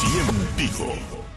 Tiempico.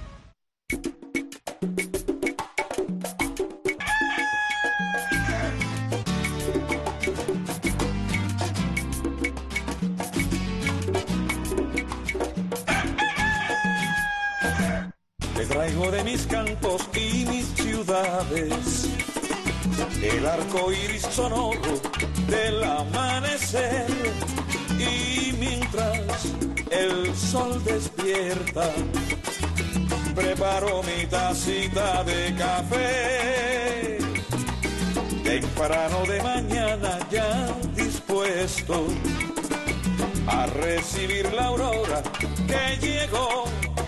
Te traigo de mis campos y mis ciudades el arco iris sonoro del amanecer, y mientras el sol despierta preparo mi tacita de café. Temprano de mañana ya dispuesto a recibir la aurora que llegó,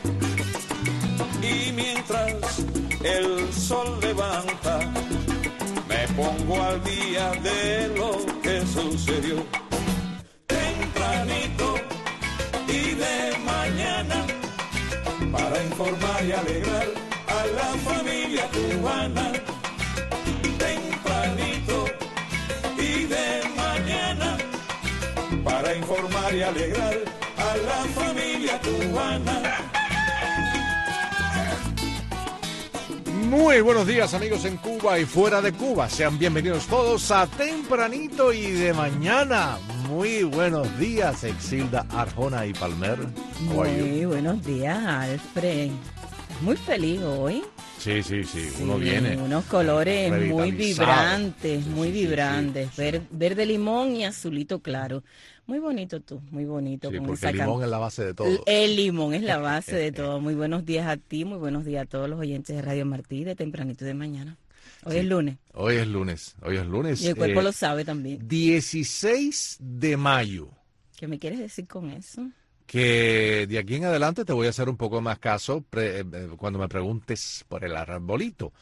y mientras el sol levanta me pongo al día de lo que sucedió. Tempranito y de mañana, para informar y alegrar a la familia cubana. Tempranito y de mañana, para informar y alegrar a la familia cubana. Muy buenos días, amigos en Cuba y fuera de Cuba. Sean bienvenidos todos a Tempranito y de Mañana. Muy buenos días, Exilda, Arjona y Palmer. Muy buenos días, Alfred. Muy feliz hoy. Sí, uno viene. Unos colores muy vibrantes, Sí. Verde limón y azulito claro. Muy bonito tú, muy bonito. Sí, con porque esa el limón es la base de todo. El limón es la base de todo. Muy buenos días a ti, muy buenos días a todos los oyentes de Radio Martí de Tempranito de Mañana. Hoy es lunes. Hoy es lunes. Y el cuerpo lo sabe también. 16 de mayo. ¿Qué me quieres decir con eso? Que de aquí en adelante te voy a hacer un poco más caso cuando me preguntes por el arbolito.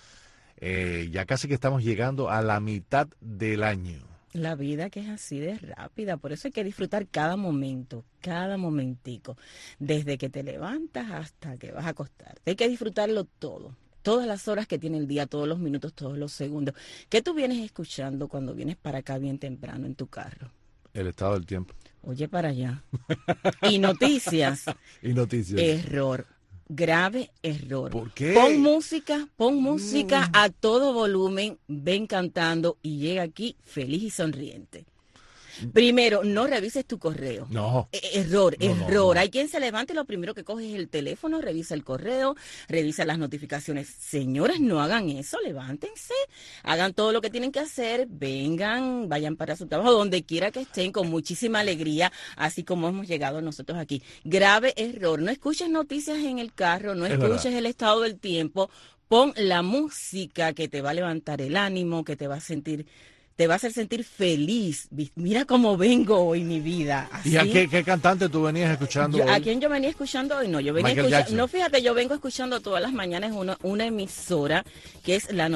Ya casi que estamos llegando a la mitad del año. La vida que es así de rápida, por eso hay que disfrutar cada momento, cada momentico, desde que te levantas hasta que vas a acostarte. Hay que disfrutarlo todo, todas las horas que tiene el día, todos los minutos, todos los segundos. ¿Qué tú vienes escuchando cuando vienes para acá bien temprano en tu carro? El estado del tiempo. Oye, para allá. Y noticias. Y noticias. Error. Grave error. ¿Por qué? Pon música a todo volumen, ven cantando y llega aquí feliz y sonriente. Primero, no revises tu correo. No. Error. No. Hay quien se levanta y lo primero que coge es el teléfono, revisa el correo, revisa las notificaciones. Señoras, no hagan eso, levántense, hagan todo lo que tienen que hacer, vengan, vayan para su trabajo, donde quiera que estén, con muchísima alegría, así como hemos llegado nosotros aquí. Grave error, no escuches noticias en el carro, no escuches el estado del tiempo, pon la música que te va a levantar el ánimo, que te va a hacer sentir feliz. Mira cómo vengo hoy, mi vida. ¿Así? ¿Y a qué cantante tú venías escuchando hoy? ¿A quién yo venía escuchando hoy? No, yo venía escuchando. No, fíjate, yo vengo escuchando todas las mañanas una emisora que es la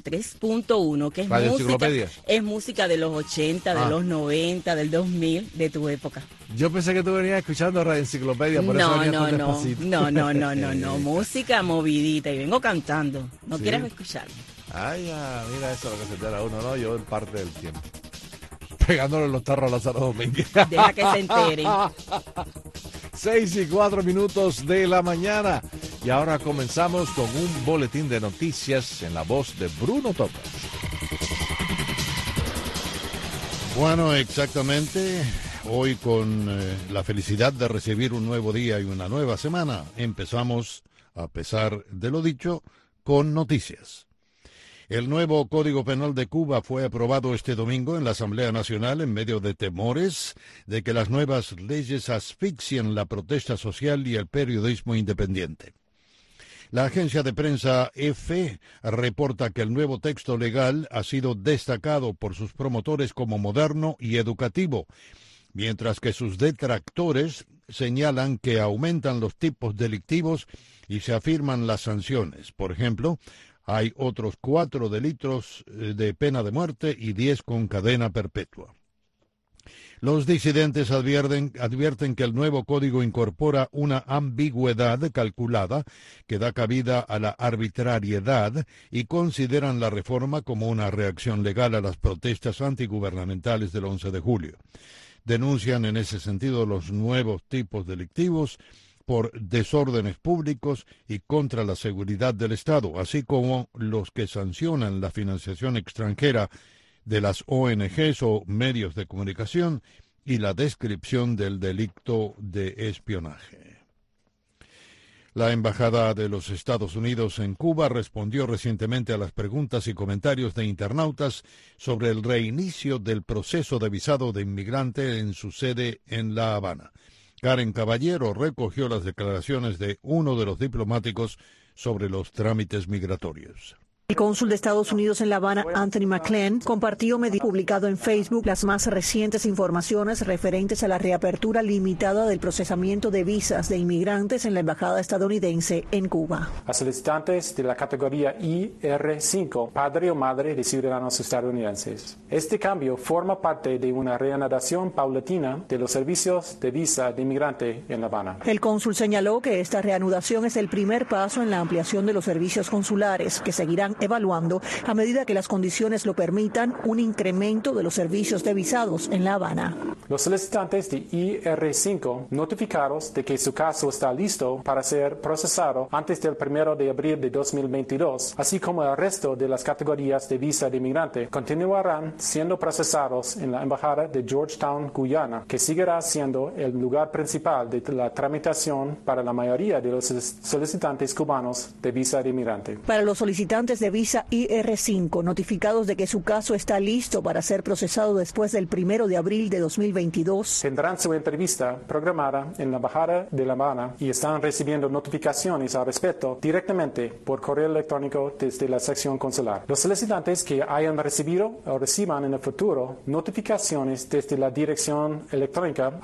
93.1, que es música de los 80, de los 90, del 2000, de tu época. Yo pensé que tú venías escuchando Radio Enciclopedia, por eso venías tan despacito. No, música movidita y vengo cantando. ¿No quieres escucharme? Ay, mira eso lo que se entera uno, ¿no? Yo en parte del tiempo. Pegándole los tarros a Lázaro Domínguez. Deja que se enteren. 6:04 de la mañana. Y ahora comenzamos con un boletín de noticias en la voz de Bruno Topas. Bueno, exactamente. Hoy con la felicidad de recibir un nuevo día y una nueva semana, empezamos, a pesar de lo dicho, con noticias. El nuevo Código Penal de Cuba fue aprobado este domingo en la Asamblea Nacional en medio de temores de que las nuevas leyes asfixien la protesta social y el periodismo independiente. La agencia de prensa EFE reporta que el nuevo texto legal ha sido destacado por sus promotores como moderno y educativo, mientras que sus detractores señalan que aumentan los tipos delictivos y se afirman las sanciones. Por ejemplo, hay otros 4 delitos de pena de muerte y 10 con cadena perpetua. Los disidentes advierten que el nuevo código incorpora una ambigüedad calculada que da cabida a la arbitrariedad y consideran la reforma como una reacción legal a las protestas antigubernamentales del 11 de julio. Denuncian en ese sentido los nuevos tipos delictivos por desórdenes públicos y contra la seguridad del Estado, así como los que sancionan la financiación extranjera de las ONGs o medios de comunicación y la descripción del delito de espionaje. La Embajada de los Estados Unidos en Cuba respondió recientemente a las preguntas y comentarios de internautas sobre el reinicio del proceso de visado de inmigrante en su sede en La Habana. Karen Caballero recogió las declaraciones de uno de los diplomáticos sobre los trámites migratorios. El cónsul de Estados Unidos en La Habana, Anthony McLean, compartió publicado en Facebook las más recientes informaciones referentes a la reapertura limitada del procesamiento de visas de inmigrantes en la embajada estadounidense en Cuba. A solicitantes de la categoría IR5, padre o madre de ciudadanos estadounidenses. Este cambio forma parte de una reanudación paulatina de los servicios de visa de inmigrante en La Habana. El cónsul señaló que esta reanudación es el primer paso en la ampliación de los servicios consulares, que seguirán evaluando, a medida que las condiciones lo permitan, un incremento de los servicios de visados en La Habana. Los solicitantes de IR5 notificados de que su caso está listo para ser procesado antes del 1 de abril de 2022, así como el resto de las categorías de visa de inmigrante, continuarán siendo procesados en la embajada de Georgetown, Guyana, que seguirá siendo el lugar principal de la tramitación para la mayoría de los solicitantes cubanos de visa de inmigrante. Para los solicitantes de visa IR5 notificados de que su caso está listo para ser procesado después del 1 de abril de 2022, tendrán su entrevista programada en la embajada de La Habana y están recibiendo notificaciones al respecto directamente por correo electrónico desde la sección consular. Los solicitantes que hayan recibido o reciban en el futuro notificaciones desde la dirección electrónica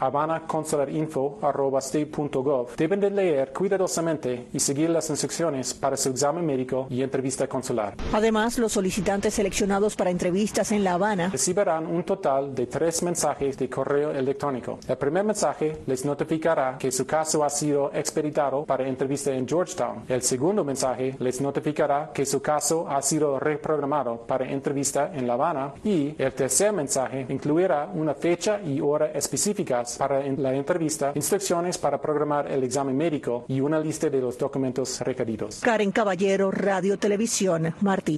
habanaconsularinfo@state.gov deben de leer cuidadosamente y seguir las instrucciones para su examen médico y entrevista consular. Además, los solicitantes seleccionados para entrevistas en La Habana recibirán un total de 3 mensajes de correo electrónico. El primer mensaje les notificará que su caso ha sido expeditado para entrevista en Georgetown. El segundo mensaje les notificará que su caso ha sido reprogramado para entrevista en La Habana. Y el tercer mensaje incluirá una fecha y hora específicas para la entrevista, instrucciones para programar el examen médico y una lista de los documentos requeridos. Karen Caballero, Radio Televisión, Martí.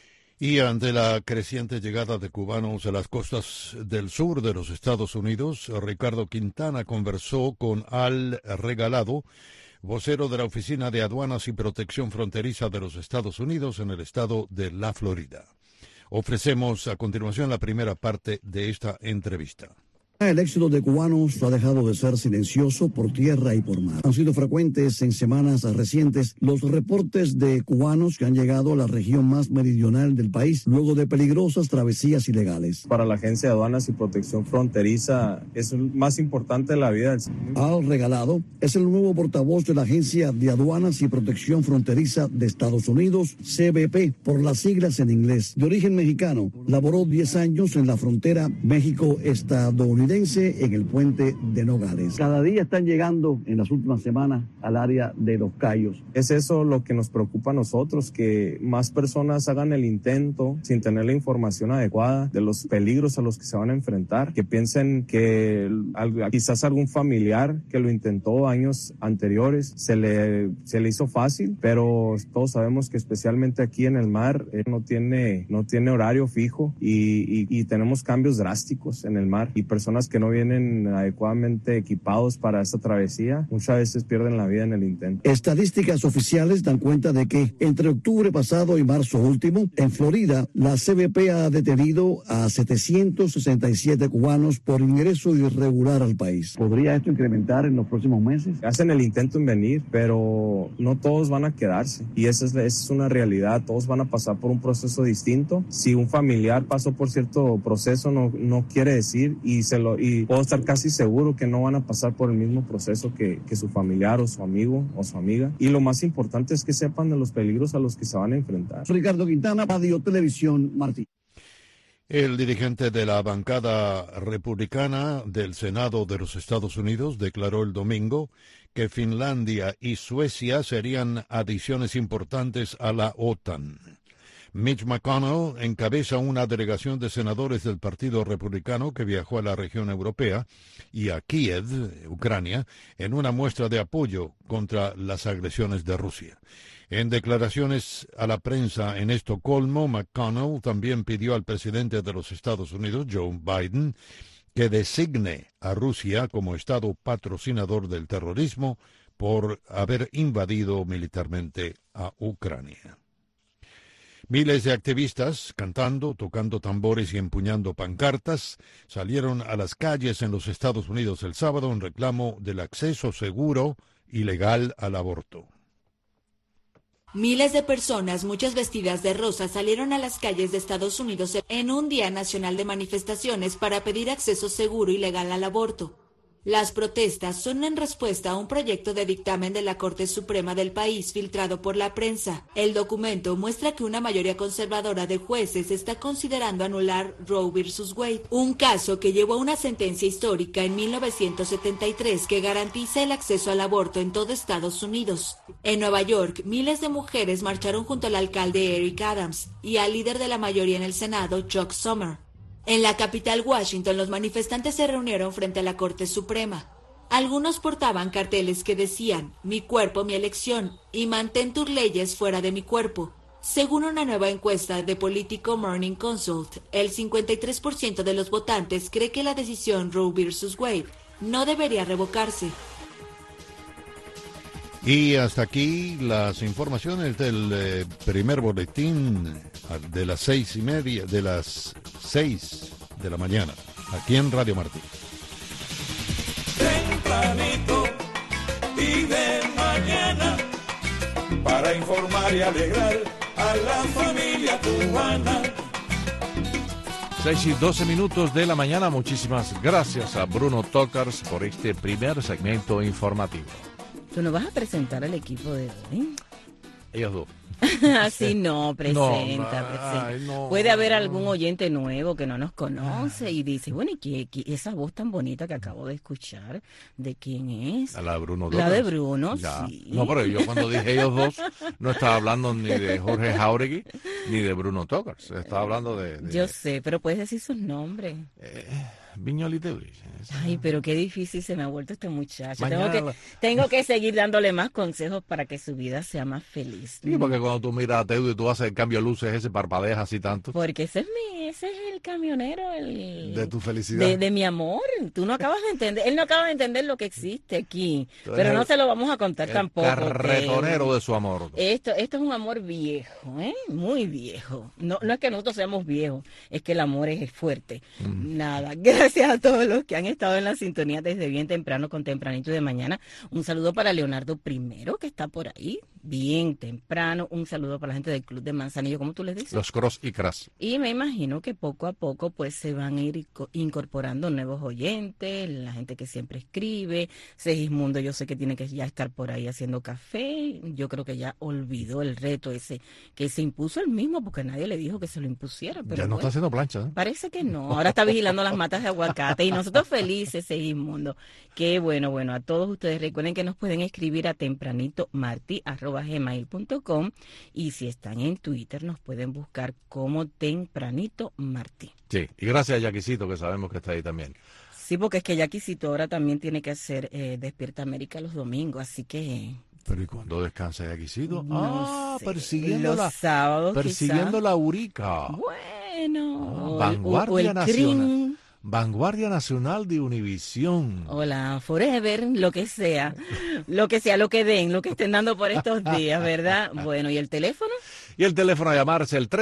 Y ante la creciente llegada de cubanos a las costas del sur de los Estados Unidos, Ricardo Quintana conversó con Al Regalado, vocero de la Oficina de Aduanas y Protección Fronteriza de los Estados Unidos en el estado de la Florida. Ofrecemos a continuación la primera parte de esta entrevista. El éxodo de cubanos ha dejado de ser silencioso por tierra y por mar. Han sido frecuentes en semanas recientes los reportes de cubanos que han llegado a la región más meridional del país luego de peligrosas travesías ilegales. Para la Agencia de Aduanas y Protección Fronteriza es más importante la vida del ciudadano. Al Regalado es el nuevo portavoz de la Agencia de Aduanas y Protección Fronteriza de Estados Unidos, CBP, por las siglas en inglés. De origen mexicano, laboró 10 años en la frontera México-estadounidense en el puente de Nogales. Cada día están llegando en las últimas semanas al área de Los Cayos. Es eso lo que nos preocupa a nosotros, que más personas hagan el intento sin tener la información adecuada de los peligros a los que se van a enfrentar, que piensen que quizás algún familiar que lo intentó años anteriores se le hizo fácil, pero todos sabemos que especialmente aquí en el mar no tiene horario fijo y tenemos cambios drásticos en el mar y personas que no vienen adecuadamente equipados para esta travesía muchas veces pierden la vida en el intento. Estadísticas oficiales dan cuenta de que entre octubre pasado y marzo último, en Florida, la CBP ha detenido a 767 cubanos por ingreso irregular al país. ¿Podría esto incrementar en los próximos meses? Hacen el intento en venir, pero no todos van a quedarse y esa es una realidad. Todos van a pasar por un proceso distinto. Si un familiar pasó por cierto proceso, no quiere decir y puedo estar casi seguro que no van a pasar por el mismo proceso que su familiar o su amigo o su amiga. Y lo más importante es que sepan de los peligros a los que se van a enfrentar. Ricardo Quintana, Radio Televisión, Martí. El dirigente de la bancada republicana del Senado de los Estados Unidos declaró el domingo que Finlandia y Suecia serían adiciones importantes a la OTAN. Mitch McConnell encabeza una delegación de senadores del Partido Republicano que viajó a la región europea y a Kiev, Ucrania, en una muestra de apoyo contra las agresiones de Rusia. En declaraciones a la prensa en Estocolmo, McConnell también pidió al presidente de los Estados Unidos, Joe Biden, que designe a Rusia como Estado patrocinador del terrorismo por haber invadido militarmente a Ucrania. Miles de activistas, cantando, tocando tambores y empuñando pancartas, salieron a las calles en los Estados Unidos el sábado en reclamo del acceso seguro y legal al aborto. Miles de personas, muchas vestidas de rosa, salieron a las calles de Estados Unidos en un día nacional de manifestaciones para pedir acceso seguro y legal al aborto. Las protestas son en respuesta a un proyecto de dictamen de la Corte Suprema del país filtrado por la prensa. El documento muestra que una mayoría conservadora de jueces está considerando anular Roe vs. Wade, un caso que llevó a una sentencia histórica en 1973 que garantiza el acceso al aborto en todo Estados Unidos. En Nueva York, miles de mujeres marcharon junto al alcalde Eric Adams y al líder de la mayoría en el Senado, Chuck Schumer. En la capital Washington, los manifestantes se reunieron frente a la Corte Suprema. Algunos portaban carteles que decían, "Mi cuerpo, mi elección", y "Mantén tus leyes fuera de mi cuerpo". Según una nueva encuesta de Politico Morning Consult, el 53% de los votantes cree que la decisión Roe vs. Wade no debería revocarse. Y hasta aquí las informaciones del primer boletín de las 6:30, de las 6 de la mañana, aquí en Radio Martí. Tempranito y de mañana, para informar y alegrar a la familia cubana. 6:12 de la mañana, muchísimas gracias a Bruno Tokars por este primer segmento informativo. ¿Tú no vas a presentar al equipo de hoy? Ellos dos. Así no, presenta. Ay, no, puede haber algún oyente nuevo que no nos conoce y dice, bueno, ¿y esa voz tan bonita que acabo de escuchar, de quién es? La de Bruno. La de Bruno, ya. Sí. No, pero yo cuando dije ellos dos, no estaba hablando ni de Jorge Jauregui ni de Bruno Tokars. Estaba hablando de... Yo sé, pero puedes decir sus nombres. Viñolite. Ay, pero qué difícil se me ha vuelto este muchacho. Mañana... Tengo que seguir dándole más consejos para que su vida sea más feliz. Sí, porque cuando tú miras a Teudo y tú haces el cambio de luces, ese parpadeas así tanto. Porque ese es el camionero, de tu felicidad. De mi amor. Tú no acabas de entender, él no acaba de entender lo que existe aquí. Pero no se lo vamos a contar tampoco. Carretonero de su amor. Esto es un amor viejo, muy viejo. No es que nosotros seamos viejos, es que el amor es fuerte. Nada, gracias a todos los que han estado en la sintonía desde bien temprano con Tempranito de Mañana. Un saludo para Leonardo Primero, que está por ahí, bien temprano. Un saludo para la gente del Club de Manzanillo, ¿cómo tú les dices? Los Cross y Cras. Y me imagino que poco a poco pues se van a ir incorporando nuevos oyentes, la gente que siempre escribe. Segismundo, yo sé que tiene que ya estar por ahí haciendo café. Yo creo que ya olvidó el reto ese que se impuso él mismo, porque nadie le dijo que se lo impusiera. Pero ya no está haciendo plancha, ¿eh? Parece que no. Ahora está vigilando las matas de aguacate y nosotros felices, Segismundo. Qué bueno, a todos ustedes recuerden que nos pueden escribir a tempranitomarti@gmail.com y si están en Twitter nos pueden buscar como Tempranito Martí. Sí, y gracias a Yaquisito, que sabemos que está ahí también. Sí, porque es que Yaquisito ahora también tiene que hacer Despierta América los domingos, así que... ¿Pero y cuándo descansa Yaquisito? No sé. Persiguiendo los sábados, persiguiendo quizá. la Eurica. Bueno. Vanguardia el Nacional. CRIM. Vanguardia Nacional de Univisión. Hola, Forever, lo que sea, lo que den, lo que estén dando por estos días, ¿verdad? Bueno, ¿y el teléfono? Y el teléfono a llamarse el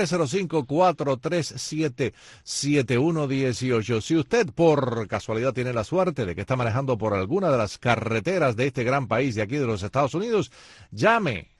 305-437-7118. Si usted por casualidad tiene la suerte de que está manejando por alguna de las carreteras de este gran país de aquí de los Estados Unidos, llame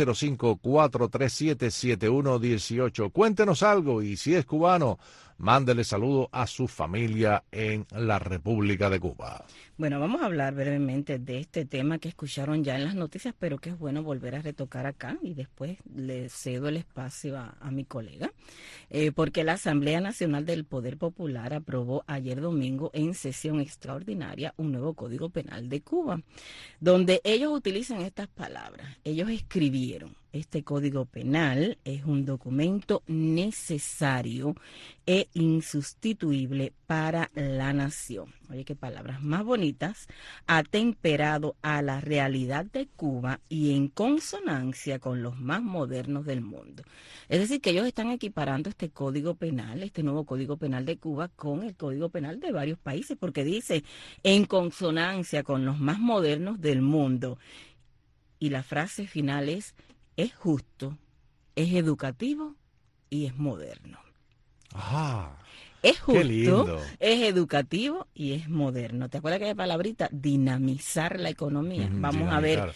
305-437-7118. Cuéntenos algo y si es cubano, mándele saludo a su familia en la República de Cuba. Bueno, vamos a hablar brevemente de este tema que escucharon ya en las noticias, pero que es bueno volver a retocar acá y después le cedo el espacio a mi colega, porque la Asamblea Nacional del Poder Popular aprobó ayer domingo en sesión extraordinaria un nuevo Código Penal de Cuba, donde ellos utilizan estas palabras. Ellos escribieron: este Código Penal es un documento necesario e insustituible para la nación. Oye, qué palabras más bonitas. Atemperado a la realidad de Cuba y en consonancia con los más modernos del mundo. Es decir, que ellos están equiparando este Código Penal, este nuevo Código Penal de Cuba, con el Código Penal de varios países, porque dice en consonancia con los más modernos del mundo. Y la frase final es justo, es educativo y es moderno. Ah, es justo, qué lindo. Es educativo y es moderno. ¿Te acuerdas que hay palabrita? Dinamizar la economía. Vamos a ver.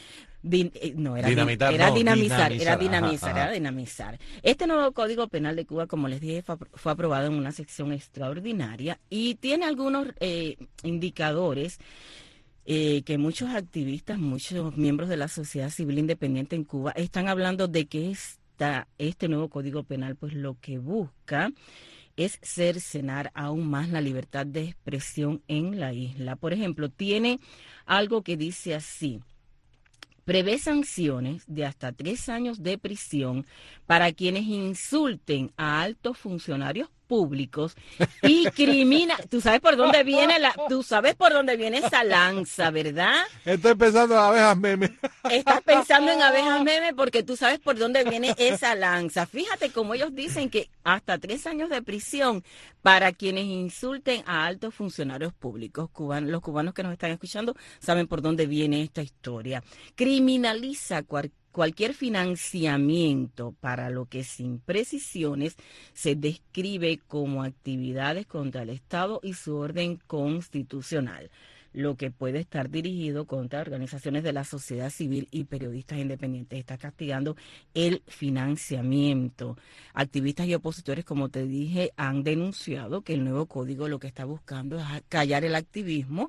Dinamizar. Este nuevo Código Penal de Cuba, como les dije, fue aprobado en una sección extraordinaria y tiene algunos indicadores que muchos activistas, muchos miembros de la sociedad civil independiente en Cuba están hablando de que este nuevo Código Penal, pues lo que busca es cercenar aún más la libertad de expresión en la isla. Por ejemplo, tiene algo que dice así: prevé sanciones de hasta 3 años de prisión para quienes insulten a altos funcionarios públicos y tú sabes por dónde viene esa lanza, ¿verdad? Estoy pensando en abejas meme. Estás pensando en abejas meme porque tú sabes por dónde viene esa lanza. Fíjate cómo ellos dicen que hasta 3 años de prisión para quienes insulten a altos funcionarios públicos. Los cubanos que nos están escuchando saben por dónde viene esta historia. Criminaliza cualquier financiamiento para lo que sin precisiones se describe como actividades contra el Estado y su orden constitucional, lo que puede estar dirigido contra organizaciones de la sociedad civil y periodistas independientes. Está castigando el financiamiento. Activistas y opositores, como te dije, han denunciado que el nuevo código lo que está buscando es callar el activismo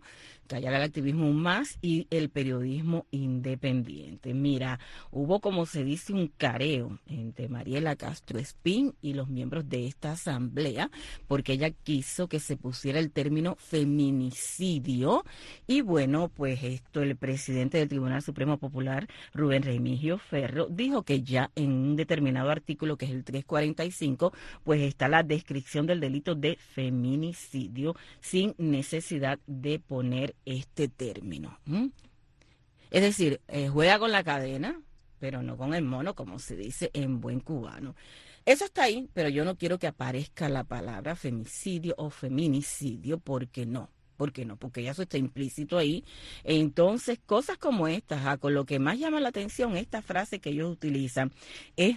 más y el periodismo independiente. Mira, hubo, como se dice, un careo entre Mariela Castro Espín y los miembros de esta asamblea, porque ella quiso que se pusiera el término feminicidio. Y bueno, pues el presidente del Tribunal Supremo Popular, Rubén Remigio Ferro, dijo que ya en un determinado artículo, que es el 345, pues está la descripción del delito de feminicidio sin necesidad de poner este término. Es decir, juega con la cadena, pero no con el mono, como se dice en buen cubano. Eso está ahí, pero yo no quiero que aparezca la palabra femicidio o feminicidio, porque no. ¿Por qué no? Porque ya eso está implícito ahí. Entonces, cosas como estas, con lo que más llama la atención, esta frase que ellos utilizan, es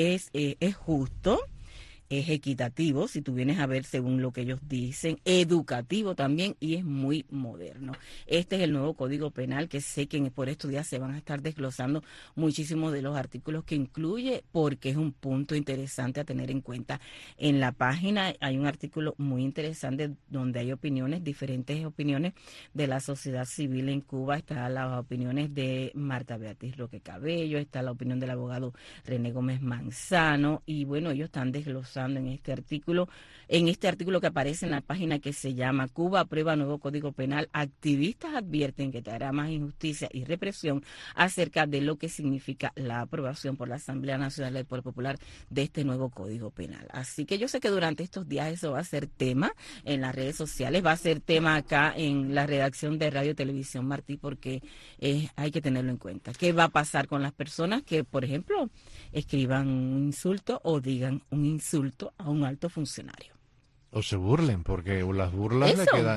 justo, es equitativo, si tú vienes a ver según lo que ellos dicen, educativo también, y es muy moderno. Este es el nuevo Código Penal, que sé que por estos días se van a estar desglosando muchísimos de los artículos que incluye, porque es un punto interesante a tener en cuenta. En la página hay un artículo muy interesante donde hay diferentes opiniones de la sociedad civil en Cuba. Están las opiniones de Marta Beatriz Roque Cabello, está la opinión del abogado René Gómez Manzano, y bueno, ellos están desglosando en este artículo que aparece en la página, que se llama Cuba aprueba nuevo Código Penal. Activistas advierten que traerá más injusticia y represión acerca de lo que significa la aprobación por la Asamblea Nacional del Poder Popular de este nuevo Código Penal. Así que yo sé que durante estos días eso va a ser tema en las redes sociales, va a ser tema acá en la redacción de Radio Televisión Martí, porque hay que tenerlo en cuenta. ¿Qué va a pasar con las personas que, por ejemplo, escriban un insulto o digan un insulto a un alto funcionario? O se burlen, porque las burlas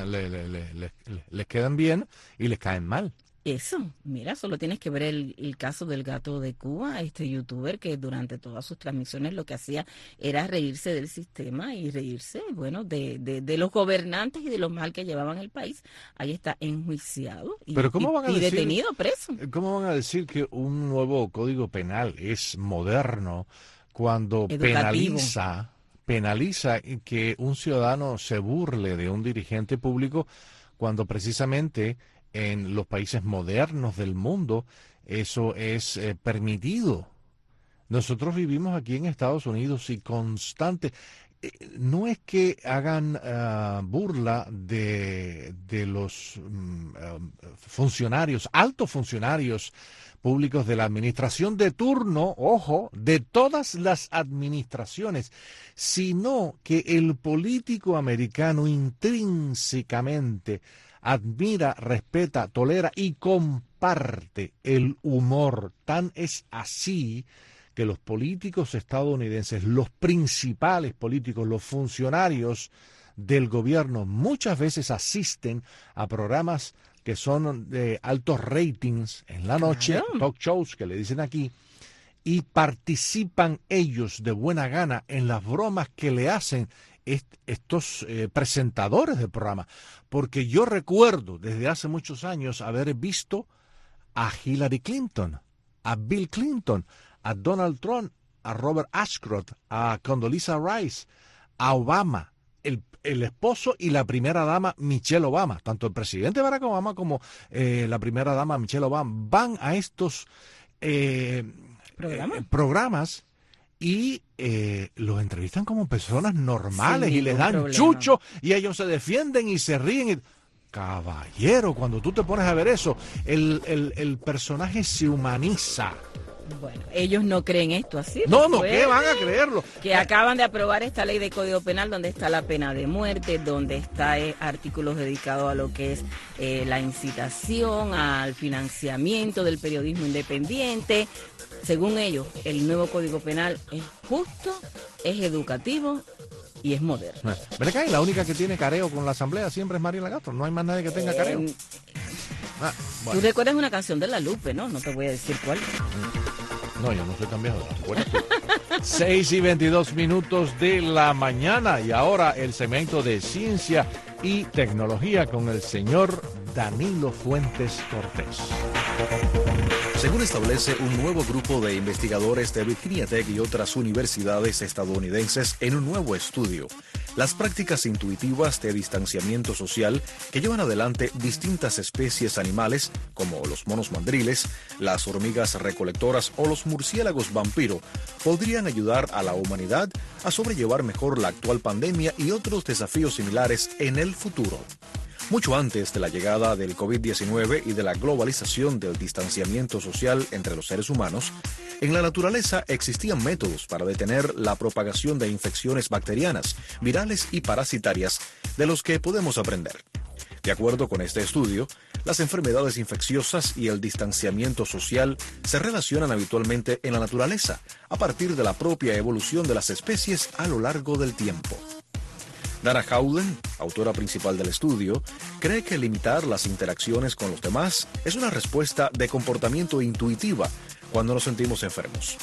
les quedan bien y les caen mal. Eso, mira, solo tienes que ver el caso del Gato de Cuba, este youtuber que durante todas sus transmisiones lo que hacía era reírse del sistema y reírse, bueno, de los gobernantes y de lo mal que llevaban el país. Ahí está enjuiciado y detenido, preso. ¿Cómo van a decir que un nuevo Código Penal es moderno cuando penaliza que un ciudadano se burle de un dirigente público, cuando precisamente en los países modernos del mundo eso es permitido? Nosotros vivimos aquí en Estados Unidos y no es que hagan burla de los funcionarios, altos funcionarios públicos de la administración de turno, ojo, de todas las administraciones, sino que el político americano intrínsecamente admira, respeta, tolera y comparte el humor. Tan es así que los políticos estadounidenses, los principales políticos, los funcionarios del gobierno, muchas veces asisten a programas que son de altos ratings en la noche, talk shows que le dicen aquí, y participan ellos de buena gana en las bromas que le hacen estos presentadores del programa. Porque yo recuerdo desde hace muchos años haber visto a Hillary Clinton, a Bill Clinton, a Donald Trump, a Robert Ashcroft, a Condoleezza Rice, a Obama, el esposo y la primera dama Michelle Obama. Tanto el presidente Barack Obama como la primera dama Michelle Obama van a estos programas y los entrevistan como personas normales y les dan chucho y ellos se defienden y se ríen. Caballero, cuando tú te pones a ver eso, el personaje se humaniza. Bueno, ellos no creen esto así. No, ¿qué van a creerlo? Que acaban de aprobar esta ley de Código Penal donde está la pena de muerte, donde está artículos dedicados a lo que es la incitación, al financiamiento del periodismo independiente. Según ellos, el nuevo Código Penal es justo, es educativo y es moderno. ¿Verdad que la única que tiene careo con la Asamblea siempre es Mariela Castro? No hay más nadie que tenga careo. Bueno. Tú recuerdas una canción de La Lupe, ¿no? No te voy a decir cuál. No, yo no soy tan viejo. 6:22 de la mañana y ahora el segmento de ciencia y tecnología con el señor Danilo Fuentes Cortés. Según establece un nuevo grupo de investigadores de Virginia Tech y otras universidades estadounidenses en un nuevo estudio, las prácticas intuitivas de distanciamiento social que llevan adelante distintas especies animales, como los monos mandriles, las hormigas recolectoras o los murciélagos vampiro, podrían ayudar a la humanidad a sobrellevar mejor la actual pandemia y otros desafíos similares en el futuro. Mucho antes de la llegada del COVID-19 y de la globalización del distanciamiento social entre los seres humanos, en la naturaleza existían métodos para detener la propagación de infecciones bacterianas, virales y parasitarias de los que podemos aprender. De acuerdo con este estudio, las enfermedades infecciosas y el distanciamiento social se relacionan habitualmente en la naturaleza a partir de la propia evolución de las especies a lo largo del tiempo. Dana Howden, autora principal del estudio, cree que limitar las interacciones con los demás es una respuesta de comportamiento intuitiva cuando nos sentimos enfermos.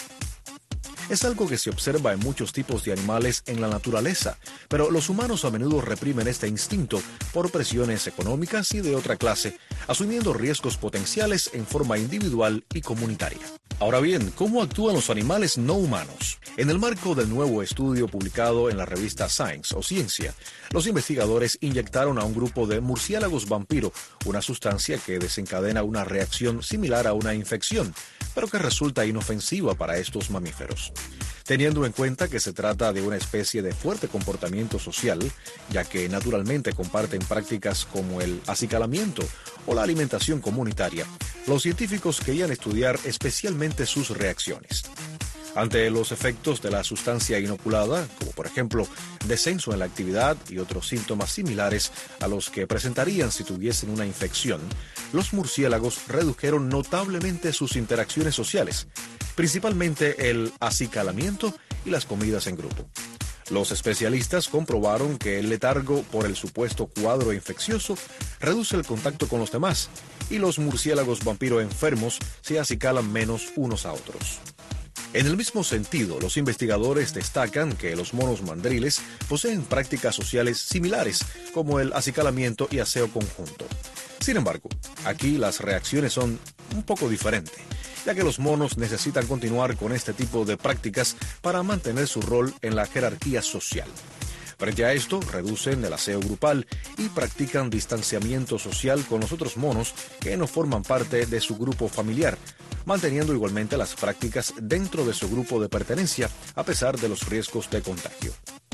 Es algo que se observa en muchos tipos de animales en la naturaleza, pero los humanos a menudo reprimen este instinto por presiones económicas y de otra clase, asumiendo riesgos potenciales en forma individual y comunitaria. Ahora bien, ¿cómo actúan los animales no humanos? En el marco del nuevo estudio publicado en la revista Science o Ciencia, los investigadores inyectaron a un grupo de murciélagos vampiro una sustancia que desencadena una reacción similar a una infección, pero que resulta inofensiva para estos mamíferos. Teniendo en cuenta que se trata de una especie de fuerte comportamiento social, ya que naturalmente comparten prácticas como el acicalamiento o la alimentación comunitaria, los científicos querían estudiar especialmente sus reacciones. Ante los efectos de la sustancia inoculada, como por ejemplo descenso en la actividad y otros síntomas similares a los que presentarían si tuviesen una infección, los murciélagos redujeron notablemente sus interacciones sociales, principalmente el acicalamiento y las comidas en grupo. Los especialistas comprobaron que el letargo por el supuesto cuadro infeccioso reduce el contacto con los demás y los murciélagos vampiro enfermos se acicalan menos unos a otros. En el mismo sentido, los investigadores destacan que los monos mandriles poseen prácticas sociales similares, como el acicalamiento y aseo conjunto. Sin embargo, aquí las reacciones son un poco diferentes, ya que los monos necesitan continuar con este tipo de prácticas para mantener su rol en la jerarquía social. Frente a esto, reducen el aseo grupal y practican distanciamiento social con los otros monos que no forman parte de su grupo familiar, manteniendo igualmente las prácticas dentro de su grupo de pertenencia a pesar de los riesgos de contagio.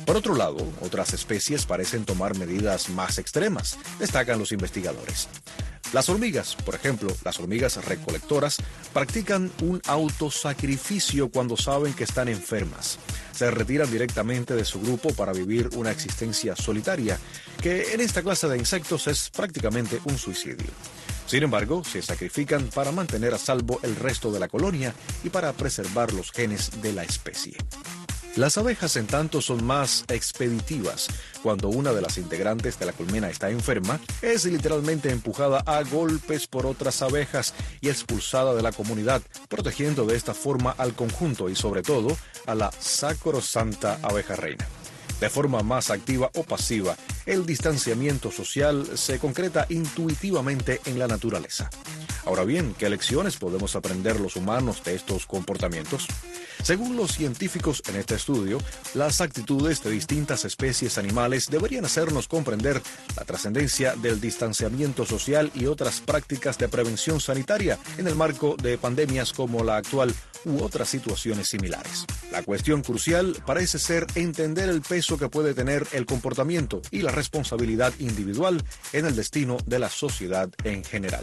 Por otro lado, otras especies parecen tomar medidas más extremas, destacan los investigadores. Las hormigas, por ejemplo, las hormigas recolectoras, practican un autosacrificio cuando saben que están enfermas. Se retiran directamente de su grupo para vivir una existencia solitaria, que en esta clase de insectos es prácticamente un suicidio. Sin embargo, se sacrifican para mantener a salvo el resto de la colonia y para preservar los genes de la especie. Las abejas, en tanto, son más expeditivas. Cuando una de las integrantes de la colmena está enferma, es literalmente empujada a golpes por otras abejas y expulsada de la comunidad, protegiendo de esta forma al conjunto y, sobre todo, a la sacrosanta abeja reina. De forma más activa o pasiva, el distanciamiento social se concreta intuitivamente en la naturaleza. Ahora bien, ¿qué lecciones podemos aprender los humanos de estos comportamientos? Según los científicos en este estudio, las actitudes de distintas especies animales deberían hacernos comprender la trascendencia del distanciamiento social y otras prácticas de prevención sanitaria en el marco de pandemias como la actual u otras situaciones similares. La cuestión crucial parece ser entender el peso que puede tener el comportamiento y la responsabilidad individual en el destino de la sociedad en general.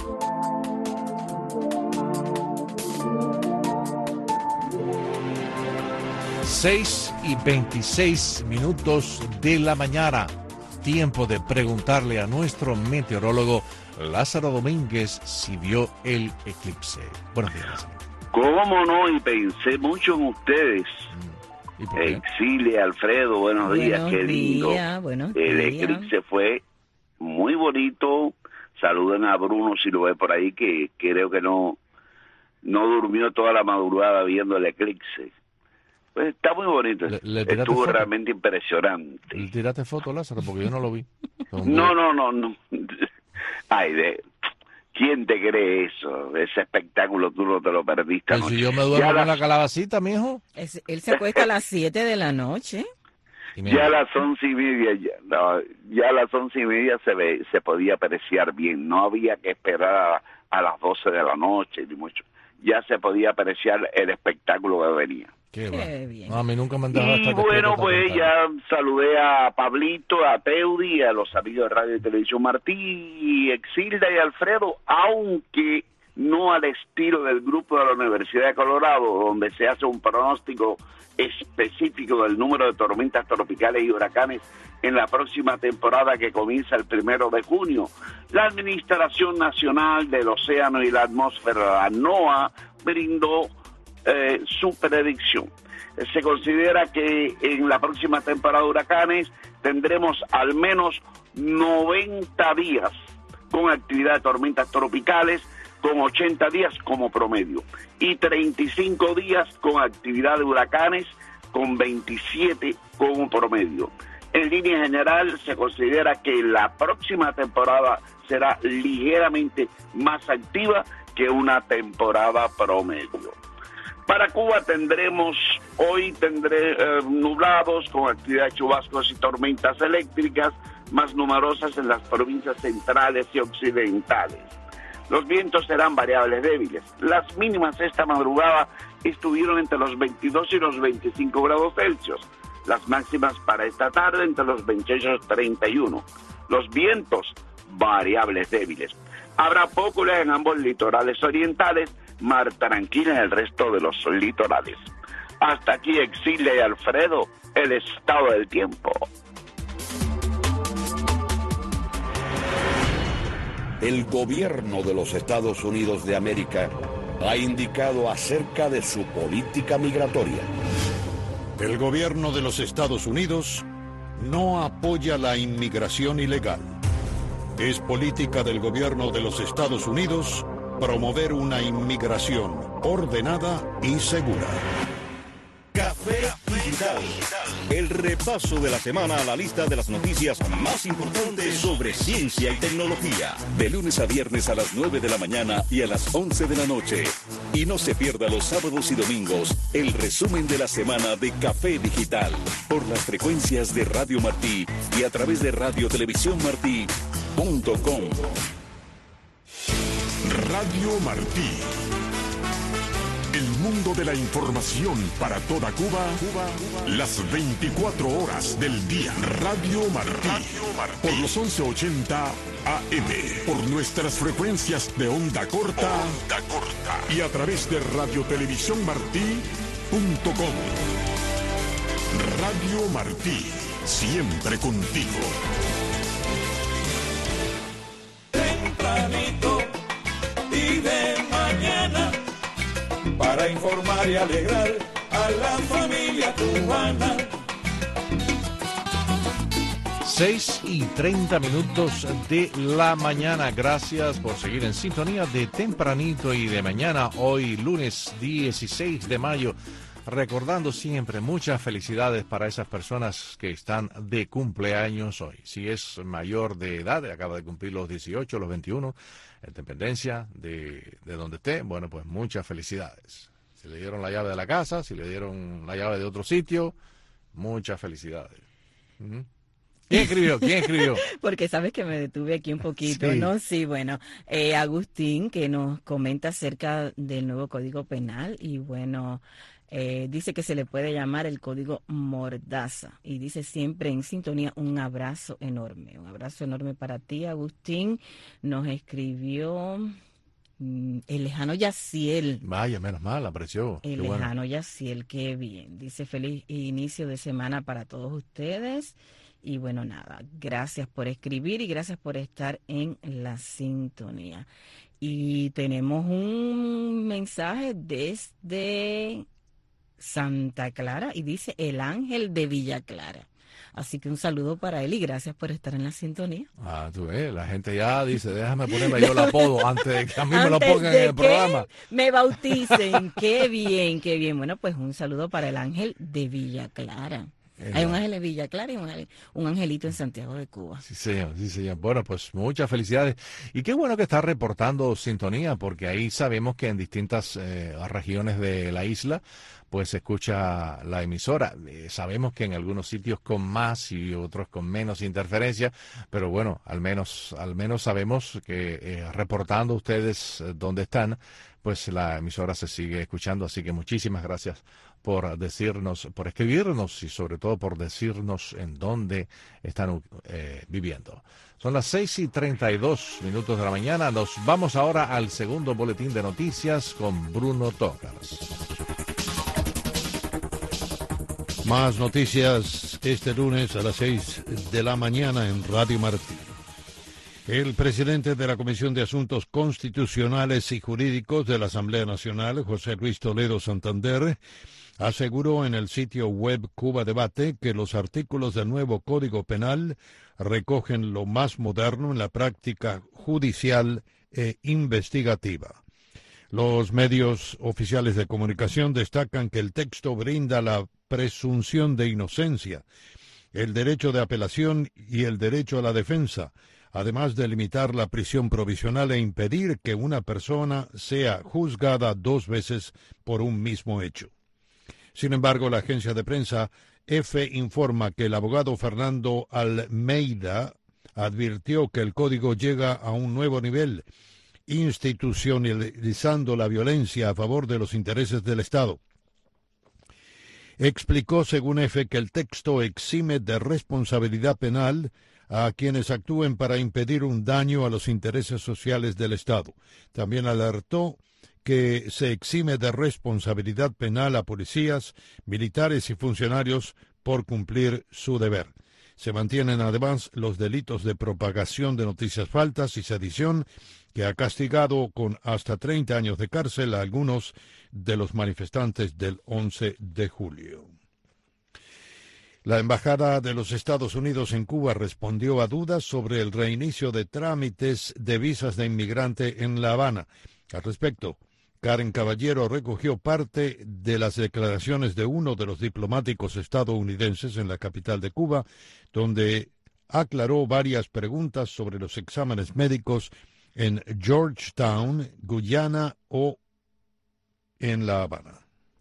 Seis y 26 minutos de la mañana. Tiempo de preguntarle a nuestro meteorólogo Lázaro Domínguez si vio el eclipse. Buenos días. ¿Cómo no? Y pensé mucho en ustedes. Exilia, Alfredo, buenos días, qué lindo. El eclipse fue muy bonito. Saluden a Bruno si lo ve por ahí, que creo que no durmió toda la madrugada viendo el eclipse. Pues está muy bonito. Estuvo foto? Realmente impresionante. ¿Le tiraste foto, Lázaro? Porque yo no lo vi. No. Ay, ¿quién te cree eso? Ese espectáculo tú no te lo perdiste anoche. Si yo me duermo con la calabacita, mijo. Él se acuesta a las 7 de la noche. Ya a las 11:30, ya a las 11:30 se podía apreciar bien. No había que esperar a las 12 de la noche, ni mucho. Ya se podía apreciar el espectáculo que venía. Qué bien. No, a mí nunca me han dejado estar. Y bueno, pues ya saludé a Pablito, a Teudi, a los amigos de Radio y Televisión Martí, Exilda y Alfredo, aunque no al estilo del grupo de la Universidad de Colorado, donde se hace un pronóstico específico del número de tormentas tropicales y huracanes en la próxima temporada que comienza el 1 de junio. La Administración Nacional del Océano y la Atmósfera, la NOAA, brindó su predicción. Se considera que en la próxima temporada de huracanes tendremos al menos 90 días con actividad de tormentas tropicales, con 80 días como promedio, y 35 días con actividad de huracanes, con 27 como promedio. En línea general, se considera que la próxima temporada será ligeramente más activa que una temporada promedio. Para Cuba hoy tendré nublados con actividad de chubascos y tormentas eléctricas más numerosas en las provincias centrales y occidentales. Los vientos serán variables débiles. Las mínimas esta madrugada estuvieron entre los 22 y los 25 grados Celsius. Las máximas para esta tarde entre los 28 y los 31. Los vientos variables débiles. Habrá poco en ambos litorales orientales, mar tranquila en el resto de los litorales. Hasta aquí Exilia y Alfredo, el estado del tiempo. El gobierno de los Estados Unidos de América ha indicado acerca de su política migratoria. El gobierno de los Estados Unidos no apoya la inmigración ilegal. Es política del gobierno de los Estados Unidos promover una inmigración ordenada y segura. Café Digital. El repaso de la semana a la lista de las noticias más importantes sobre ciencia y tecnología. De lunes a viernes a las 9 de la mañana y a las 11 de la noche. Y no se pierda los sábados y domingos el resumen de la semana de Café Digital. Por las frecuencias de Radio Martí y a través de radiotelevisiónmartí.com. Radio Martí. El mundo de la información para toda Cuba, las 24 horas del día. Radio Martí, por los 1180 AM, por nuestras frecuencias de onda corta y a través de radiotelevisiónmartí.com. Radio Martí, siempre contigo. Tempranito y de mañana, para informar y alegrar a la familia cubana. 6:30 de la mañana. Gracias por seguir en sintonía de Tempranito y de Mañana. Hoy lunes 16 de mayo. Recordando siempre muchas felicidades para esas personas que están de cumpleaños hoy. Si es mayor de edad, acaba de cumplir los 18, los 21, en dependencia de donde esté, bueno, pues muchas felicidades. Si le dieron la llave de la casa, si le dieron la llave de otro sitio, muchas felicidades. ¿Quién escribió? Porque sabes que me detuve aquí un poquito, sí. ¿No? Sí, bueno, Agustín, que nos comenta acerca del nuevo Código Penal y bueno... dice que se le puede llamar el código Mordaza y dice siempre en sintonía. Un abrazo enorme para ti, Agustín. Nos escribió el lejano Yaciel. Vaya, menos mal, apreció. El qué lejano bueno. Yaciel, qué bien. Dice feliz inicio de semana para todos ustedes. Y bueno, nada, gracias por escribir y gracias por estar en la sintonía. Y tenemos un mensaje desde Santa Clara y dice el Ángel de Villa Clara. Así que un saludo para él y gracias por estar en la sintonía. Ah, tú ves, la gente ya dice, déjame ponerme yo el apodo antes de que a mí me lo pongan en el programa. Me bauticen. Qué bien, qué bien. Bueno, pues un saludo para el Ángel de Villa Clara. Hay un ángel en Villa Clara y un angelito en Santiago de Cuba. Sí, señor, sí, señor. Bueno, pues muchas felicidades. Y qué bueno que está reportando sintonía, porque ahí sabemos que en distintas regiones de la isla, pues se escucha la emisora. Sabemos que en algunos sitios con más y otros con menos interferencia, pero bueno, al menos sabemos que reportando ustedes dónde están, pues la emisora se sigue escuchando. Así que muchísimas gracias por decirnos, por escribirnos y sobre todo por decirnos en dónde están viviendo. Son las 6:32 de la mañana. Nos vamos ahora al segundo boletín de noticias con Bruno Tócaras. Más noticias este lunes a las 6 de la mañana en Radio Martí. El presidente de la Comisión de Asuntos Constitucionales y Jurídicos de la Asamblea Nacional, José Luis Toledo Santander, aseguró en el sitio web Cuba Debate que los artículos del nuevo Código Penal recogen lo más moderno en la práctica judicial e investigativa. Los medios oficiales de comunicación destacan que el texto brinda la presunción de inocencia, el derecho de apelación y el derecho a la defensa, además de limitar la prisión provisional e impedir que una persona sea juzgada 2 veces por un mismo hecho. Sin embargo, la agencia de prensa EFE informa que el abogado Fernando Almeida advirtió que el código llega a un nuevo nivel, institucionalizando la violencia a favor de los intereses del Estado. Explicó, según EFE, que el texto exime de responsabilidad penal a quienes actúen para impedir un daño a los intereses sociales del Estado. También alertó que se exime de responsabilidad penal a policías, militares y funcionarios por cumplir su deber. Se mantienen además los delitos de propagación de noticias falsas y sedición, que ha castigado con hasta 30 años de cárcel a algunos de los manifestantes del 11 de julio. La Embajada de los Estados Unidos en Cuba respondió a dudas sobre el reinicio de trámites de visas de inmigrante en La Habana. Al respecto, Karen Caballero recogió parte de las declaraciones de uno de los diplomáticos estadounidenses en la capital de Cuba, donde aclaró varias preguntas sobre los exámenes médicos en Georgetown, Guyana o en La Habana.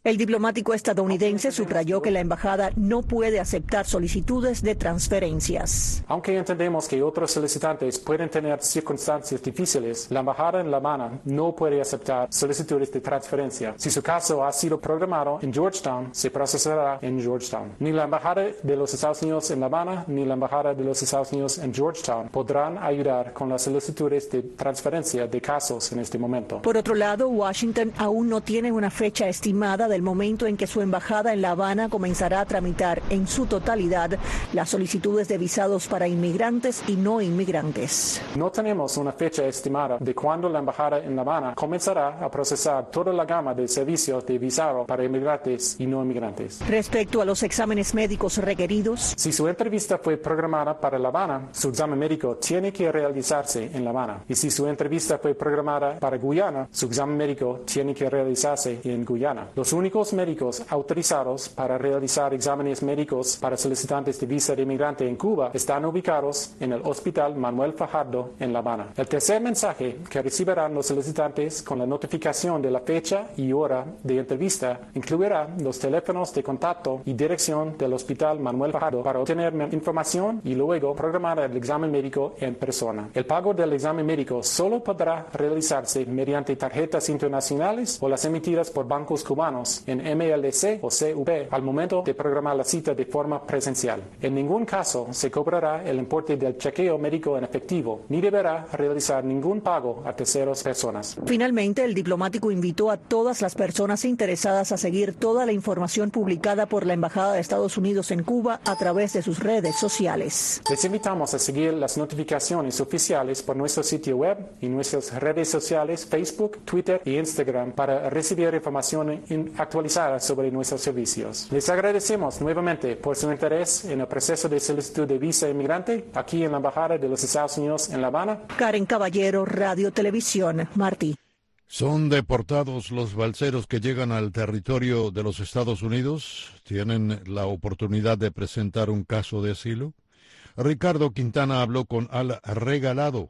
El diplomático estadounidense subrayó que la embajada no puede aceptar solicitudes de transferencias. Aunque entendemos que otros solicitantes pueden tener circunstancias difíciles, la embajada en La Habana no puede aceptar solicitudes de transferencia. Si su caso ha sido programado en Georgetown, se procesará en Georgetown. Ni la embajada de los Estados Unidos en La Habana ni la embajada de los Estados Unidos en Georgetown podrán ayudar con las solicitudes de transferencia de casos en este momento. Por otro lado, Washington aún no tiene una fecha estimada del momento en que su embajada en La Habana comenzará a tramitar en su totalidad las solicitudes de visados para inmigrantes y no inmigrantes. No tenemos una fecha estimada de cuándo la embajada en La Habana comenzará a procesar toda la gama de servicios de visado para inmigrantes y no inmigrantes. Respecto a los exámenes médicos requeridos, si su entrevista fue programada para La Habana, su examen médico tiene que realizarse en La Habana. Y si su entrevista fue programada para Guyana, su examen médico tiene que realizarse en Guyana. Los únicos médicos autorizados para realizar exámenes médicos para solicitantes de visa de inmigrante en Cuba están ubicados en el Hospital Manuel Fajardo en La Habana. El tercer mensaje que recibirán los solicitantes con la notificación de la fecha y hora de entrevista incluirá los teléfonos de contacto y dirección del Hospital Manuel Fajardo para obtener información y luego programar el examen médico en persona. El pago del examen médico solo podrá realizarse mediante tarjetas internacionales o las emitidas por bancos cubanos en MLC o CUP al momento de programar la cita de forma presencial. En ningún caso se cobrará el importe del chequeo médico en efectivo, ni deberá realizar ningún pago a terceras personas. Finalmente, el diplomático invitó a todas las personas interesadas a seguir toda la información publicada por la Embajada de Estados Unidos en Cuba a través de sus redes sociales. Les invitamos a seguir las notificaciones oficiales por nuestro sitio web y nuestras redes sociales Facebook, Twitter y Instagram para recibir información actualizada sobre nuestros servicios. Les agradecemos nuevamente por su interés en el proceso de solicitud de visa inmigrante aquí en la Embajada de los Estados Unidos en La Habana. Karen Caballero, Radio Televisión, Martí. ¿Son deportados los balseros que llegan al territorio de los Estados Unidos? ¿Tienen la oportunidad de presentar un caso de asilo? Ricardo Quintana habló con Al Regalado,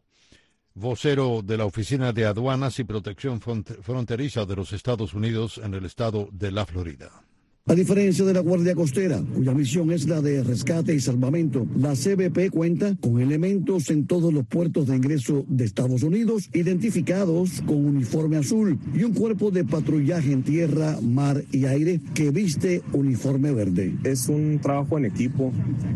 vocero de la Oficina de Aduanas y Protección Fronteriza de los Estados Unidos en el estado de la Florida. A diferencia de la Guardia Costera, cuya misión es la de rescate y salvamento, la CBP cuenta con elementos en todos los puertos de ingreso de Estados Unidos, identificados con uniforme azul, y un cuerpo de patrullaje en tierra, mar y aire que viste uniforme verde. Es un trabajo en equipo.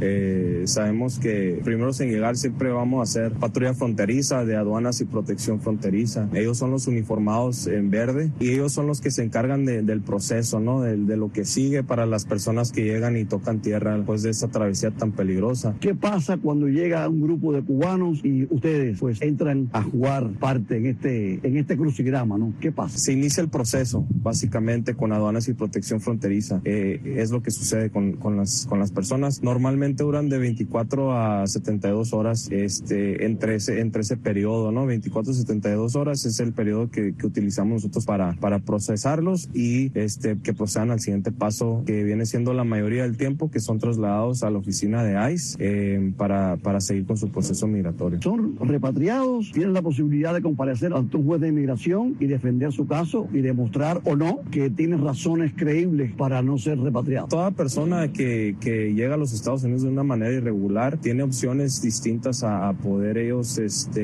Sabemos que primero sin llegar siempre vamos a hacer patrulla fronteriza de aduanas y protección fronteriza. Ellos son los uniformados en verde y ellos son los que se encargan del proceso, ¿no? De lo que sigue para las personas que llegan y tocan tierra después de esta travesía tan peligrosa. ¿Qué pasa cuando llega un grupo de cubanos y ustedes pues entran a jugar parte en este crucigrama, ¿no? ¿Qué pasa? Se inicia el proceso básicamente con aduanas y protección fronteriza. Es lo que sucede con las personas. Normalmente duran de 24 a 72 horas entre ese periodo, ¿no? 24 a 72 horas es el periodo que utilizamos nosotros para procesarlos y que procedan al siguiente paso, que viene siendo la mayoría del tiempo, que son trasladados a la oficina de ICE para seguir con su proceso migratorio. Son repatriados, tienen la posibilidad de comparecer ante un juez de inmigración y defender su caso y demostrar o no que tienen razones creíbles para no ser repatriados. Toda persona que llega a los Estados Unidos de una manera irregular tiene opciones distintas a poder ellos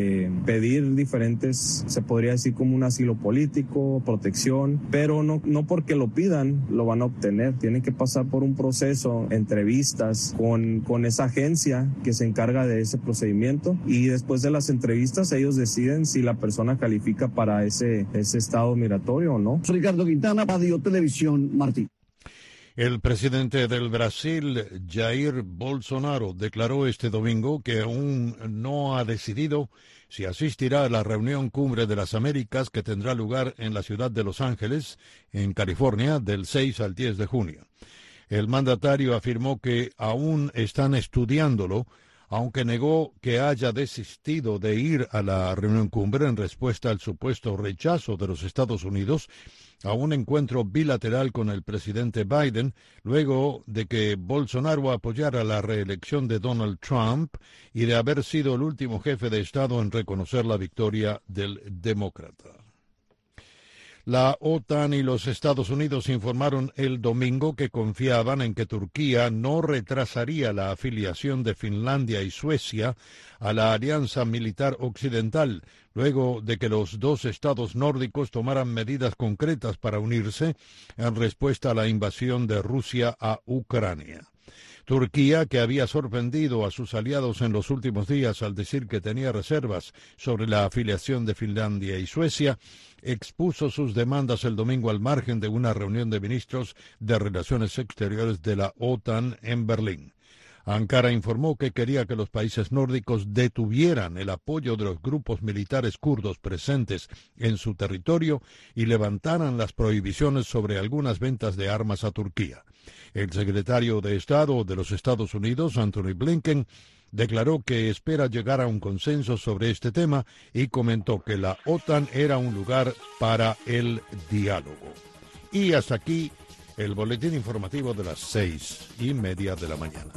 pedir diferentes, se podría decir como un asilo político, protección, pero no porque lo pidan lo van a obtener. Tienen que pasar por un proceso, entrevistas con esa agencia que se encarga de ese procedimiento, y después de las entrevistas ellos deciden si la persona califica para ese estado migratorio o no. Ricardo Quintana, Radio Televisión, Martí. El presidente del Brasil, Jair Bolsonaro, declaró este domingo que aún no ha decidido si asistirá a la reunión Cumbre de las Américas que tendrá lugar en la ciudad de Los Ángeles, en California, del 6 al 10 de junio. El mandatario afirmó que aún están estudiándolo, aunque negó que haya desistido de ir a la reunión cumbre en respuesta al supuesto rechazo de los Estados Unidos a un encuentro bilateral con el presidente Biden, luego de que Bolsonaro apoyara la reelección de Donald Trump y de haber sido el último jefe de Estado en reconocer la victoria del demócrata. La OTAN y los Estados Unidos informaron el domingo que confiaban en que Turquía no retrasaría la afiliación de Finlandia y Suecia a la Alianza Militar Occidental, luego de que los dos estados nórdicos tomaran medidas concretas para unirse en respuesta a la invasión de Rusia a Ucrania. Turquía, que había sorprendido a sus aliados en los últimos días al decir que tenía reservas sobre la afiliación de Finlandia y Suecia, expuso sus demandas el domingo al margen de una reunión de ministros de Relaciones Exteriores de la OTAN en Berlín. Ankara informó que quería que los países nórdicos detuvieran el apoyo de los grupos militares kurdos presentes en su territorio y levantaran las prohibiciones sobre algunas ventas de armas a Turquía. El secretario de Estado de los Estados Unidos, Anthony Blinken, declaró que espera llegar a un consenso sobre este tema y comentó que la OTAN era un lugar para el diálogo. Y hasta aquí el boletín informativo de las 6:30 de la mañana.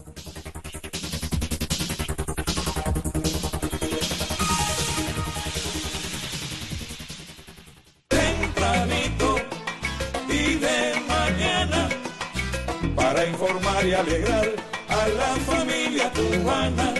Tempranito y de mañana, para informar y alegrar a la familia cubana.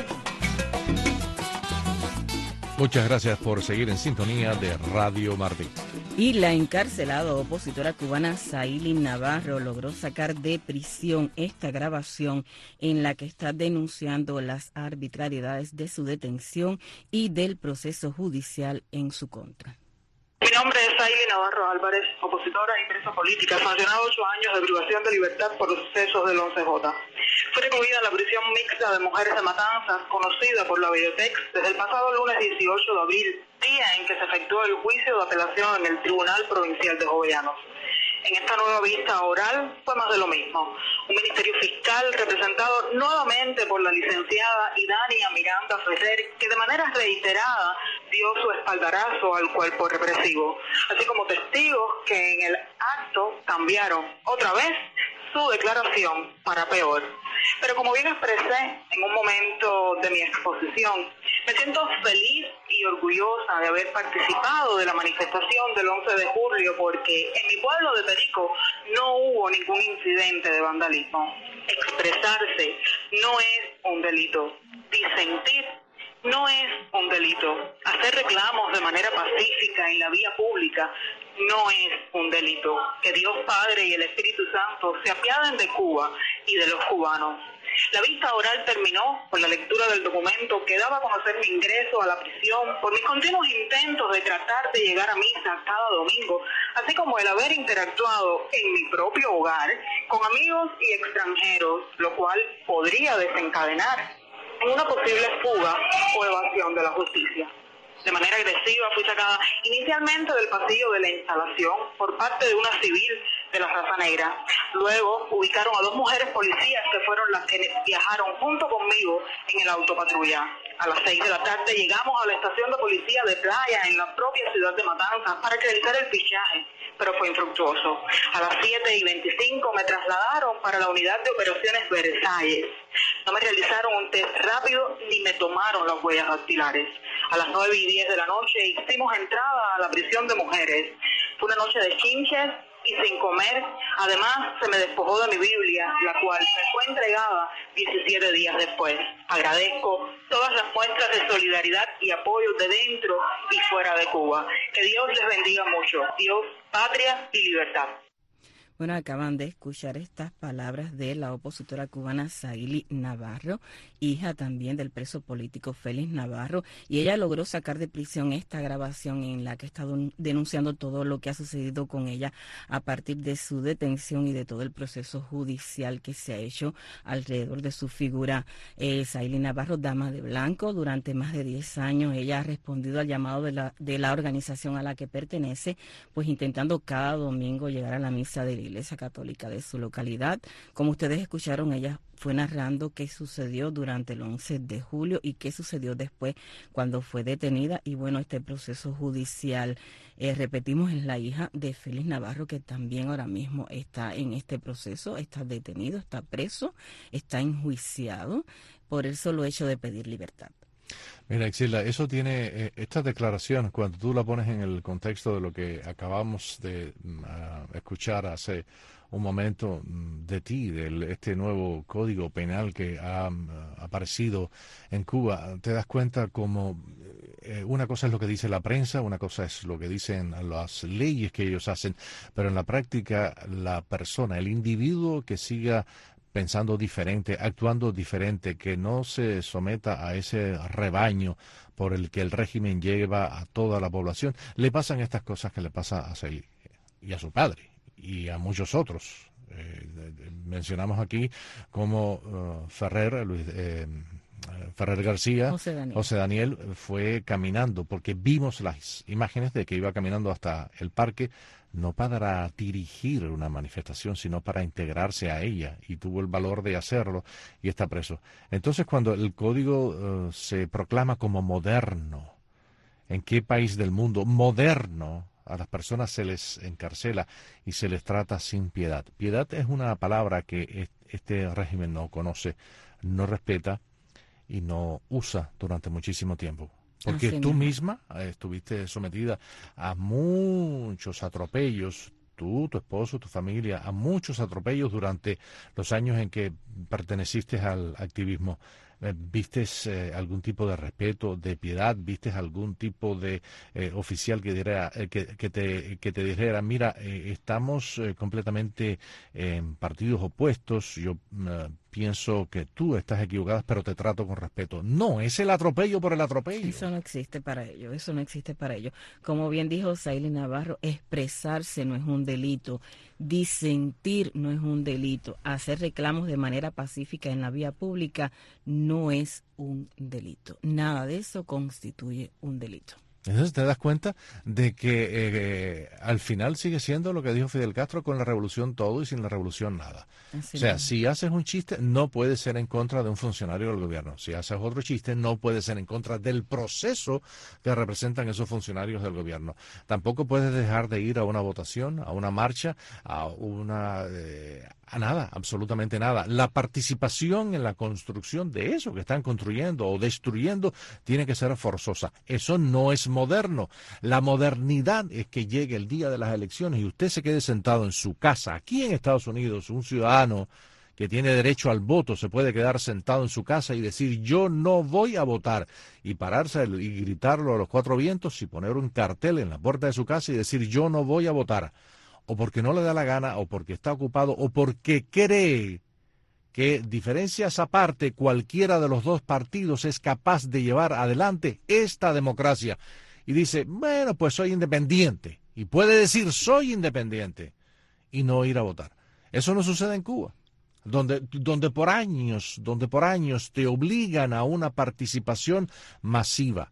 Muchas gracias por seguir en sintonía de Radio Martí. Y la encarcelada opositora cubana Saily Navarro logró sacar de prisión esta grabación en la que está denunciando las arbitrariedades de su detención y del proceso judicial en su contra. Mi nombre es Saily Navarro Álvarez, opositora y presa política, sancionada 8 años de privación de libertad por los sucesos del 11J. Fue recluida en la prisión mixta de mujeres de Matanzas, conocida por la Biotex, desde el pasado lunes 18 de abril, día en que se efectuó el juicio de apelación en el Tribunal Provincial de Jovellanos. En esta nueva vista oral fue más de lo mismo. Un ministerio fiscal representado nuevamente por la licenciada Idania Miranda Ferrer, que de manera reiterada dio su espaldarazo al cuerpo represivo, así como testigos que en el acto cambiaron otra vez su declaración para peor. Pero como bien expresé en un momento de mi exposición, me siento feliz y orgullosa de haber participado de la manifestación del 11 de julio porque en mi pueblo de Perico no hubo ningún incidente de vandalismo. Expresarse no es un delito. Disentir no es un delito. Hacer reclamos de manera pacífica en la vía pública no es un delito. Que Dios Padre y el Espíritu Santo se apiaden de Cuba y de los cubanos. La vista oral terminó con la lectura del documento que daba a conocer mi ingreso a la prisión por mis continuos intentos de tratar de llegar a misa cada domingo, así como el haber interactuado en mi propio hogar con amigos y extranjeros, lo cual podría desencadenar en una posible fuga o evasión de la justicia. De manera agresiva fui sacada inicialmente del pasillo de la instalación por parte de una civil de la raza negra. Luego ubicaron a 2 mujeres policías que fueron las que viajaron junto conmigo en el autopatrulla. A las 6 de la tarde llegamos a la estación de policía de Playa en la propia ciudad de Matanzas para realizar el fichaje, pero fue infructuoso. A las 7:25 me trasladaron para la unidad de operaciones Versalles. No me realizaron un test rápido ni me tomaron las huellas dactilares. A las 9:10 de la noche hicimos entrada a la prisión de mujeres. Fue una noche de chinches y sin comer. Además, se me despojó de mi Biblia, la cual me fue entregada 17 días después. Agradezco todas las muestras de solidaridad y apoyo de dentro y fuera de Cuba. Que Dios les bendiga mucho. Dios, patria y libertad. Bueno, acaban de escuchar estas palabras de la opositora cubana Saily Navarro, hija también del preso político Félix Navarro, y ella logró sacar de prisión esta grabación en la que está denunciando todo lo que ha sucedido con ella a partir de su detención y de todo el proceso judicial que se ha hecho alrededor de su figura. Saily Navarro, dama de blanco, durante más de 10 años ella ha respondido al llamado de la organización a la que pertenece, pues intentando cada domingo llegar a la misa de la Iglesia Católica de su localidad. Como ustedes escucharon, ella fue narrando qué sucedió durante el 11 de julio y qué sucedió después cuando fue detenida. Y bueno, este proceso judicial, repetimos, es la hija de Félix Navarro, que también ahora mismo está en este proceso, está detenido, está preso, está enjuiciado por el solo hecho de pedir libertad. Mira, Exilda, eso tiene, esta declaración, cuando tú la pones en el contexto de lo que acabamos de escuchar hace un momento de ti, de este nuevo código penal que ha aparecido en Cuba, te das cuenta como una cosa es lo que dice la prensa, una cosa es lo que dicen las leyes que ellos hacen, pero en la práctica la persona, el individuo que siga pensando diferente, actuando diferente, que no se someta a ese rebaño por el que el régimen lleva a toda la población, le pasan estas cosas que le pasa a Sailí y a su padre y a muchos otros. Mencionamos aquí como Ferrer García, José Daniel fue caminando, porque vimos las imágenes de que iba caminando hasta el parque, no para dirigir una manifestación, sino para integrarse a ella, y tuvo el valor de hacerlo y está preso. Entonces, cuando el código se proclama como moderno, ¿en qué país del mundo moderno a las personas se les encarcela y se les trata sin piedad? Piedad es una palabra que este régimen no conoce, no respeta y no usa durante muchísimo tiempo. Porque tú misma estuviste sometida a muchos atropellos, tú, tu esposo, tu familia, a muchos atropellos durante los años en que perteneciste al activismo. ¿Vistes algún tipo de respeto, de piedad? ¿Vistes algún tipo de oficial que diera, que te dijera, mira, estamos completamente en partidos opuestos, yo pienso que tú estás equivocada, pero te trato con respeto? No, es el atropello por el atropello. Eso no existe para ellos, eso no existe para ellos. Como bien dijo Sailí Navarro, expresarse no es un delito, disentir no es un delito, hacer reclamos de manera pacífica en la vía pública no es un delito. Nada de eso constituye un delito. Entonces te das cuenta de que al final sigue siendo lo que dijo Fidel Castro: con la revolución todo y sin la revolución nada. Así o sea, es. Si haces un chiste, no puedes ser en contra de un funcionario del gobierno. Si haces otro chiste, no puedes ser en contra del proceso que representan esos funcionarios del gobierno. Tampoco puedes dejar de ir a una votación, a una marcha, a nada, absolutamente nada. La participación en la construcción de eso que están construyendo o destruyendo tiene que ser forzosa. Eso no es moderno. La modernidad es que llegue el día de las elecciones y usted se quede sentado en su casa. Aquí en Estados Unidos, un ciudadano que tiene derecho al voto se puede quedar sentado en su casa y decir: yo no voy a votar, y pararse y gritarlo a los cuatro vientos y poner un cartel en la puerta de su casa y decir: yo no voy a votar, o porque no le da la gana, o porque está ocupado, o porque cree que, diferencias aparte, cualquiera de los dos partidos es capaz de llevar adelante esta democracia. Y dice: bueno, pues soy independiente. Y puede decir: soy independiente, y no ir a votar. Eso no sucede en Cuba, donde por años te obligan a una participación masiva.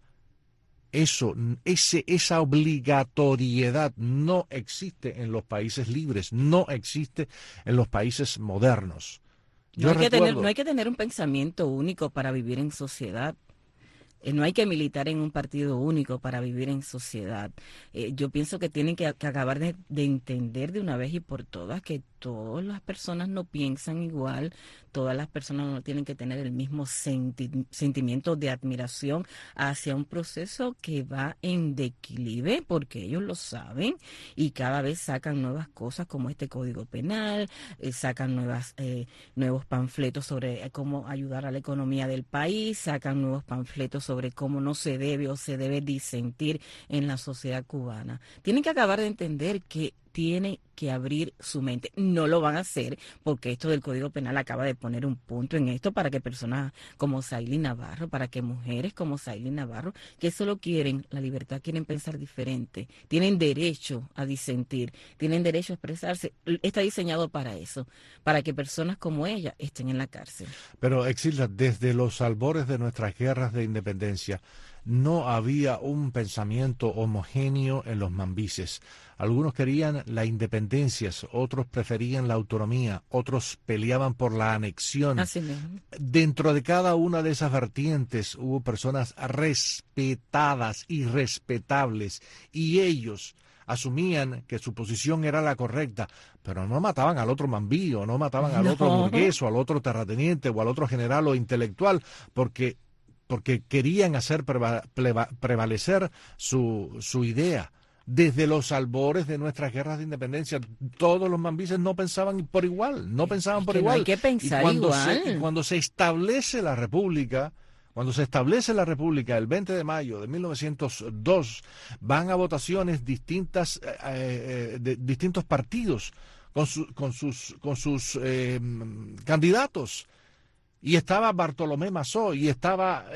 Esa obligatoriedad no existe en los países libres, no existe en los países modernos. No hay que tener un pensamiento único para vivir en sociedad. No hay que militar en un partido único para vivir en sociedad. Yo pienso que tienen que acabar de entender de una vez y por todas que todas las personas no piensan igual, todas las personas no tienen que tener el mismo sentimiento de admiración hacia un proceso que va en declive, porque ellos lo saben, y cada vez sacan nuevas cosas como este Código Penal, sacan nuevos panfletos sobre cómo ayudar a la economía del país, sacan nuevos panfletos sobre cómo no se debe o se debe disentir en la sociedad cubana. Tienen que acabar de entender que tiene que abrir su mente. No lo van a hacer porque esto del Código Penal acaba de poner un punto en esto para que personas como Sailí Navarro, para que mujeres como Sailí Navarro, que solo quieren la libertad, quieren pensar diferente, tienen derecho a disentir, tienen derecho a expresarse. Está diseñado para eso, para que personas como ella estén en la cárcel. Pero, Exilda, desde los albores de nuestras guerras de independencia, no había un pensamiento homogéneo en los mambises. Algunos querían la independencia, otros preferían la autonomía, otros peleaban por la anexión. Así mismo. Dentro de cada una de esas vertientes hubo personas respetadas y respetables, y ellos asumían que su posición era la correcta, pero no mataban al otro mambí, o no mataban al otro burgués, o al otro terrateniente, o al otro general o intelectual, porque porque querían hacer prevalecer su idea. Desde los albores de nuestras guerras de independencia, todos los mambises no pensaban por igual, no pensaban por igual. No hay que pensar igual. Y cuando se establece la República, el 20 de mayo de 1902, van a votaciones distintas de distintos partidos con sus candidatos. Y estaba Bartolomé Massó, y estaba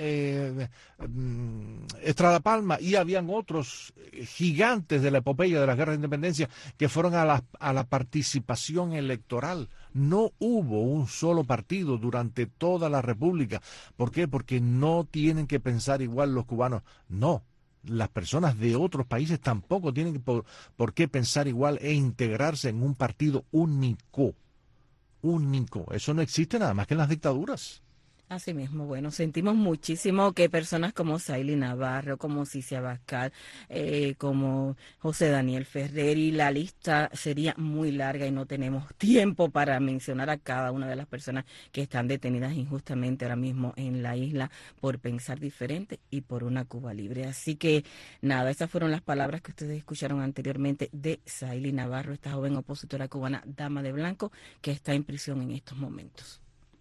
Estrada Palma, y habían otros gigantes de la epopeya de las guerras de independencia que fueron a la participación electoral. No hubo un solo partido durante toda la República. ¿Por qué? Porque no tienen que pensar igual los cubanos. No. Las personas de otros países tampoco tienen por qué pensar igual e integrarse en un partido único. Eso no existe nada más que en las dictaduras. Así mismo, bueno, sentimos muchísimo que personas como Saily Navarro, como Cicia Abascal, como José Daniel Ferrer, y la lista sería muy larga y no tenemos tiempo para mencionar a cada una de las personas que están detenidas injustamente ahora mismo en la isla por pensar diferente y por una Cuba libre. Así que nada, esas fueron las palabras que ustedes escucharon anteriormente de Saily Navarro, esta joven opositora cubana, dama de blanco, que está en prisión en estos momentos.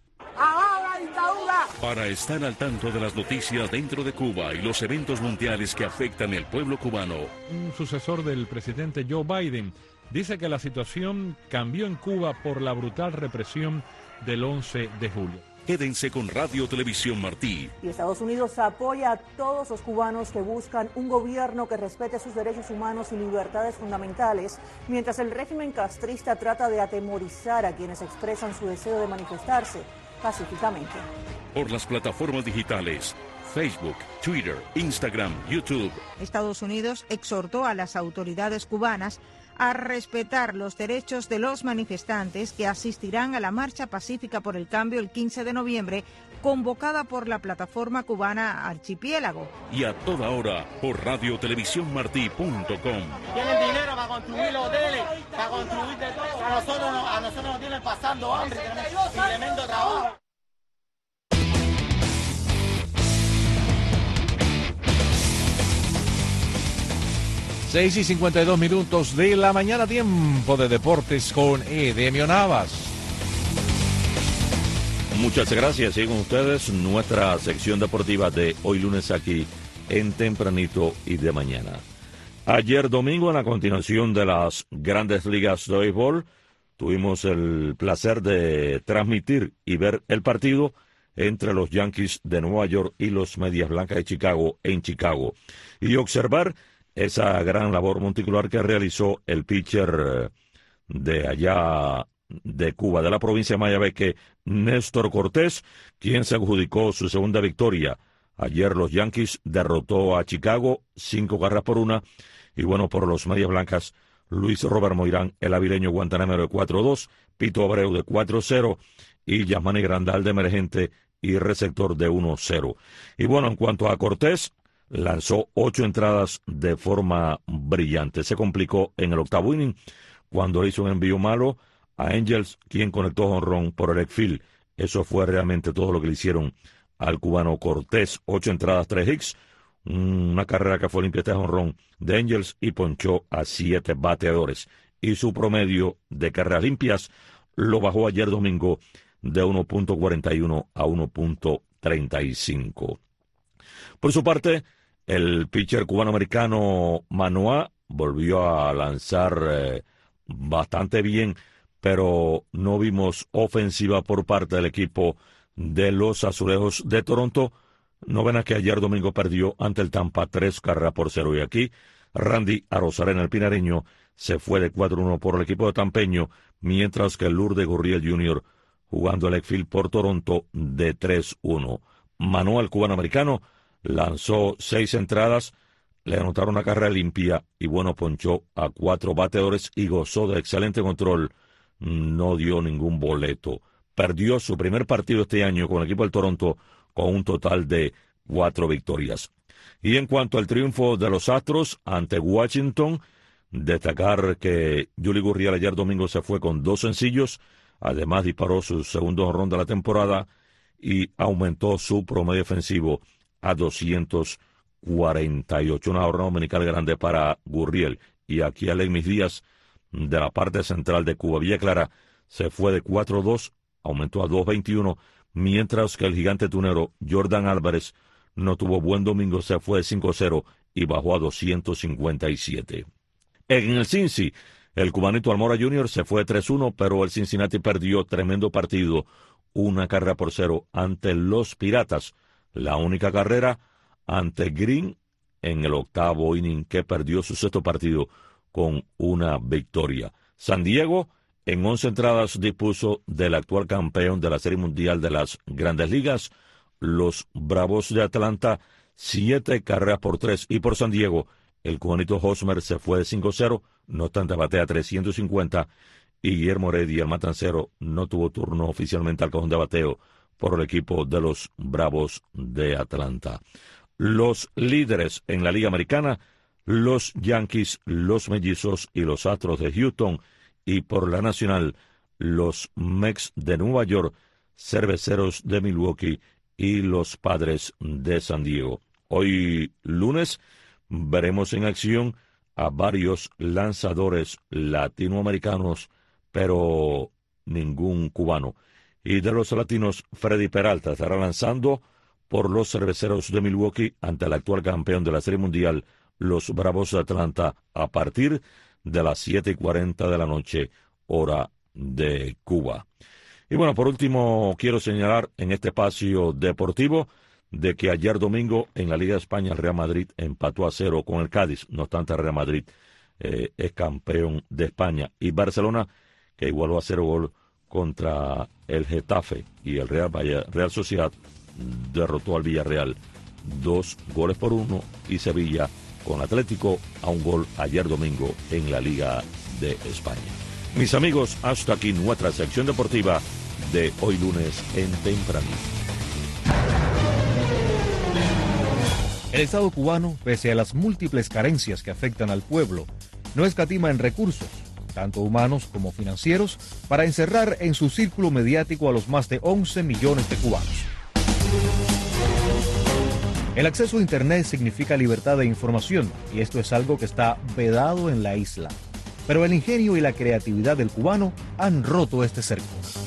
Para estar al tanto de las noticias dentro de Cuba y los eventos mundiales que afectan al pueblo cubano, un sucesor del presidente Joe Biden dice que la situación cambió en Cuba por la brutal represión del 11 de julio. Quédense con Radio Televisión Martí. Y Estados Unidos apoya a todos los cubanos que buscan un gobierno que respete sus derechos humanos y libertades fundamentales, mientras el régimen castrista trata de atemorizar a quienes expresan su deseo de manifestarse pacíficamente. Por las plataformas digitales, Facebook, Twitter, Instagram, YouTube. Estados Unidos exhortó a las autoridades cubanas a respetar los derechos de los manifestantes que asistirán a la marcha pacífica por el cambio el 15 de noviembre, convocada por la plataforma cubana Archipiélago. Y a toda hora por radiotelevisiónmartí.com. Tienen dinero para construir los hoteles, para construir de todo. A nosotros nos tienen pasando hambre y tremendo trabajo. Seis y 52 minutos de la mañana, tiempo de deportes con Edemio Navas. Muchas gracias. Siguen ustedes nuestra sección deportiva de hoy lunes aquí en Tempranito y de Mañana. Ayer domingo, en la continuación de las grandes ligas de béisbol, tuvimos el placer de transmitir y ver el partido entre los Yankees de Nueva York y los Medias Blancas de Chicago en Chicago, y observar esa gran labor monticular que realizó el pitcher de allá de Cuba, de la provincia de Mayabeque, Néstor Cortés, quien se adjudicó su segunda victoria. Ayer los Yankees derrotó a Chicago 5-1, y bueno, por los Medias Blancas, Luis Robert Moirán, el avileño guantanamero, de 4-2, Pito Abreu de 4-0 y Yasmani Grandal de emergente y receptor de 1-0. Y bueno, en cuanto a Cortés, lanzó 8 entradas de forma brillante. Se complicó en el octavo inning cuando hizo un envío malo a Angels, quien conectó jonrón por el outfield. Eso fue realmente todo lo que le hicieron al cubano Cortés. 8 entradas, 3 hits, una carrera que fue limpia, este jonrón de Angels, y ponchó a 7 bateadores. Y su promedio de carreras limpias lo bajó ayer domingo de 1.41 a 1.35. Por su parte, el pitcher cubano-americano Manoah volvió a lanzar bastante bien, pero no vimos ofensiva por parte del equipo de los Azulejos de Toronto. Novena que ayer domingo perdió ante el Tampa 3-0. Y aquí Randy Arozarena, el pinareño, se fue de 4-1 por el equipo de Tampeño, mientras que Lourdes Gurriel Jr. jugando el outfield por Toronto de 3-1. Manoah, el cubano-americano, lanzó 6 entradas, le anotaron una carrera limpia y bueno, ponchó a 4 bateadores y gozó de excelente control. No dio ningún boleto. Perdió su primer partido este año con el equipo del Toronto con un total de 4 victorias. Y en cuanto al triunfo de los Astros ante Washington, destacar que Yuli Gurriel ayer domingo se fue con 2 sencillos, además disparó su segundo jonrón de la temporada y aumentó su promedio ofensivo a 248. Una jornada dominical grande para Gurriel. Y aquí Alexis Díaz, de la parte central de Cuba. Villa Clara se fue de 4-2, aumentó a 2-21, mientras que el gigante tunero Jordan Álvarez no tuvo buen domingo, se fue de 5-0 y bajó a 257. En el Cincy, el cubanito Almora Jr. se fue de 3-1, pero el Cincinnati perdió tremendo partido, 1-0 ante los Piratas. La única carrera ante Green en el octavo inning, que perdió su sexto partido con una victoria. San Diego, en 11 entradas, dispuso del actual campeón de la Serie Mundial de las Grandes Ligas, los Bravos de Atlanta, 7-3. Y por San Diego, el cubanito Hosmer se fue de 5-0, no obstante batea 350, y Guillermo Heredia, el matancero, no tuvo turno oficialmente al cajón de bateo por el equipo de los Bravos de Atlanta. Los líderes en la Liga Americana, los Yankees, los Mellizos y los Astros de Houston, y por la Nacional, los Mets de Nueva York, Cerveceros de Milwaukee y los Padres de San Diego. Hoy lunes veremos en acción a varios lanzadores latinoamericanos, pero ningún cubano. Y de los latinos, Freddy Peralta estará lanzando por los Cerveceros de Milwaukee ante el actual campeón de la Serie Mundial, los Bravos de Atlanta, a partir de las 7:40 de la noche, hora de Cuba. Y bueno, por último, quiero señalar en este espacio deportivo de que ayer domingo en la Liga de España el Real Madrid empató a 0 con el Cádiz. No obstante, el Real Madrid es campeón de España. Y Barcelona, que igualó a 0 contra el Getafe, y el Real Sociedad derrotó al Villarreal 2-1, y Sevilla con Atlético a 1 ayer domingo en la Liga de España. Mis amigos, hasta aquí nuestra sección deportiva de hoy lunes en Tempranito. El Estado cubano, pese a las múltiples carencias que afectan al pueblo, no escatima en recursos, tanto humanos como financieros, para encerrar en su círculo mediático a los más de 11 millones de cubanos. El acceso a Internet significa libertad de información, y esto es algo que está vedado en la isla. Pero el ingenio y la creatividad del cubano han roto este cerco.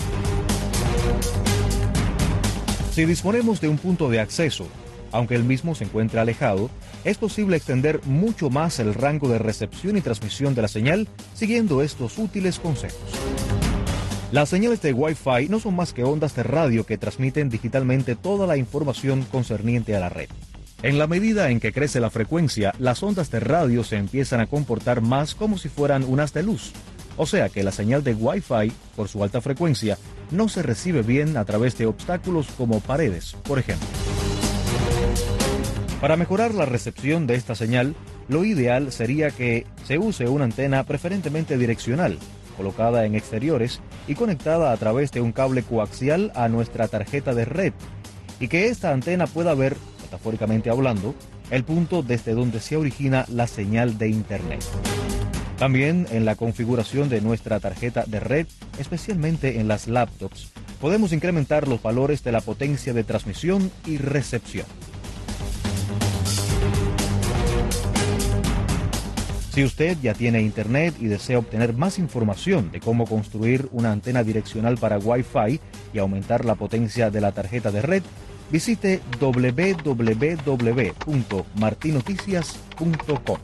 Si disponemos de un punto de acceso, aunque el mismo se encuentre alejado, es posible extender mucho más el rango de recepción y transmisión de la señal siguiendo estos útiles consejos. Las señales de Wi-Fi no son más que ondas de radio que transmiten digitalmente toda la información concerniente a la red. En la medida en que crece la frecuencia, las ondas de radio se empiezan a comportar más como si fueran unas de luz. O sea que la señal de Wi-Fi, por su alta frecuencia, no se recibe bien a través de obstáculos como paredes, por ejemplo. Para mejorar la recepción de esta señal, lo ideal sería que se use una antena preferentemente direccional, colocada en exteriores y conectada a través de un cable coaxial a nuestra tarjeta de red, y que esta antena pueda ver, metafóricamente hablando, el punto desde donde se origina la señal de Internet. También en la configuración de nuestra tarjeta de red, especialmente en las laptops, podemos incrementar los valores de la potencia de transmisión y recepción. Si usted ya tiene Internet y desea obtener más información de cómo construir una antena direccional para Wi-Fi y aumentar la potencia de la tarjeta de red, visite www.martinoticias.com.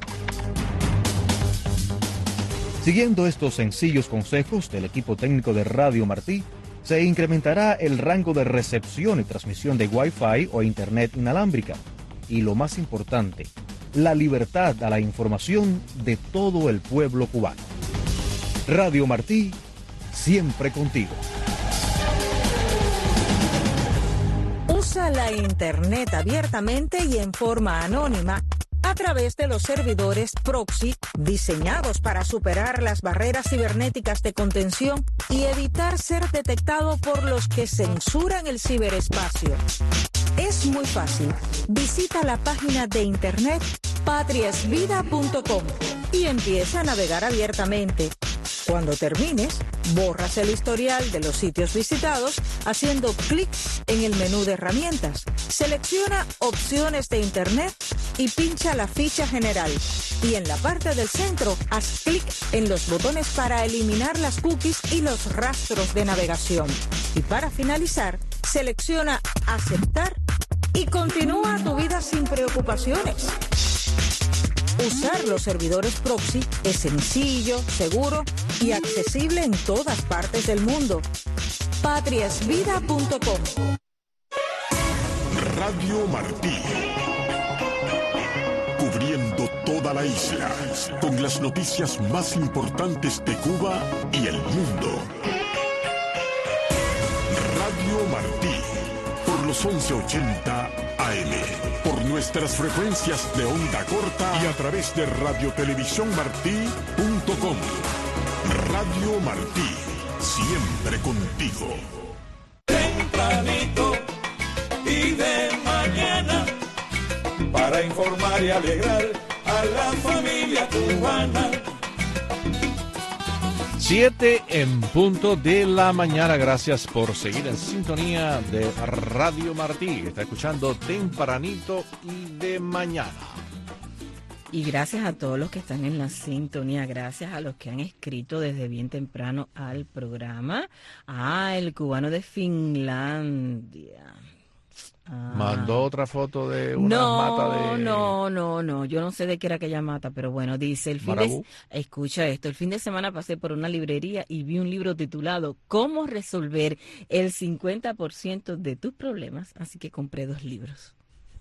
Siguiendo estos sencillos consejos del equipo técnico de Radio Martí, se incrementará el rango de recepción y transmisión de Wi-Fi o Internet inalámbrica. Y lo más importante, la libertad a la información de todo el pueblo cubano. Radio Martí, siempre contigo. Usa la Internet abiertamente y en forma anónima a través de los servidores proxy diseñados para superar las barreras cibernéticas de contención y evitar ser detectado por los que censuran el ciberespacio. Es muy fácil. Visita la página de internet patriasvida.com y empieza a navegar abiertamente. Cuando termines, borras el historial de los sitios visitados haciendo clic en el menú de herramientas. Selecciona opciones de Internet y pincha la ficha general. Y en la parte del centro, haz clic en los botones para eliminar las cookies y los rastros de navegación. Y para finalizar, selecciona aceptar y continúa tu vida sin preocupaciones. Usar los servidores proxy es sencillo, seguro y accesible en todas partes del mundo. patriasvida.com. Radio Martí. Cubriendo toda la isla con las noticias más importantes de Cuba y el mundo. Radio Martí, por los 1180 AM, por nuestras frecuencias de onda corta y a través de radiotelevisiónmartí.com. Radio Martí, siempre contigo. Tempranito y de mañana, para informar y alegrar a la familia cubana. 7 en punto de la mañana. Gracias por seguir en sintonía de Radio Martí. Está escuchando Tempranito y de mañana. Y gracias a todos los que están en la sintonía, gracias a los que han escrito desde bien temprano al programa. El cubano de Finlandia. Mandó otra foto de una mata de... No, yo no sé de qué era aquella mata, pero bueno, dice, escucha esto, el fin de semana pasé por una librería y vi un libro titulado ¿Cómo resolver el 50% de tus problemas? Así que compré 2 libros.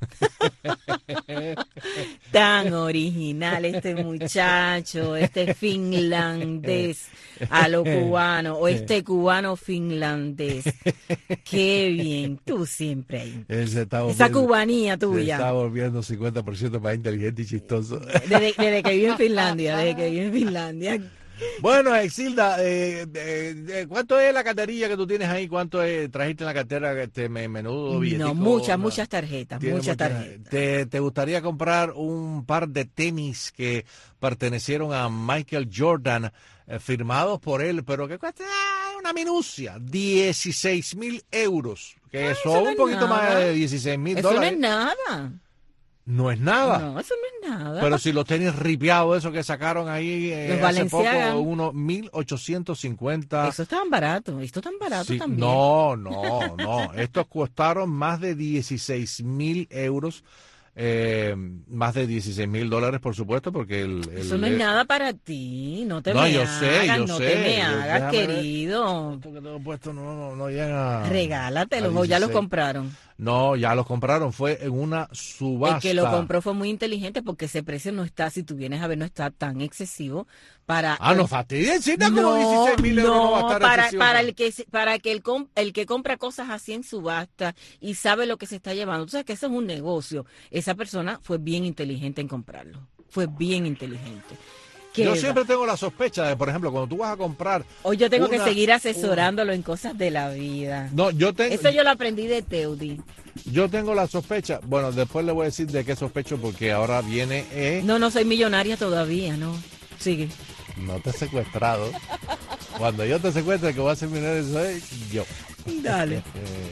Tan original este muchacho, este finlandés a lo cubano, o este cubano finlandés. Qué bien, tú siempre ahí. Esa cubanía tuya. Se está volviendo 50% más inteligente y chistoso. Desde que vive en Finlandia, Bueno, Exilda, ¿cuánto es la carterilla que tú tienes ahí? ¿Cuánto trajiste en la cartera menudo billetico? No, muchas tarjetas. ¿Te gustaría comprar un par de tenis que pertenecieron a Michael Jordan, firmados por él, pero que cuesta una minucia, 16,000 euros, que son un poquito más de 16,000 dólares? Eso no es nada. No es nada. No, eso no es nada. Pero si los tenis ripiados, esos que sacaron ahí hace poco, unos 1,850. Eso es tan barato. Esto es tan barato también. No. Estos costaron más de 16,000 euros. Más de 16,000 dólares, por supuesto, porque eso no es nada para ti. No te me hagas, querido. Esto que tengo puesto no llega. Regálatelos, o ya los compraron. No, ya los compraron, fue en una subasta. El que lo compró fue muy inteligente porque ese precio no está, si tú vienes a ver, no está tan excesivo para... no fastidien, si no, como 16,000 euros no va a estar excesivo. Para que el que compra cosas así en subasta y sabe lo que se está llevando, tú sabes que eso es un negocio. Esa persona fue bien inteligente en comprarlo, fue bien inteligente. Yo siempre tengo la sospecha de, por ejemplo, cuando tú vas a comprar... Hoy yo tengo que seguir asesorándolo en cosas de la vida. Eso yo lo aprendí de Teudi. Yo tengo la sospecha, bueno, después le voy a decir de qué sospecho, porque ahora viene... No soy millonaria todavía, no. Sigue. No te he secuestrado. Cuando yo te secuestre, que voy a ser millonario, soy yo. Dale.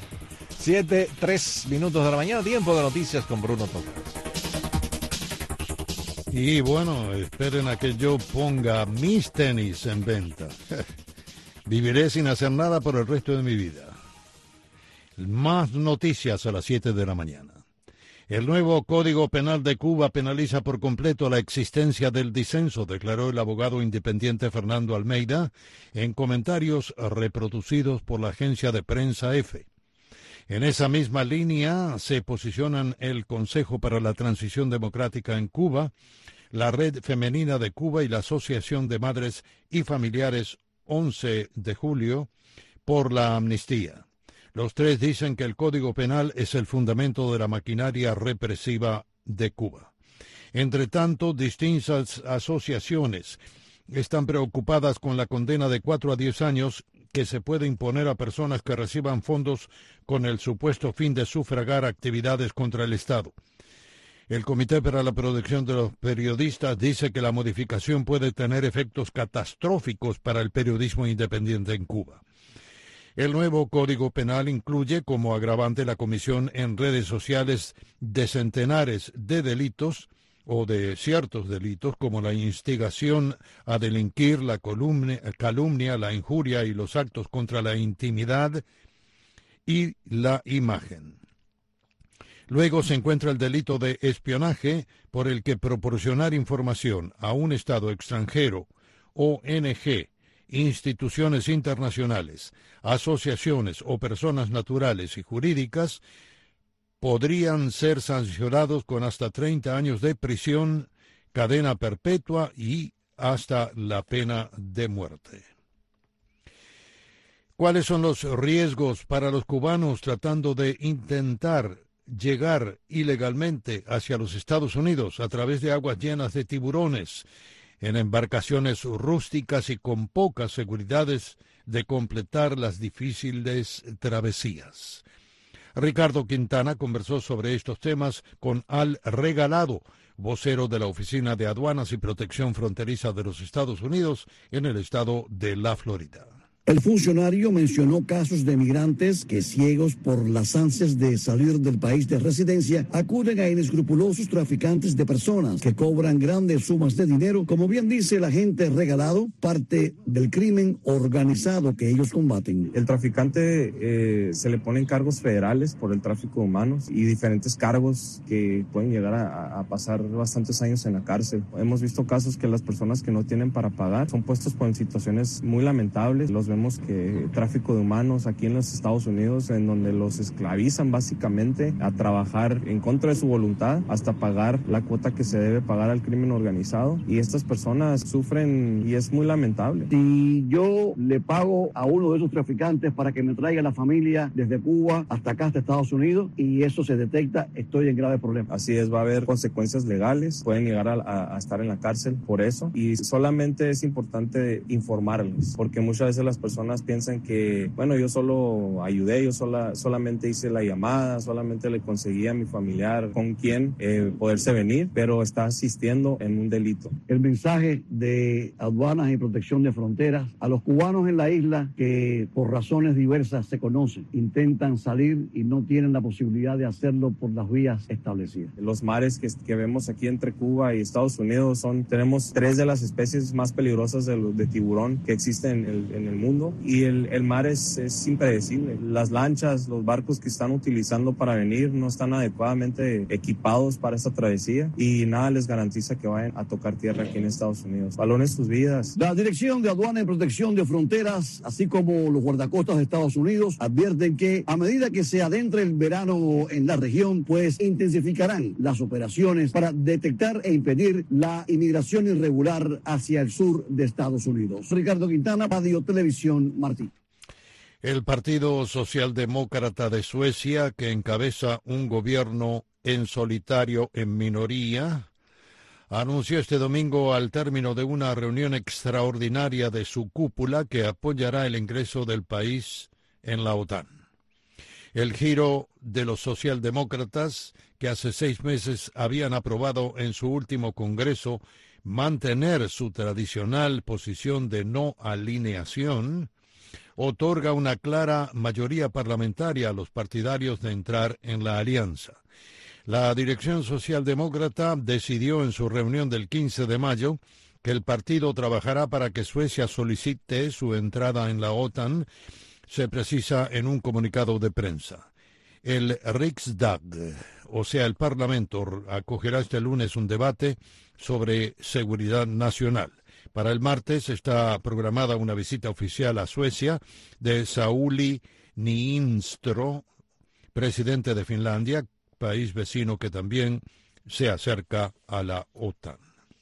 7:03 de la mañana, tiempo de noticias con Bruno Toca. Y bueno, esperen a que yo ponga mis tenis en venta. Viviré sin hacer nada por el resto de mi vida. Más noticias a las 7 de la mañana. El nuevo Código Penal de Cuba penaliza por completo la existencia del disenso, declaró el abogado independiente Fernando Almeida en comentarios reproducidos por la agencia de prensa EFE. En esa misma línea se posicionan el Consejo para la Transición Democrática en Cuba, la Red Femenina de Cuba y la Asociación de Madres y Familiares 11 de Julio por la amnistía. Los tres dicen que el Código Penal es el fundamento de la maquinaria represiva de Cuba. Entre tanto, distintas asociaciones están preocupadas con la condena de 4 a 10 años que se puede imponer a personas que reciban fondos con el supuesto fin de sufragar actividades contra el Estado. El Comité para la Protección de los Periodistas dice que la modificación puede tener efectos catastróficos para el periodismo independiente en Cuba. El nuevo Código Penal incluye como agravante la comisión en redes sociales de centenares de delitos o de ciertos delitos como la instigación a delinquir, la calumnia, la injuria y los actos contra la intimidad y la imagen. Luego se encuentra el delito de espionaje, por el que proporcionar información a un Estado extranjero, ONG, instituciones internacionales, asociaciones o personas naturales y jurídicas podrían ser sancionados con hasta 30 años de prisión, cadena perpetua y hasta la pena de muerte. ¿Cuáles son los riesgos para los cubanos tratando de intentar llegar ilegalmente hacia los Estados Unidos a través de aguas llenas de tiburones, en embarcaciones rústicas y con pocas seguridades de completar las difíciles travesías? Ricardo Quintana conversó sobre estos temas con Al Regalado, vocero de la Oficina de Aduanas y Protección Fronteriza de los Estados Unidos en el estado de la Florida. El funcionario mencionó casos de migrantes que, ciegos por las ansias de salir del país de residencia, acuden a inescrupulosos traficantes de personas que cobran grandes sumas de dinero, como bien dice el agente Regalado, parte del crimen organizado que ellos combaten. El traficante se le ponen cargos federales por el tráfico de humanos y diferentes cargos que pueden llegar a pasar bastantes años en la cárcel. Hemos visto casos que las personas que no tienen para pagar son puestos en situaciones muy lamentables. Los vemos que tráfico de humanos aquí en los Estados Unidos, en donde los esclavizan básicamente a trabajar en contra de su voluntad hasta pagar la cuota que se debe pagar al crimen organizado, y estas personas sufren y es muy lamentable. Si yo le pago a uno de esos traficantes para que me traiga la familia desde Cuba hasta acá, hasta Estados Unidos, y eso se detecta, estoy en grave problema. Así es, va a haber consecuencias legales, pueden llegar a estar en la cárcel por eso, y solamente es importante informarles, porque muchas veces las personas piensan que, bueno, yo solo ayudé, yo solamente hice la llamada, solamente le conseguí a mi familiar con quien poderse venir, pero está asistiendo en un delito. El mensaje de Aduanas y Protección de Fronteras a los cubanos en la isla que por razones diversas se conocen, intentan salir y no tienen la posibilidad de hacerlo por las vías establecidas. Los mares que vemos aquí entre Cuba y Estados Unidos tenemos 3 de las especies más peligrosas de tiburón que existen en el mundo, y el mar es impredecible. Las lanchas, los barcos que están utilizando para venir no están adecuadamente equipados para esta travesía, y nada les garantiza que vayan a tocar tierra aquí en Estados Unidos. Valoren sus vidas. La Dirección de Aduana y Protección de Fronteras, así como los guardacostas de Estados Unidos, advierten que a medida que se adentre el verano en la región, pues intensificarán las operaciones para detectar e impedir la inmigración irregular hacia el sur de Estados Unidos. Ricardo Quintana, Radio Televisión Martí. El Partido Socialdemócrata de Suecia, que encabeza un gobierno en solitario en minoría, anunció este domingo al término de una reunión extraordinaria de su cúpula que apoyará el ingreso del país en la OTAN. El giro de los socialdemócratas, que hace 6 meses habían aprobado en su último congreso mantener su tradicional posición de no alineación, otorga una clara mayoría parlamentaria a los partidarios de entrar en la alianza. La dirección socialdemócrata decidió en su reunión del 15 de mayo que el partido trabajará para que Suecia solicite su entrada en la OTAN, se precisa en un comunicado de prensa. El Riksdag, o sea, el Parlamento, acogerá este lunes un debate sobre seguridad nacional. Para el martes está programada una visita oficial a Suecia de Sauli Niinistö, presidente de Finlandia, país vecino que también se acerca a la OTAN.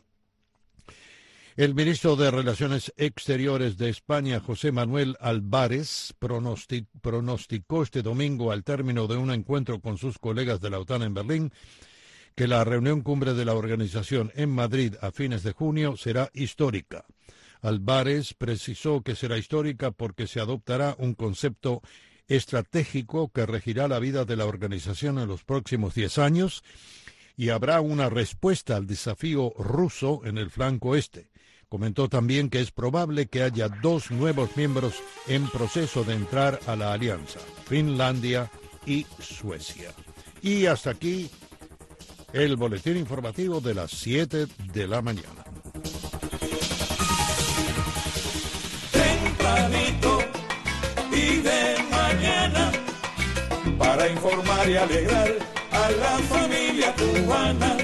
El ministro de Relaciones Exteriores de España, José Manuel Álvarez, pronosticó este domingo, al término de un encuentro con sus colegas de la OTAN en Berlín, que la reunión cumbre de la organización en Madrid a fines de junio será histórica. Álvarez precisó que será histórica porque se adoptará un concepto estratégico que regirá la vida de la organización en los próximos 10 años y habrá una respuesta al desafío ruso en el flanco este. Comentó también que es probable que haya 2 nuevos miembros en proceso de entrar a la alianza, Finlandia y Suecia. Y hasta aquí el boletín informativo de las 7 de la mañana. Tempranito y de mañana, para informar y alegrar a la familia cubana.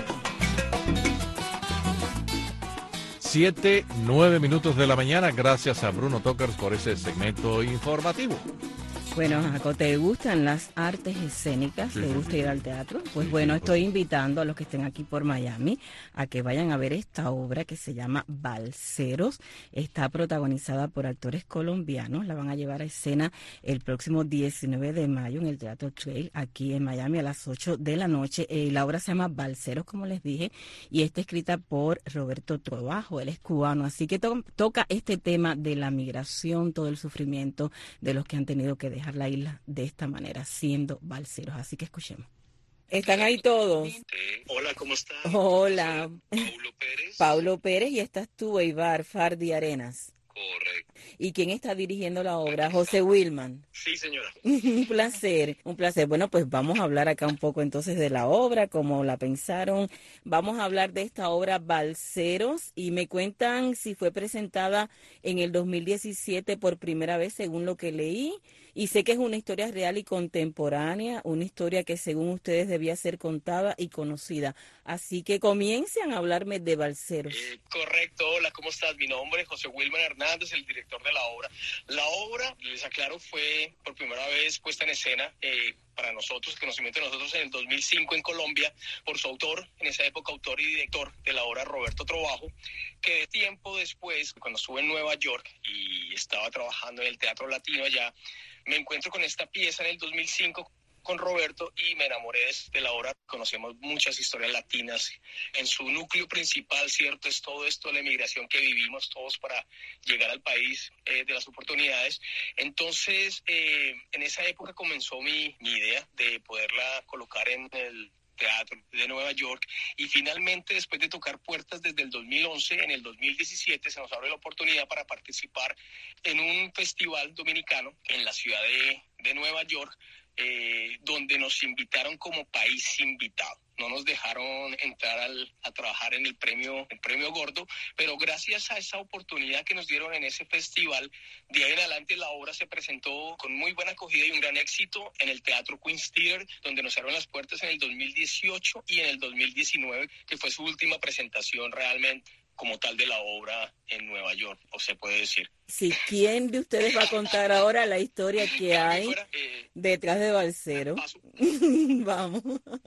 7:09 de la mañana. Gracias a Bruno Tokers por ese segmento informativo. Bueno, Jaco, ¿te gustan las artes escénicas? ¿Te gusta ir al teatro? Pues bueno, estoy invitando a los que estén aquí por Miami a que vayan a ver esta obra que se llama Balseros. Está protagonizada por actores colombianos. La van a llevar a escena el próximo 19 de mayo en el Teatro Trail, aquí en Miami, a las 8 de la noche. La obra se llama Balseros, como les dije, y está escrita por Roberto Trabajo. Él es cubano, así que toca este tema de la migración, todo el sufrimiento de los que han tenido que dejar la isla de esta manera, siendo balseros. Así que escuchemos. ¿Están ahí todos? Hola, ¿cómo estás? Hola. Paulo Pérez. Paulo Pérez, y estás tú, Eibar Fardi Arenas. Correcto. ¿Y quién está dirigiendo la obra? José Wilman. Sí, señora. Un placer, un placer. Bueno, pues vamos a hablar acá un poco entonces de la obra, cómo la pensaron. Vamos a hablar de esta obra Balseros y me cuentan si fue presentada en el 2017 por primera vez, según lo que leí. Y sé que es una historia real y contemporánea, una historia que según ustedes debía ser contada y conocida. Así que comiencen a hablarme de Balseros. Correcto, hola, ¿cómo estás? Mi nombre es José Wilman Hernández, el director de la obra. La obra, les aclaro, fue por primera vez puesta en escena para nosotros, conocimiento de nosotros, en el 2005 en Colombia, por su autor, en esa época autor y director de la obra, Roberto Trabajo, que tiempo después, cuando estuve en Nueva York y estaba trabajando en el Teatro Latino allá, me encuentro con esta pieza en el 2005 con Roberto y me enamoré de la obra. Conocemos muchas historias latinas. En su núcleo principal, cierto, es todo esto de la emigración que vivimos todos para llegar al país de las oportunidades. Entonces, en esa época comenzó mi idea de poderla colocar en el Teatro de Nueva York, y finalmente, después de tocar puertas desde el 2011, en el 2017 se nos abre la oportunidad para participar en un festival dominicano en la ciudad de Nueva York, donde nos invitaron como país invitado. No nos dejaron entrar a trabajar en el premio gordo, pero gracias a esa oportunidad que nos dieron en ese festival, de ahí en adelante la obra se presentó con muy buena acogida y un gran éxito en el Teatro Queen's Theater, donde nos abrieron las puertas en el 2018 y en el 2019, que fue su última presentación realmente como tal de la obra en Nueva York, o se puede decir. Sí, ¿quién de ustedes va a contar ahora la historia que hay detrás de Balseros? Vamos.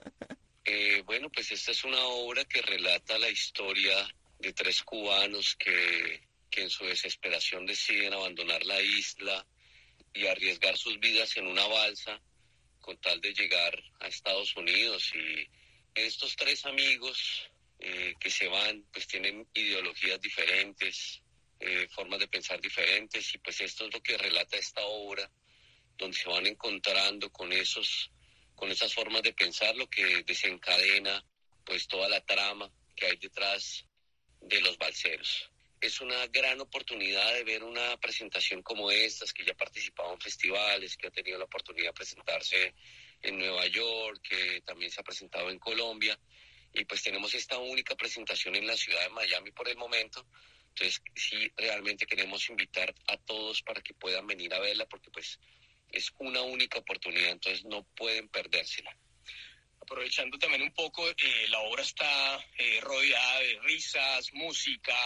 Bueno, pues esta es una obra que relata la historia de 3 cubanos que en su desesperación deciden abandonar la isla y arriesgar sus vidas en una balsa con tal de llegar a Estados Unidos. Y estos 3 amigos que se van, pues tienen ideologías diferentes, formas de pensar diferentes, y pues esto es lo que relata esta obra, donde se van encontrando con esas formas de pensar, lo que desencadena pues toda la trama que hay detrás de los balseros. Es una gran oportunidad de ver una presentación como estas, que ya ha participado en festivales, que ha tenido la oportunidad de presentarse en Nueva York, que también se ha presentado en Colombia, y pues tenemos esta única presentación en la ciudad de Miami por el momento. Entonces sí, realmente queremos invitar a todos para que puedan venir a verla, porque pues es una única oportunidad, entonces no pueden perdérsela. Aprovechando también un poco, la obra está rodeada de risas, música,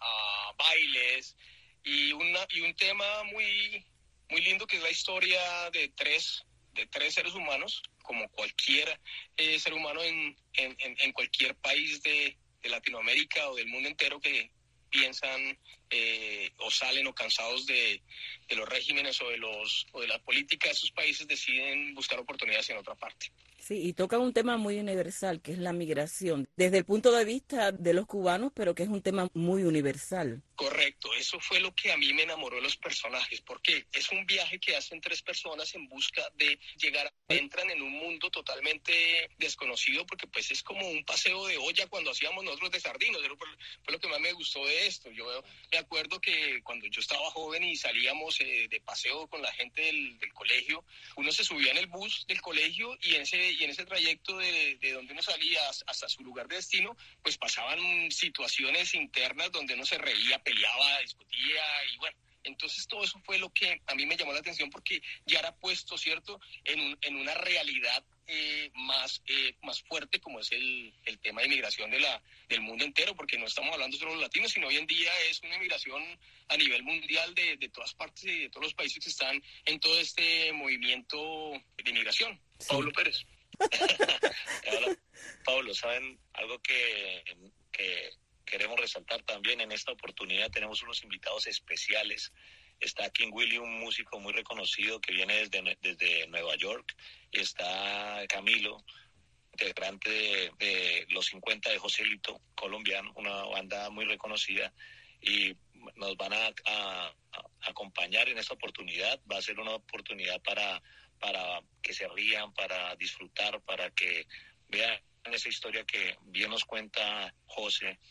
bailes y un tema muy, muy lindo, que es la historia de tres seres humanos, como cualquier ser humano en cualquier país de Latinoamérica o del mundo entero, que piensan o salen o cansados de los regímenes o de la política de sus países deciden buscar oportunidades en otra parte. Sí, y toca un tema muy universal, que es la migración, desde el punto de vista de los cubanos, pero que es un tema muy universal. Correcto, eso fue lo que a mí me enamoró de los personajes, porque es un viaje que hacen 3 personas en busca de llegar, entran en un mundo totalmente desconocido, porque pues es como un paseo de olla cuando hacíamos nosotros de sardinos, fue lo que más me gustó de esto. Yo me acuerdo que cuando yo estaba joven y salíamos de paseo con la gente del colegio, uno se subía en el bus del colegio y en ese trayecto de donde uno salía hasta su lugar de destino, pues pasaban situaciones internas donde uno se reía, peleaba, discutía y bueno, entonces todo eso fue lo que a mí me llamó la atención porque ya era puesto, ¿cierto?, en una realidad más fuerte como es el tema de inmigración del mundo entero, porque no estamos hablando solo de los latinos, sino hoy en día es una inmigración a nivel mundial de todas partes y de todos los países que están en todo este movimiento de inmigración. Sí. Pablo Pérez. Hola, Pablo, ¿saben algo que queremos resaltar también? En esta oportunidad tenemos unos invitados especiales. Está King Willy, un músico muy reconocido que viene desde Nueva York, y está Camilo, integrante de Los 50 de Joselito, colombiano, una banda muy reconocida, y nos van a acompañar en esta oportunidad. Va a ser una oportunidad para que se rían, para disfrutar, para que vean esa historia que bien nos cuenta José,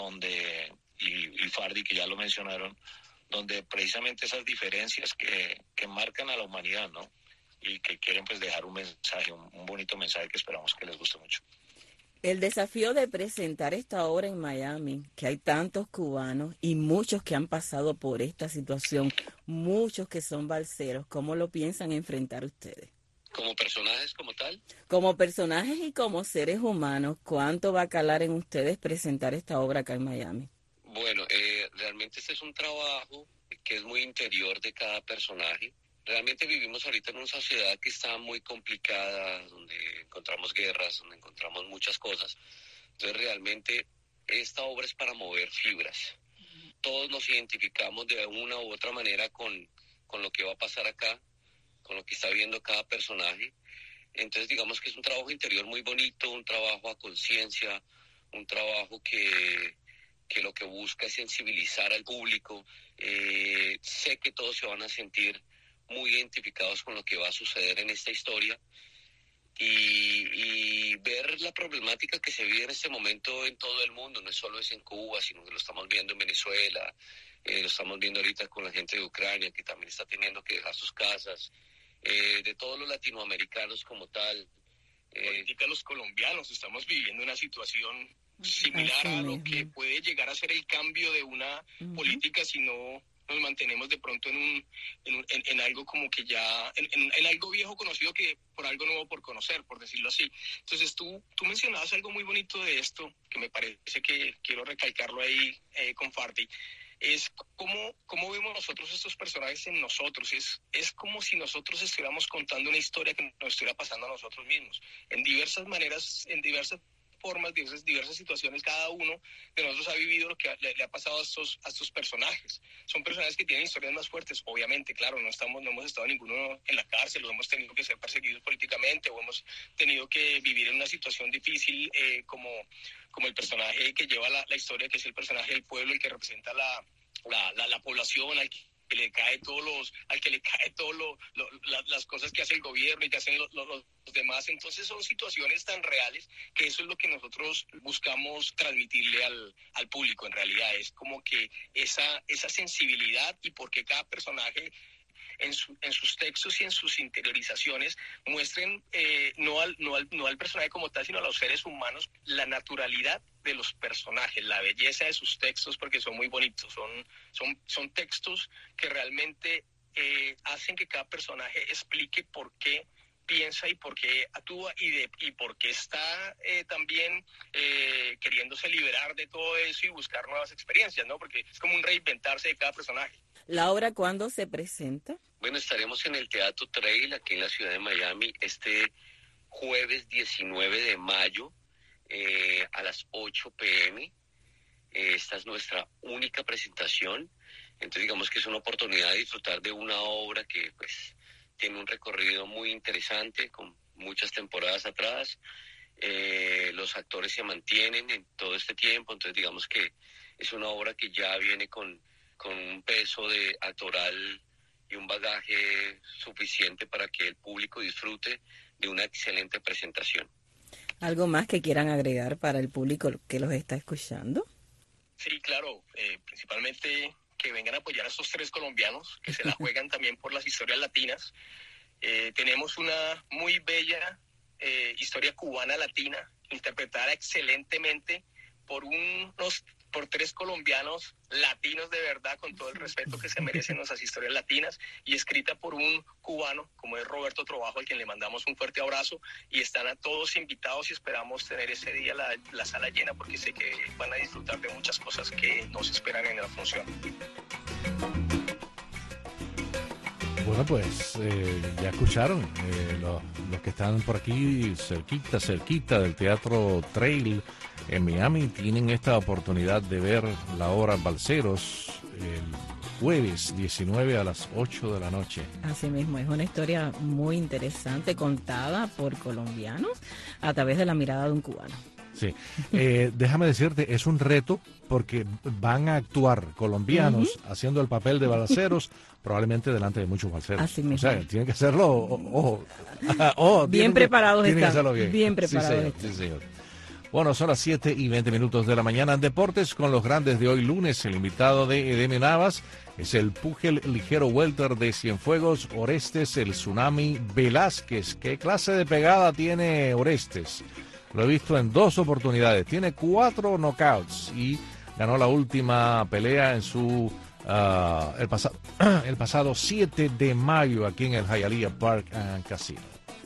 y Fardi, que ya lo mencionaron, donde precisamente esas diferencias que marcan a la humanidad, ¿no? Y que quieren pues dejar un mensaje, un bonito mensaje que esperamos que les guste mucho. El desafío de presentar esta obra en Miami, que hay tantos cubanos y muchos que han pasado por esta situación, muchos que son balseros, ¿cómo lo piensan enfrentar ustedes? ¿Como personajes como tal? Como personajes y como seres humanos, ¿cuánto va a calar en ustedes presentar esta obra acá en Miami? Bueno, realmente este es un trabajo que es muy interior de cada personaje. Realmente vivimos ahorita en una sociedad que está muy complicada, donde encontramos guerras, donde encontramos muchas cosas. Entonces realmente esta obra es para mover fibras. Todos nos identificamos de una u otra manera con lo que va a pasar acá, con lo que está viendo cada personaje. Entonces digamos que es un trabajo interior muy bonito, un trabajo a conciencia, un trabajo que lo que busca es sensibilizar al público. Sé que todos se van a sentir muy identificados con lo que va a suceder en esta historia y ver la problemática que se vive en este momento en todo el mundo. No solo es en Cuba, sino que lo estamos viendo en Venezuela, lo estamos viendo ahorita con la gente de Ucrania, que también está teniendo que dejar sus casas, de todos los latinoamericanos como tal. Ahorita los colombianos estamos viviendo una situación similar a lo que puede llegar a ser el cambio de una política si no nos mantenemos de pronto en algo como que ya, en algo viejo conocido que por algo nuevo por conocer, por decirlo así. Entonces tú mencionabas algo muy bonito de esto, que me parece que quiero recalcarlo ahí con Fardi, es cómo vemos nosotros estos personajes en nosotros. Es como si nosotros estuviéramos contando una historia que nos estuviera pasando a nosotros mismos. En diversas maneras, en diversas formas, diversas situaciones, cada uno de nosotros ha vivido lo que le ha pasado a estos personajes. Son personajes que tienen historias más fuertes, obviamente, claro, no hemos estado ninguno en la cárcel, o hemos tenido que ser perseguidos políticamente, o hemos tenido que vivir en una situación difícil, como el personaje que lleva la historia, que es el personaje del pueblo, el que representa la población, al que le cae las cosas que hace el gobierno y que hacen los demás. Entonces son situaciones tan reales que eso es lo que nosotros buscamos transmitirle al público. En realidad es como que esa sensibilidad, y porque cada personaje en sus textos y en sus interiorizaciones muestren no al personaje como tal, sino a los seres humanos, la naturalidad de los personajes, la belleza de sus textos, porque son muy bonitos, son textos que realmente hacen que cada personaje explique por qué piensa y por qué actúa y por qué está también queriéndose liberar de todo eso y buscar nuevas experiencias, ¿no? Porque es como un reinventarse de cada personaje. ¿La obra cuándo se presenta? Bueno, estaremos en el Teatro Trail, aquí en la ciudad de Miami, este jueves 19 de mayo a las 8 p.m. esta es nuestra única presentación, entonces digamos que es una oportunidad de disfrutar de una obra que pues tiene un recorrido muy interesante, con muchas temporadas atrás. Los actores se mantienen en todo este tiempo, entonces digamos que es una obra que ya viene con un peso de actoral y un bagaje suficiente para que el público disfrute de una excelente presentación. ¿Algo más que quieran agregar para el público que los está escuchando? Sí, claro, principalmente que vengan a apoyar a estos 3 colombianos que se la juegan también por las historias latinas. Tenemos una muy bella historia cubana latina, interpretada excelentemente por 3 colombianos latinos de verdad, con todo el respeto que se merecen nuestras historias latinas, y escrita por un cubano como es Roberto Trovajo, al quien le mandamos un fuerte abrazo, y están a todos invitados y esperamos tener ese día la sala llena, porque sé que van a disfrutar de muchas cosas que nos esperan en la función. Bueno, pues ya escucharon, los que están por aquí cerquita del Teatro Trail en Miami tienen esta oportunidad de ver la obra Balseros el jueves 19 a las 8 de la noche. Así mismo, es una historia muy interesante contada por colombianos a través de la mirada de un cubano. Sí, déjame decirte, es un reto porque van a actuar colombianos haciendo el papel de balseros, probablemente delante de muchos balseros. Así mismo. O sea, tienen que hacerlo bien preparados tienen están. Que hacerlo bien. Bien preparados. Sí, señor. Bueno, son las 7:20 de la mañana en Deportes con los grandes de hoy lunes. El invitado de Edemio Navas es el púgil ligero welter de Cienfuegos, Orestes, el Tsunami Velázquez. ¿Qué clase de pegada tiene Orestes? Lo he visto en 2 oportunidades. Tiene 4 knockouts y ganó la última pelea en su el pasado 7 de mayo aquí en el Hialeah Park and Casino.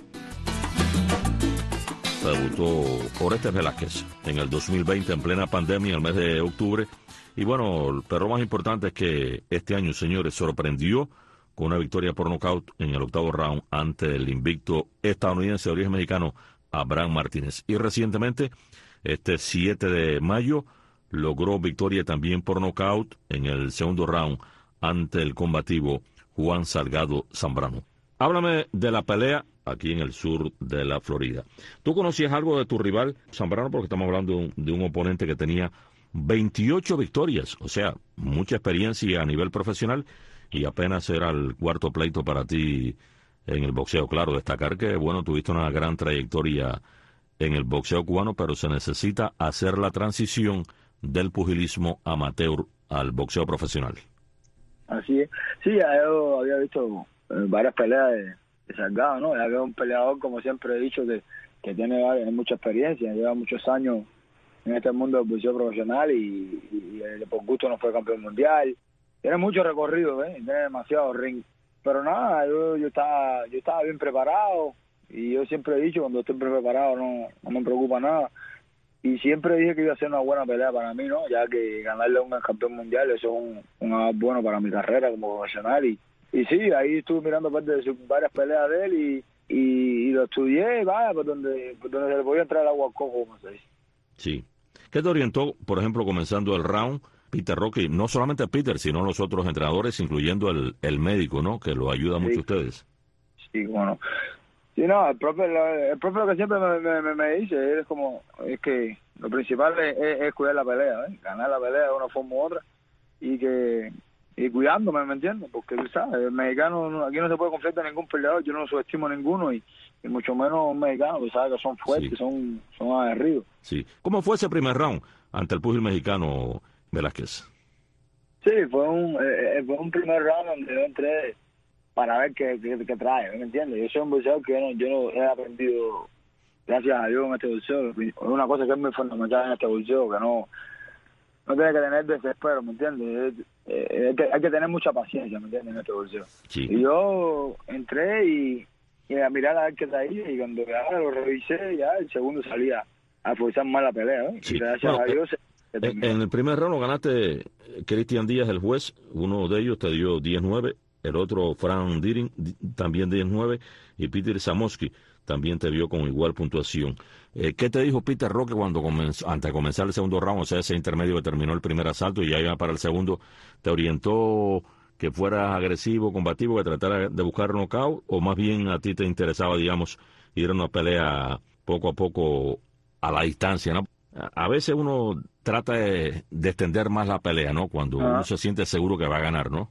Debutó Orestes Velázquez en el 2020 en plena pandemia, en el mes de octubre. Y bueno, pero lo más importante es que este año, señores, sorprendió con una victoria por nocaut en el 8º round ante el invicto estadounidense de origen mexicano Abraham Martínez. Y recientemente, este 7 de mayo, logró victoria también por nocaut en el 2º round ante el combativo Juan Salgado Zambrano. Háblame de la pelea aquí en el sur de la Florida. ¿Tú conocías algo de tu rival Zambrano? Porque estamos hablando de un oponente que tenía 28 victorias, o sea, mucha experiencia a nivel profesional, y apenas era el 4º pleito para ti en el boxeo. Claro, destacar que, bueno, tuviste una gran trayectoria en el boxeo cubano, pero se necesita hacer la transición del pugilismo amateur al boxeo profesional. Así es. Sí, yo había visto varias peleas de Salgado, ¿no? Ya que es un peleador, como siempre he dicho, que tiene mucha experiencia, lleva muchos años en este mundo del boxeo profesional y por gusto no fue campeón mundial. Tiene mucho recorrido, tiene demasiado ring. Pero nada, yo estaba bien preparado, y yo siempre he dicho, cuando estoy preparado no me preocupa nada. Y siempre dije que iba a ser una buena pelea para mí, ¿no? Ya que ganarle a un campeón mundial, eso es un avance bueno para mi carrera como profesional. Y sí, ahí estuve mirando parte de varias peleas de él y lo estudié, vaya, por donde se le podía entrar el agua al coco, como se dice. Sí. ¿Qué te orientó, por ejemplo, comenzando el round? Peter Rocky, no solamente Peter, sino los otros entrenadores, incluyendo el médico, ¿no? Que lo ayuda mucho a ustedes. Sí, bueno. Sí, no, el propio que siempre me dice, es que lo principal es cuidar la pelea, ganar la pelea de una forma u otra, y cuidándome, ¿me entiendes? Porque tú sabes, el mexicano, aquí no se puede confiar en ningún peleador, yo no subestimo a ninguno, y mucho menos un mexicano, que sabes que son fuertes, sí. son aguerridos. Sí. ¿Cómo fue ese primer round ante el púgil mexicano Velázquez? Sí, fue un primer round donde yo entré para ver qué trae, ¿me entiendes? Yo soy un boxeador que yo no he aprendido, gracias a Dios, en este boxeo. Es una cosa que es muy fundamental en este boxeo, que no tiene que tener desespero, ¿me entiendes? Hay que tener mucha paciencia, ¿me entiendes? En este boxeo. Sí. Y yo entré y a mirar a ver qué traía, y cuando ya lo revisé, ya el segundo salía a forzar más la pelea, Sí. Y gracias a Dios. En el primer round lo ganaste Cristian Díaz, el juez. Uno de ellos te dio 10-9 el otro Frank Diring también 10-9 y Peter Samosky también te vio con igual puntuación. ¿Qué te dijo Peter Roque cuando antes de comenzar el segundo round, o sea, ese intermedio que terminó el primer asalto y ya iba para el segundo, te orientó que fueras agresivo, combativo, que tratara de buscar knockout, o más bien a ti te interesaba, digamos, ir a una pelea poco a poco a la distancia, ¿no? A veces uno trata de extender más la pelea, ¿no? Cuando uno se siente seguro que va a ganar, ¿no?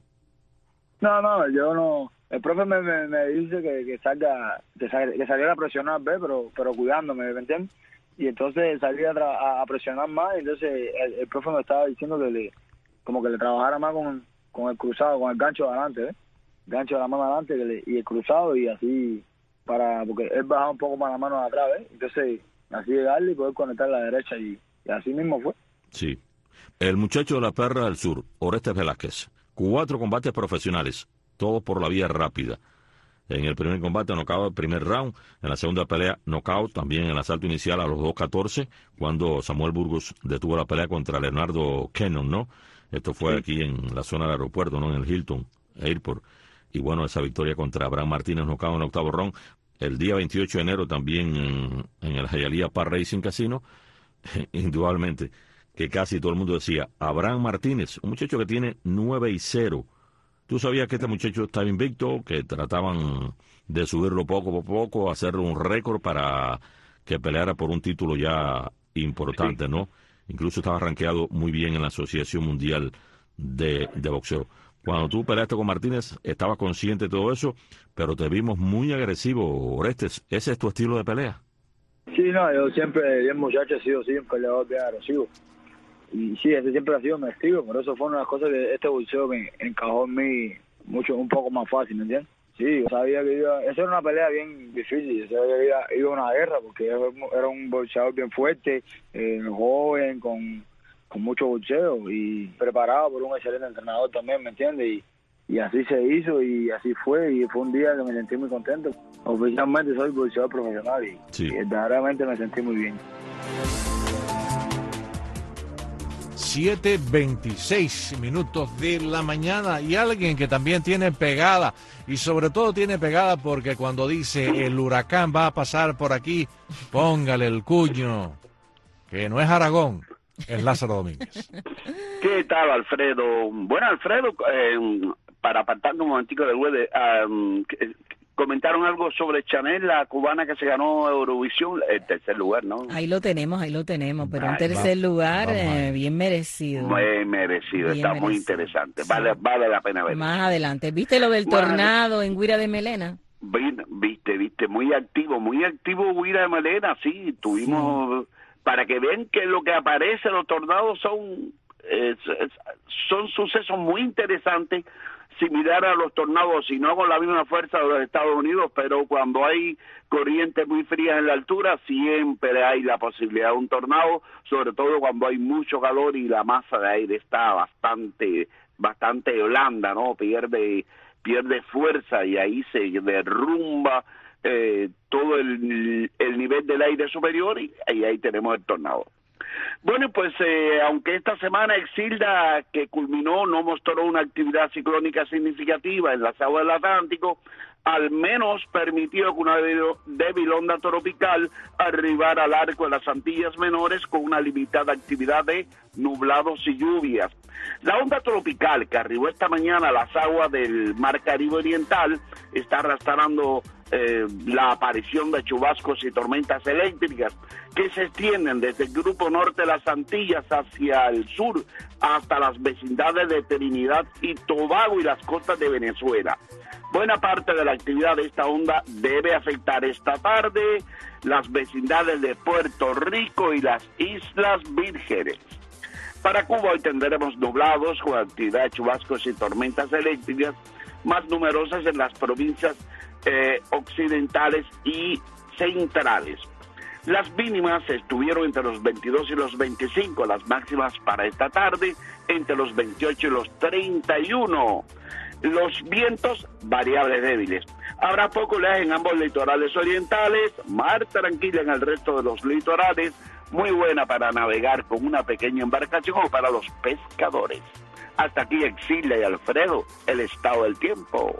No, yo no. El profe me dice que saliera a presionar, ¿ves? Pero cuidándome, ¿me entiendes? Y entonces salí a presionar más, y entonces el profe me estaba diciendo que como que le trabajara más con el cruzado, con el gancho de adelante, ¿ves? Gancho de la mano adelante y el cruzado, y así, porque él bajaba un poco más la mano de atrás, ¿ves? Entonces, así llegarle y poder conectar la derecha, y así mismo fue. Sí. El muchacho de la Perla del Sur, Orestes Velázquez, 4 combates profesionales, todos por la vía rápida. En el primer combate, knockout el primer round. En la segunda pelea, knockout también en el asalto inicial a los 2:14, cuando Samuel Burgos detuvo la pelea contra Leonardo Cannon, ¿no? Esto fue aquí en la zona del aeropuerto, ¿no? En el Hilton Airport. Y bueno, esa victoria contra Abraham Martínez, knockout en el octavo round. El día 28 de enero también en el Hialeah Park Racing Casino, indudablemente, que casi todo el mundo decía, Abraham Martínez, un muchacho que tiene 9-0. ¿Tú sabías que este muchacho estaba invicto, que trataban de subirlo poco a poco, hacerle un récord para que peleara por un título ya importante, ¿no? Incluso estaba rankeado muy bien en la Asociación Mundial de Boxeo. Cuando tú peleaste con Martínez, estabas consciente de todo eso, pero te vimos muy agresivo, Orestes. ¿Ese es tu estilo de pelea? Sí, no, yo siempre, bien muchacho, he sido un peleador bien agresivo. Y sí, ese siempre ha sido mi estilo, por eso fue una de las cosas que este boxeo me encajó en mí un poco más fácil, ¿me entiendes? Sí, yo sabía que esa era una pelea bien difícil, yo sabía que iba a una guerra, porque era un boxeador bien fuerte, joven, con mucho boxeo y preparado por un excelente entrenador también, ¿me entiendes? Y así se hizo y así fue, y fue un día que me sentí muy contento. Oficialmente soy boxeador profesional y verdaderamente me sentí muy bien. 7:26 de la mañana, y alguien que también tiene pegada, y sobre todo tiene pegada porque cuando dice el huracán va a pasar por aquí, póngale el cuño, que no es Aragón, es Lázaro Domínguez. ¿Qué tal, Alfredo? Bueno, Alfredo, para apartarnos un momentico del web, comentaron algo sobre Chanel, la cubana que se ganó Eurovisión, el tercer lugar, ¿no? Ahí lo tenemos, pero un tercer lugar bien merecido. Muy merecido, está muy interesante, vale la pena verlo. Más adelante, ¿viste lo del tornado en Guira de Melena? Viste, muy activo Guira de Melena, sí, tuvimos, para que vean que lo que aparece, los tornados son sucesos muy interesantes, similar a los tornados, y no con la misma fuerza de los Estados Unidos, pero cuando hay corrientes muy frías en la altura, siempre hay la posibilidad de un tornado, sobre todo cuando hay mucho calor y la masa de aire está bastante blanda, ¿no? Pierde fuerza y ahí se derrumba todo el nivel del aire superior y ahí tenemos el tornado. Bueno, pues aunque esta semana Exilda, que culminó, no mostró una actividad ciclónica significativa en las aguas del Atlántico, al menos permitió que una débil onda tropical arribara al arco de las Antillas Menores con una limitada actividad de nublados y lluvias. La onda tropical que arribó esta mañana a las aguas del Mar Caribe Oriental está arrastrando la aparición de chubascos y tormentas eléctricas que se extienden desde el grupo norte de las Antillas hacia el sur hasta las vecindades de Trinidad y Tobago y las costas de Venezuela. Buena parte de la actividad de esta onda debe afectar esta tarde las vecindades de Puerto Rico y las Islas Vírgenes. Para Cuba hoy tendremos nublados con actividad de chubascos y tormentas eléctricas más numerosas en las provincias occidentales y centrales. Las mínimas estuvieron entre los 22 y los 25, las máximas para esta tarde entre los 28 y los 31. Los vientos variables débiles. Habrá poco oleaje en ambos litorales orientales, mar tranquila en el resto de los litorales, muy buena para navegar con una pequeña embarcación o para los pescadores. Hasta aquí Exilda y Alfredo, el estado del tiempo.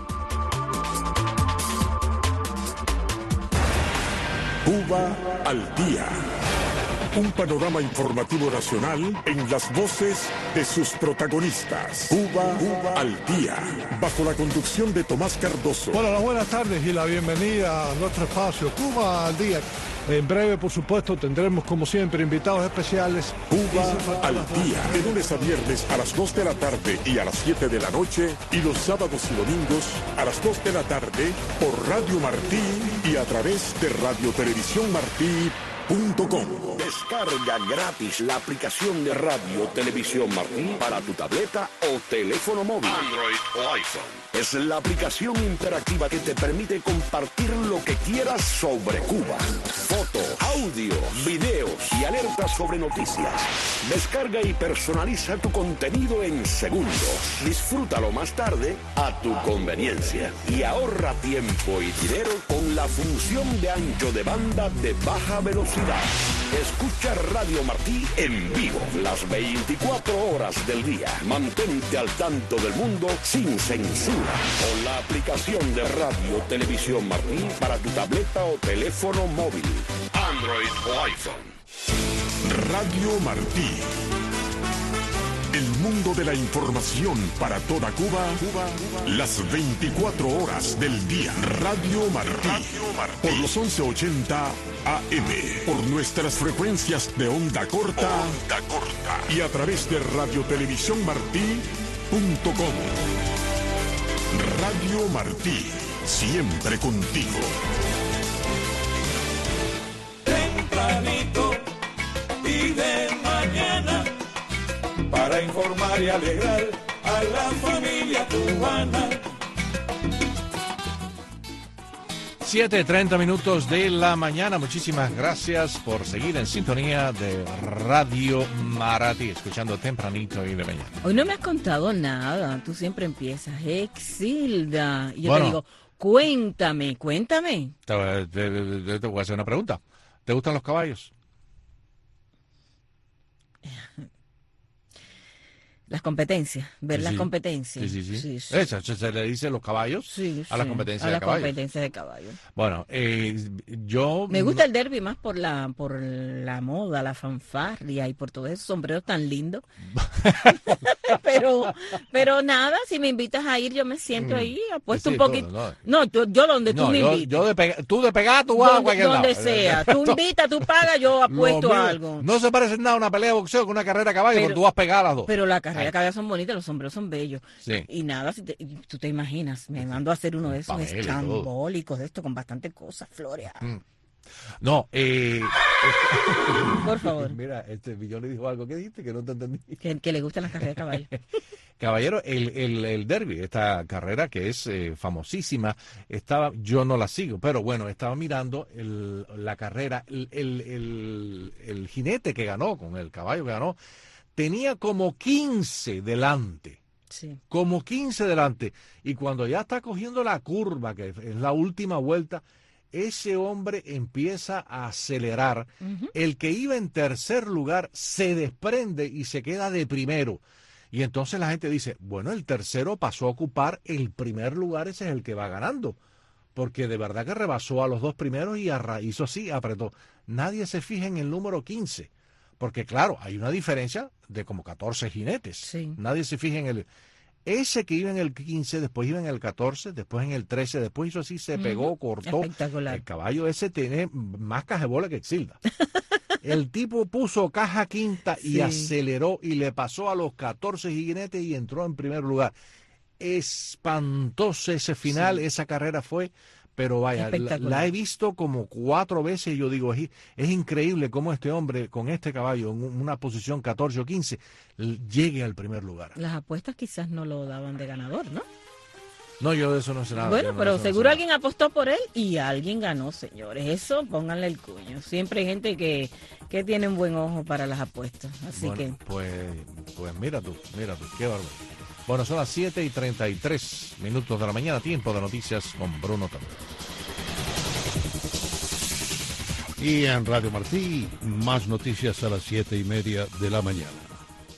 Cuba al día. Un panorama informativo nacional en las voces de sus protagonistas. Cuba al día. Bajo la conducción de Tomás Cardoso. Bueno, las buenas tardes y la bienvenida a nuestro espacio Cuba al día. En breve, por supuesto, tendremos como siempre invitados especiales. Cuba al día. De lunes a viernes a las 2 de la tarde y a las 7 de la noche. Y los sábados y domingos a las 2 de la tarde por Radio Martí y a través de radiotelevisiónmartí.com. Descarga gratis la aplicación de Radio Televisión Martí para tu tableta o teléfono móvil, Android o iPhone. Es la aplicación interactiva que te permite compartir lo que quieras sobre Cuba. Fotos, audio, videos y alertas sobre noticias. Descarga y personaliza tu contenido en segundos. Disfrútalo más tarde a tu conveniencia. Y ahorra tiempo y dinero con la función de ancho de banda de baja velocidad. Escucha Radio Martí en vivo las 24 horas del día. Mantente al tanto del mundo sin censura con la aplicación de Radio Televisión Martí para tu tableta o teléfono móvil, Android o iPhone. Radio Martí. El mundo de la información para toda Cuba, las 24 horas del día. Radio Martí. Por los 1180 AM. Por nuestras frecuencias de onda corta. Y a través de radiotelevisiónmartí.com. Radio Martí. Siempre contigo. Tempranito y de mañana, para informar y alegrar a la familia cubana. 7:30 minutos de la mañana. Muchísimas gracias por seguir en sintonía de Radio Martí, escuchando tempranito y de mañana. Hoy no me has contado nada. Tú siempre empiezas, Exilda. Y yo Bueno. te digo, cuéntame. Te voy a hacer una pregunta. ¿Te gustan los caballos? Las competencias, ver Sí, las sí. competencias. Sí. Eso, se le dice los caballos a las competencias de caballos. competencias de caballos. Bueno, yo... Me gusta el derby más por la moda, la fanfarria y por todos esos sombreros tan lindos. pero nada, si me invitas a ir, yo me siento ahí, apuesto Sí, un poquito. no. Yo donde tú me invites. Tú de pegar, tú vas a cualquier lado. Donde sea. Tú invitas, tú pagas, yo apuesto No, mira, algo. No se parece nada a una pelea de boxeo con una carrera de caballo, pero tú vas a pegar a las dos. Pero la carrera de caballo son bonitas, los sombreros son bellos. Sí. Y nada, tú te imaginas, me mando a hacer uno de esos Papel y todo. escambólicos, de esto, con bastante cosas, flores. No, Por favor. Mira, Millón le dijo algo. ¿Qué dijiste? Que no te entendí. Que le gustan las carreras de caballo. Caballero, el derby, esta carrera que es famosísima, yo no la sigo, pero bueno, estaba mirando la carrera, el jinete que ganó, con el caballo que ganó, tenía como 15 delante. Sí. Como 15 delante. Y cuando ya está cogiendo la curva, que es la última vuelta, ese hombre empieza a acelerar. Ujú. El que iba en tercer lugar se desprende y se queda de primero. Y entonces la gente dice, bueno, el tercero pasó a ocupar el primer lugar, ese es el que va ganando. Porque de verdad que rebasó a los dos primeros y hizo así, apretó. Nadie se fija en el número 15. Porque claro, hay una diferencia de como 14 jinetes. Sí. Nadie se fija en el... Ese que iba en el 15, después iba en el 14, después en el 13, después hizo así, se pegó, cortó. Espectacular. El caballo ese tiene más cajebola que Exilda. El tipo puso caja quinta y Sí. aceleró y le pasó a los 14 jinetes y entró en primer lugar. Espantoso ese final, esa carrera fue... Pero vaya, la he visto como 4 veces y yo digo, es increíble cómo este hombre con este caballo en una posición 14 o 15 llegue al primer lugar. Las apuestas quizás no lo daban de ganador, ¿no? No, yo de eso no sé nada. Bueno, yo no- pero de eso no seguro sé alguien apostó por él y alguien ganó, señores. Eso, pónganle el cuño. Siempre hay gente que tiene un buen ojo para las apuestas. Así nada. Bueno, pues mira tú, qué bárbaro. Bueno, son las 7:33 minutos de la mañana, tiempo de noticias con Bruno Tambo. Y en Radio Martí, más noticias a las 7:30 de la mañana.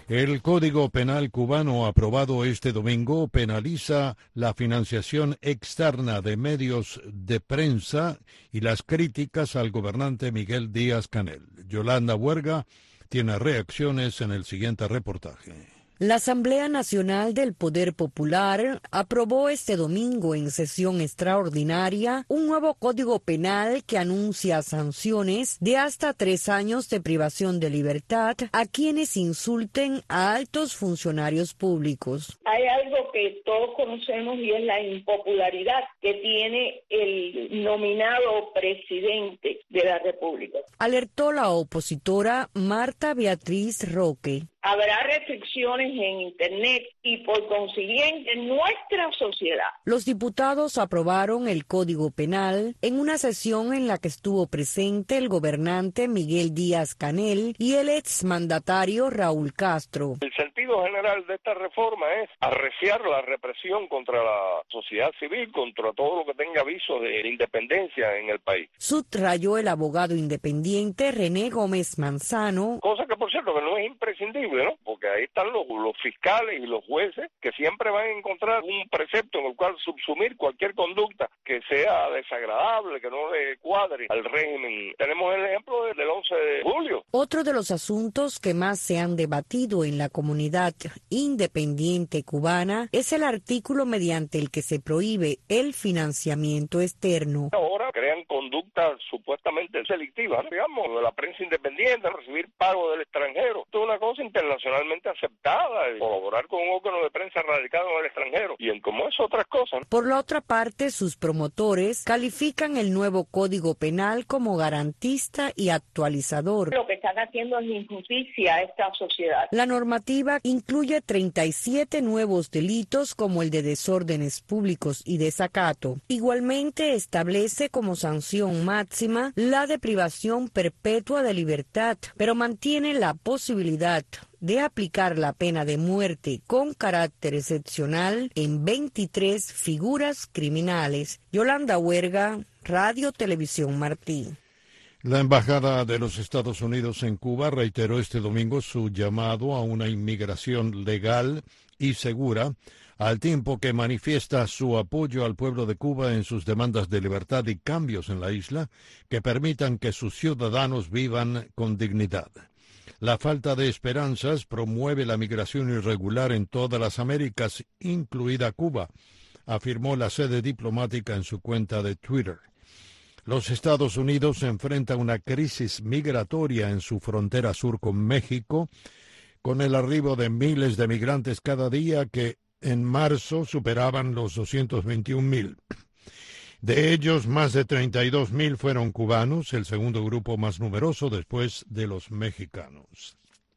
El Código Penal cubano aprobado este domingo penaliza la financiación externa de medios de prensa y las críticas al gobernante Miguel Díaz-Canel. Yolanda Huerga tiene reacciones en el siguiente reportaje. La Asamblea Nacional del Poder Popular aprobó este domingo en sesión extraordinaria un nuevo código penal que anuncia sanciones de hasta 3 años de privación de libertad a quienes insulten a altos funcionarios públicos. Hay algo que todos conocemos y es la impopularidad que tiene el nominado presidente de la República. Alertó la opositora Marta Beatriz Roque. Habrá restricciones en Internet y por consiguiente nuestra sociedad. Los diputados aprobaron el Código Penal en una sesión en la que estuvo presente el gobernante Miguel Díaz-Canel y el exmandatario Raúl Castro. El sentido general de esta reforma es arreciar la represión contra la sociedad civil, contra todo lo que tenga visos de independencia en el país. Subrayó el abogado independiente René Gómez Manzano. Cosa que, por cierto, que no es imprescindible, ¿no? Porque ahí están los fiscales y los jueces que siempre van a encontrar un precepto en el cual subsumir cualquier conducta que sea desagradable, que no le cuadre al régimen. Tenemos el ejemplo del 11 de julio. Otro de los asuntos que más se han debatido en la comunidad independiente cubana es el artículo mediante el que se prohíbe el financiamiento externo. Ahora crean conductas supuestamente delictivas, ¿no? Digamos, de la prensa independiente, recibir pago del extranjero. Esto es una cosa internacionalmente aceptada, colaborar con un órgano de prensa radicado en el extranjero, y en como es otras cosas. Por la otra parte, sus promotores califican el nuevo Código Penal como garantista y actualizador. Lo que están haciendo es injusticia a esta sociedad. La normativa incluye 37 nuevos delitos como el de desórdenes públicos y desacato. Igualmente establece como sanción máxima la de privación perpetua de libertad, pero mantiene la posibilidad de aplicar la pena de muerte con carácter excepcional en 23 figuras criminales. Yolanda Huerga, Radio Televisión Martí. La Embajada de los Estados Unidos en Cuba reiteró este domingo su llamado a una inmigración legal y segura, al tiempo que manifiesta su apoyo al pueblo de Cuba en sus demandas de libertad y cambios en la isla que permitan que sus ciudadanos vivan con dignidad. La falta de esperanzas promueve la migración irregular en todas las Américas, incluida Cuba, afirmó la sede diplomática en su cuenta de Twitter. Los Estados Unidos enfrentan una crisis migratoria en su frontera sur con México, con el arribo de miles de migrantes cada día que en marzo superaban los 221,000. De ellos, más de 32,000 fueron cubanos, el segundo grupo más numeroso después de los mexicanos.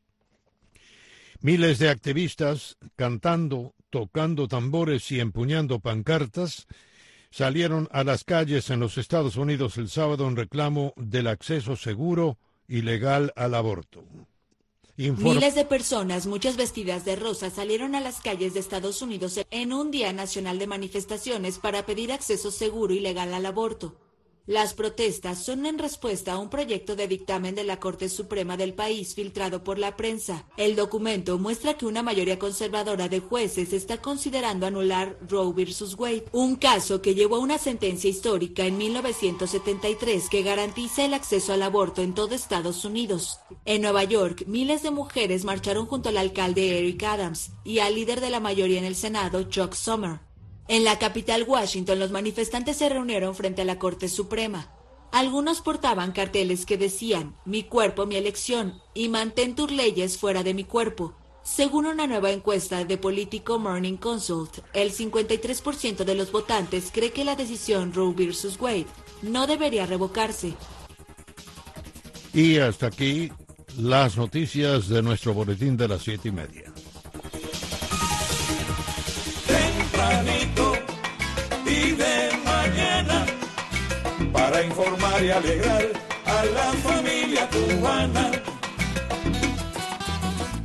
Miles de activistas, cantando, tocando tambores y empuñando pancartas, salieron a las calles en los Estados Unidos el sábado en reclamo del acceso seguro y legal al aborto. Miles de personas, muchas vestidas de rosa, salieron a las calles de Estados Unidos en un día nacional de manifestaciones para pedir acceso seguro y legal al aborto. Las protestas son en respuesta a un proyecto de dictamen de la Corte Suprema del país filtrado por la prensa. El documento muestra que una mayoría conservadora de jueces está considerando anular Roe vs. Wade, un caso que llevó a una sentencia histórica en 1973 que garantiza el acceso al aborto en todo Estados Unidos. En Nueva York, miles de mujeres marcharon junto al alcalde Eric Adams y al líder de la mayoría en el Senado, Chuck Schumer. En la capital Washington, los manifestantes se reunieron frente a la Corte Suprema. Algunos portaban carteles que decían, "Mi cuerpo, mi elección", y "Mantén tus leyes fuera de mi cuerpo". Según una nueva encuesta de Politico Morning Consult, el 53% de los votantes cree que la decisión Roe vs. Wade no debería revocarse. Y hasta aquí las noticias de nuestro boletín de las 7:30. Tempranito y de mañana, para informar y alegrar a la familia cubana.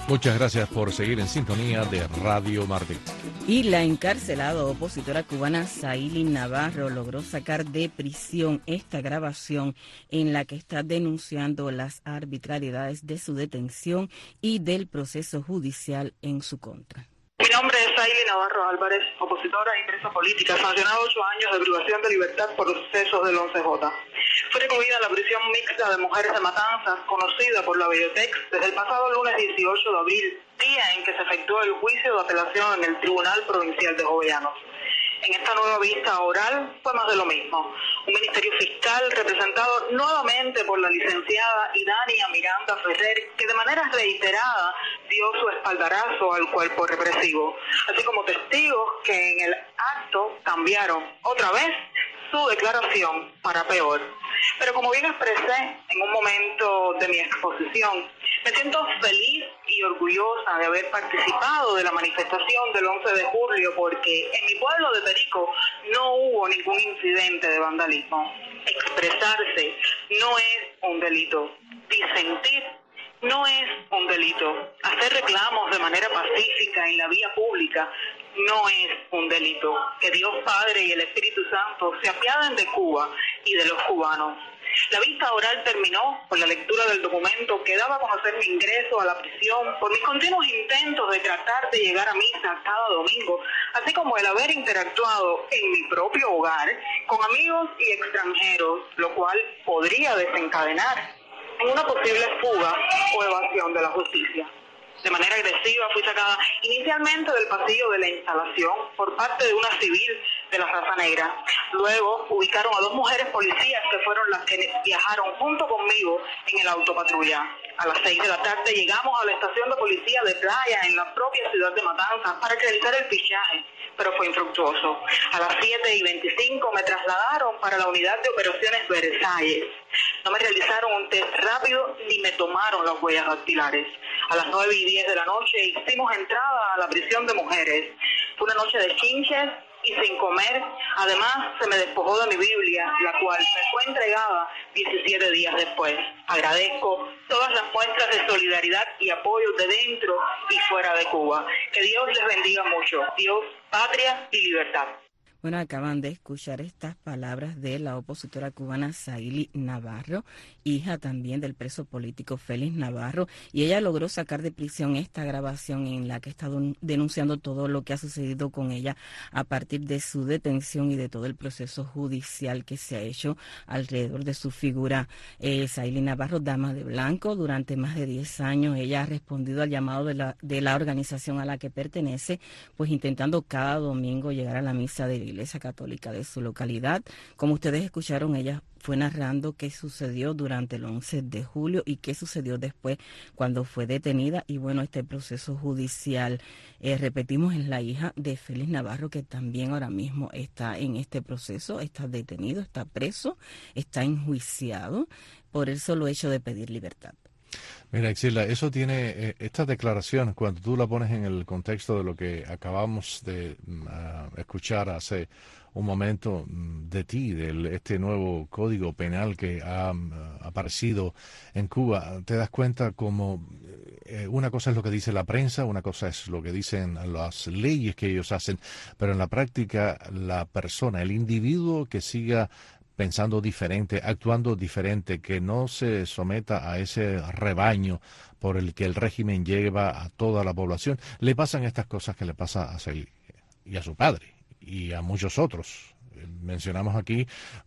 Muchas gracias por seguir en sintonía de Radio Martí. Y la encarcelada opositora cubana Saily Navarro logró sacar de prisión esta grabación en la que está denunciando las arbitrariedades de su detención y del proceso judicial en su contra. Mi nombre es Saily Navarro Álvarez, opositora y presa política, sancionada 8 años de privación de libertad por los sucesos del 11J. Fue recluida en la prisión mixta de mujeres de Matanzas, conocida por la Videotex, desde el pasado lunes 18 de abril, día en que se efectuó el juicio de apelación en el Tribunal Provincial de Jovellanos. En esta nueva vista oral fue más de lo mismo. Un ministerio fiscal representado nuevamente por la licenciada Idania Miranda Ferrer, que de manera reiterada dio su espaldarazo al cuerpo represivo, así como testigos que en el acto cambiaron otra vez su declaración para peor. Pero como bien expresé en un momento de mi exposición, me siento feliz y orgullosa de haber participado de la manifestación del 11 de julio porque en mi pueblo de Perico no hubo ningún incidente de vandalismo. Expresarse no es un delito. Disentir no es un delito. Hacer reclamos de manera pacífica en la vía pública no es un delito. Que Dios Padre y el Espíritu Santo se apiaden de Cuba y de los cubanos. La vista oral terminó con la lectura del documento que daba a conocer mi ingreso a la prisión por mis continuos intentos de tratar de llegar a misa cada domingo, así como el haber interactuado en mi propio hogar con amigos y extranjeros, lo cual podría desencadenar en una posible fuga o evasión de la justicia. De manera agresiva fui sacada inicialmente del pasillo de la instalación por parte de una civil de la raza negra. Luego ubicaron a 2 mujeres policías que fueron las que viajaron junto conmigo en el autopatrulla. A las 6 de la tarde llegamos a la estación de policía de Playa en la propia ciudad de Matanzas para realizar el fichaje, pero fue infructuoso. A las 7:25 me trasladaron para la unidad de operaciones Versalles. No me realizaron un test rápido ni me tomaron las huellas dactilares. A las 9:10 de la noche hicimos entrada a la prisión de mujeres. Fue una noche de chinches y sin comer. Además, se me despojó de mi Biblia, la cual me fue entregada 17 días después. Agradezco todas las muestras de solidaridad y apoyo de dentro y fuera de Cuba. Que Dios les bendiga mucho. Dios, patria y libertad. Bueno, acaban de escuchar estas palabras de la opositora cubana Saily Navarro, hija también del preso político Félix Navarro, y ella logró sacar de prisión esta grabación en la que está denunciando todo lo que ha sucedido con ella a partir de su detención y de todo el proceso judicial que se ha hecho alrededor de su figura. Saily Navarro, dama de blanco, durante más de 10 años ella ha respondido al llamado de la organización a la que pertenece, pues intentando cada domingo llegar a la misa de la Iglesia Católica de su localidad. Como ustedes escucharon, ella fue narrando qué sucedió durante el 11 de julio y qué sucedió después cuando fue detenida. Y bueno, este proceso judicial, repetimos, es la hija de Félix Navarro, que también ahora mismo está en este proceso, está detenido, está preso, está enjuiciado por el solo hecho de pedir libertad. Mira, Exilda, eso tiene, esta declaración, cuando tú la pones en el contexto de lo que acabamos de escuchar hace un momento de ti, de este nuevo código penal que ha aparecido en Cuba, te das cuenta como una cosa es lo que dice la prensa, una cosa es lo que dicen las leyes que ellos hacen, pero en la práctica la persona, el individuo que siga pensando diferente, actuando diferente, que no se someta a ese rebaño por el que el régimen lleva a toda la población, le pasan estas cosas que le pasa a Saily y a su padre y a muchos otros. Mencionamos aquí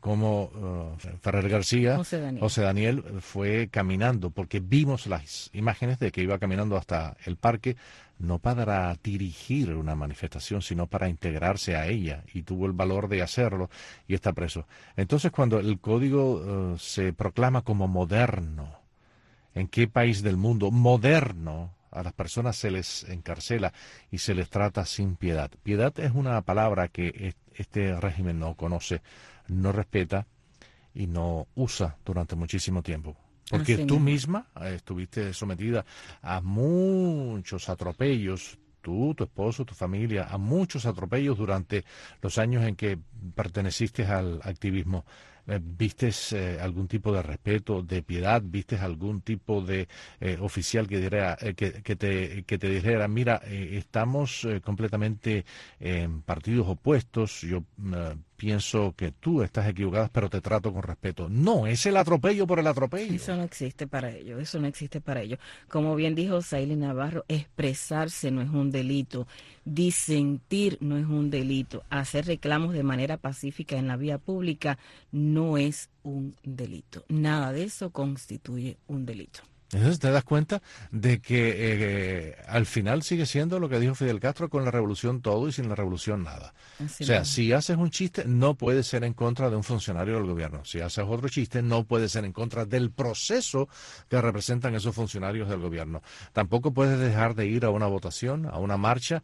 cómo Ferrer García, José Daniel fue caminando, porque vimos las imágenes de que iba caminando hasta el parque, no para dirigir una manifestación, sino para integrarse a ella, y tuvo el valor de hacerlo y está preso. Entonces, cuando el código se proclama como moderno, ¿en qué país del mundo moderno a las personas se les encarcela y se les trata sin piedad? Piedad es una palabra que este régimen no conoce, no respeta y no usa durante muchísimo tiempo. Porque así tú misma estuviste sometida a muchos atropellos, tú, tu esposo, tu familia, a muchos atropellos durante los años en que perteneciste al activismo ¿Vistes algún tipo de respeto, de piedad? ¿Vistes algún tipo de oficial que dijera, que te dijera, mira, estamos completamente en partidos opuestos, yo pienso que tú estás equivocada, pero te trato con respeto? No, es el atropello por el atropello. Eso no existe para ellos, eso no existe para ellos. Como bien dijo Saily Navarro, expresarse no es un delito, disentir no es un delito, hacer reclamos de manera pacífica en la vía pública no es un delito. Nada de eso constituye un delito. Entonces te das cuenta de que al final sigue siendo lo que dijo Fidel Castro: con la revolución todo y sin la revolución nada. Así o sea, mismo. si haces un chiste, no puedes ser en contra de un funcionario del gobierno. Si haces otro chiste, no puedes ser en contra del proceso que representan esos funcionarios del gobierno. Tampoco puedes dejar de ir a una votación, a una marcha,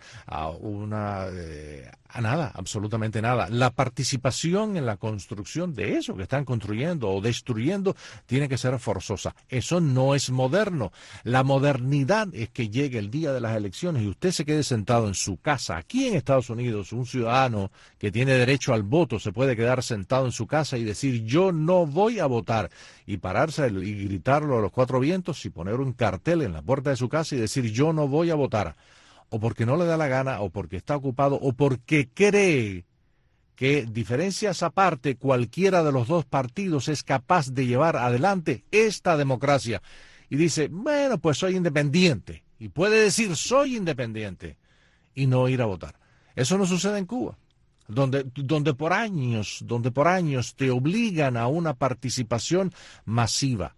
a nada, absolutamente nada. La participación en la construcción de eso que están construyendo o destruyendo tiene que ser forzosa. Eso no es moderno. La modernidad es que llegue el día de las elecciones y usted se quede sentado en su casa. Aquí en Estados Unidos, un ciudadano que tiene derecho al voto se puede quedar sentado en su casa y decir: yo no voy a votar, y pararse y gritarlo a los cuatro vientos y poner un cartel en la puerta de su casa y decir: yo no voy a votar, o porque no le da la gana, o porque está ocupado, o porque cree que, diferencias aparte, cualquiera de los dos partidos es capaz de llevar adelante esta democracia. Y dice: bueno, pues soy independiente. Y puede decir: soy independiente, y no ir a votar. Eso no sucede en Cuba, donde por años te obligan a una participación masiva.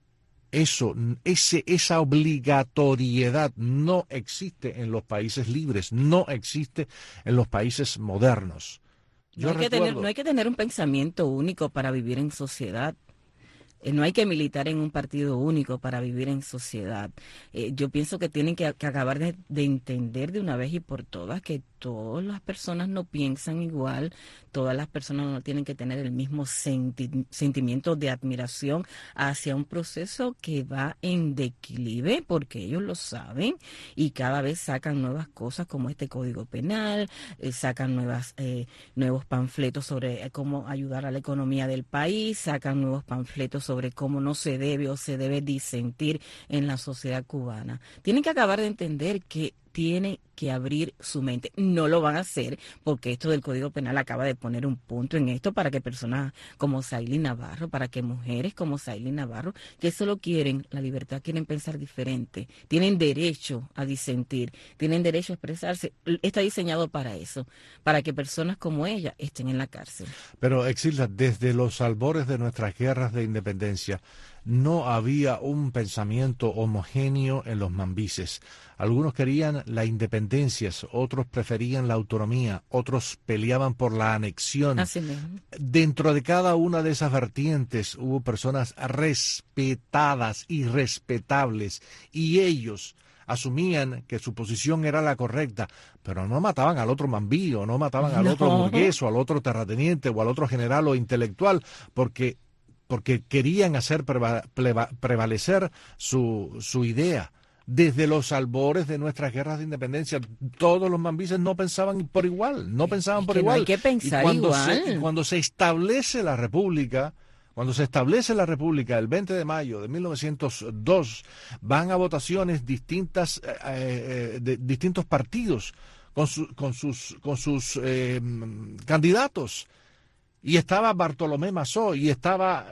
Esa obligatoriedad no existe en los países libres, no existe en los países modernos. No hay que tener un pensamiento único para vivir en sociedad. No hay que militar en un partido único para vivir en sociedad. Yo pienso que tienen que acabar de entender de una vez y por todas que todas las personas no piensan igual, todas las personas no tienen que tener el mismo sentimiento de admiración hacia un proceso que va en declive, porque ellos lo saben, y cada vez sacan nuevas cosas como este Código Penal, sacan nuevos panfletos sobre cómo ayudar a la economía del país, sacan nuevos panfletos sobre cómo no se debe o se debe disentir en la sociedad cubana. Tienen que acabar de entender que tiene que abrir su mente. No lo van a hacer porque esto del Código Penal acaba de poner un punto en esto para que personas como Saily Navarro, para que mujeres como Saily Navarro, que solo quieren la libertad, quieren pensar diferente, tienen derecho a disentir, tienen derecho a expresarse. Está diseñado para eso, para que personas como ella estén en la cárcel. Pero, Exilda, desde los albores de nuestras guerras de independencia, no había un pensamiento homogéneo en los mambises. Algunos querían la independencia, otros preferían la autonomía, otros peleaban por la anexión. Así mismo. Dentro de cada una de esas vertientes hubo personas respetadas y respetables, y ellos asumían que su posición era la correcta, pero no mataban al otro mambí, o no mataban al otro burgués, o al otro terrateniente, o al otro general o intelectual, porque querían hacer prevalecer su idea. Desde los albores de nuestras guerras de independencia, todos los mambises no pensaban por igual, No hay que pensar igual. Y cuando se establece la República, el 20 de mayo de 1902, van a votaciones distintas de distintos partidos con sus candidatos. Y estaba Bartolomé Massó, y estaba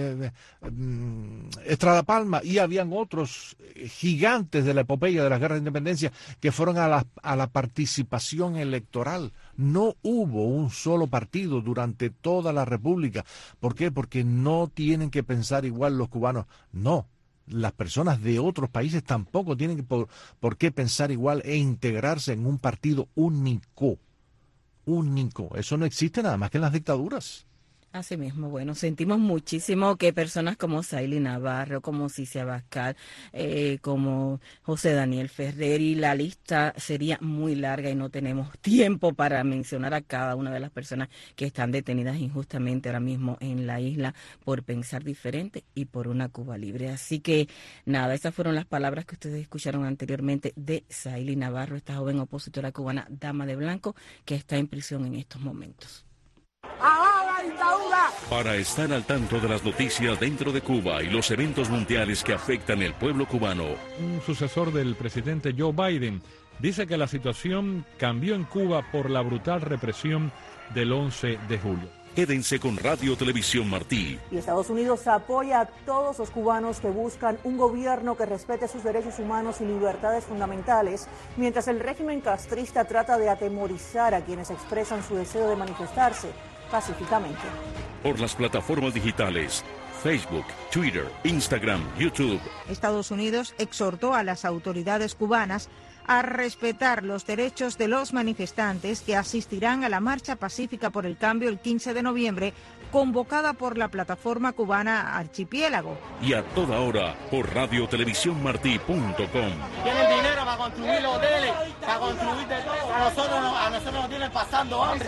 Estrada Palma, y habían otros gigantes de la epopeya de las guerras de independencia que fueron a la participación electoral. No hubo un solo partido durante toda la República. ¿Por qué? Porque no tienen que pensar igual los cubanos. No. Las personas de otros países tampoco tienen por qué pensar igual e integrarse en un partido único. Eso no existe nada más que en las dictaduras. Así mismo, bueno, sentimos muchísimo que personas como Saily Navarro, como Cici Abascal, como José Daniel Ferrer, y la lista sería muy larga y no tenemos tiempo para mencionar a cada una de las personas que están detenidas injustamente ahora mismo en la isla por pensar diferente y por una Cuba libre. Así que nada, esas fueron las palabras que ustedes escucharon anteriormente de Saily Navarro, esta joven opositora cubana, dama de blanco, que está en prisión en estos momentos. ¡Abajo la dictadura! Para estar al tanto de las noticias dentro de Cuba y los eventos mundiales que afectan el pueblo cubano. Un sucesor del presidente Joe Biden dice que la situación cambió en Cuba por la brutal represión del 11 de julio. Quédense con Radio Televisión Martí. Y Estados Unidos apoya a todos los cubanos que buscan un gobierno que respete sus derechos humanos y libertades fundamentales, mientras el régimen castrista trata de atemorizar a quienes expresan su deseo de manifestarse pacíficamente. Por las plataformas digitales, Facebook, Twitter, Instagram, YouTube. Estados Unidos exhortó a las autoridades cubanas a respetar los derechos de los manifestantes que asistirán a la marcha pacífica por el cambio el 15 de noviembre, convocada por la plataforma cubana Archipiélago. Y a toda hora por radiotelevisiónmartí.com. Tienen dinero para construir los hoteles, para construir de todo. A nosotros nos tienen pasando hambre.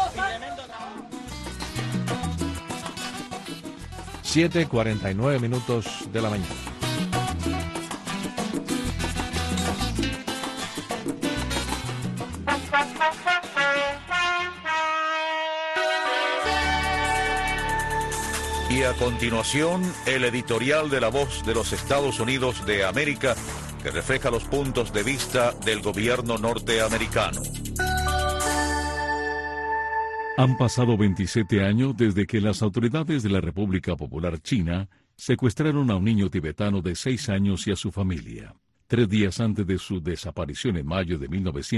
7:49 minutos de la mañana. Y a continuación, el editorial de La Voz de los Estados Unidos de América, que refleja los puntos de vista del gobierno norteamericano. Han pasado 27 años desde que las autoridades de la República Popular China secuestraron a un niño tibetano de 6 años y a su familia. 3 días antes de su desaparición en mayo de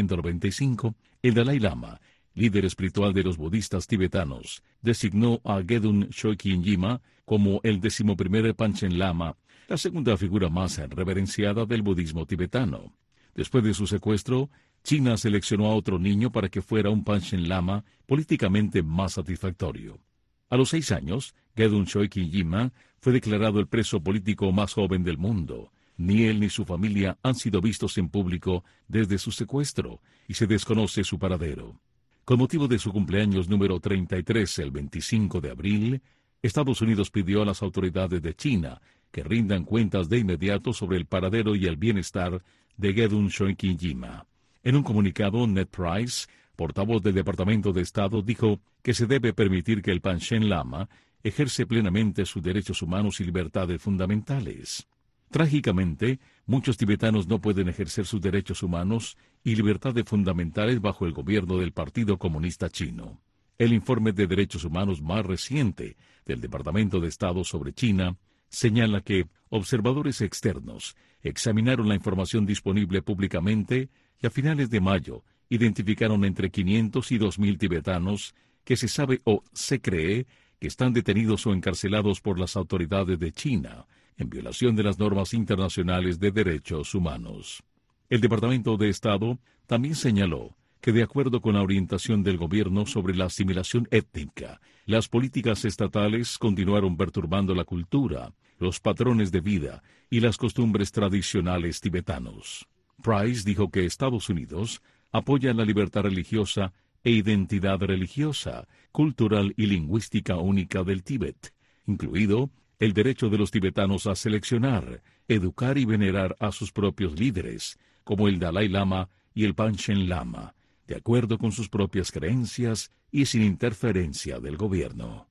1995, el Dalai Lama, líder espiritual de los budistas tibetanos, designó a Gedun Choekyin Yima como el 11º Panchen Lama, la segunda figura más reverenciada del budismo tibetano. Después de su secuestro, China seleccionó a otro niño para que fuera un Panchen Lama políticamente más satisfactorio. A los 6 años, Gedun Choekyin Yima fue declarado el preso político más joven del mundo. Ni él ni su familia han sido vistos en público desde su secuestro y se desconoce su paradero. Con motivo de su cumpleaños número 33, el 25 de abril, Estados Unidos pidió a las autoridades de China que rindan cuentas de inmediato sobre el paradero y el bienestar de Gedun Choekyin Yima. En un comunicado, Ned Price, portavoz del Departamento de Estado, dijo que se debe permitir que el Panchen Lama ejerce plenamente sus derechos humanos y libertades fundamentales. Trágicamente, muchos tibetanos no pueden ejercer sus derechos humanos y libertades fundamentales bajo el gobierno del Partido Comunista Chino. El informe de derechos humanos más reciente del Departamento de Estado sobre China señala que observadores externos examinaron la información disponible públicamente y a finales de mayo identificaron entre 500 y 2.000 tibetanos que se sabe o se cree que están detenidos o encarcelados por las autoridades de China en violación de las normas internacionales de derechos humanos. El Departamento de Estado también señaló que, de acuerdo con la orientación del gobierno sobre la asimilación étnica, las políticas estatales continuaron perturbando la cultura, los patrones de vida y las costumbres tradicionales tibetanos. Price dijo que Estados Unidos apoya la libertad religiosa e identidad religiosa, cultural y lingüística única del Tíbet, incluido el derecho de los tibetanos a seleccionar, educar y venerar a sus propios líderes, como el Dalai Lama y el Panchen Lama, de acuerdo con sus propias creencias y sin interferencia del gobierno.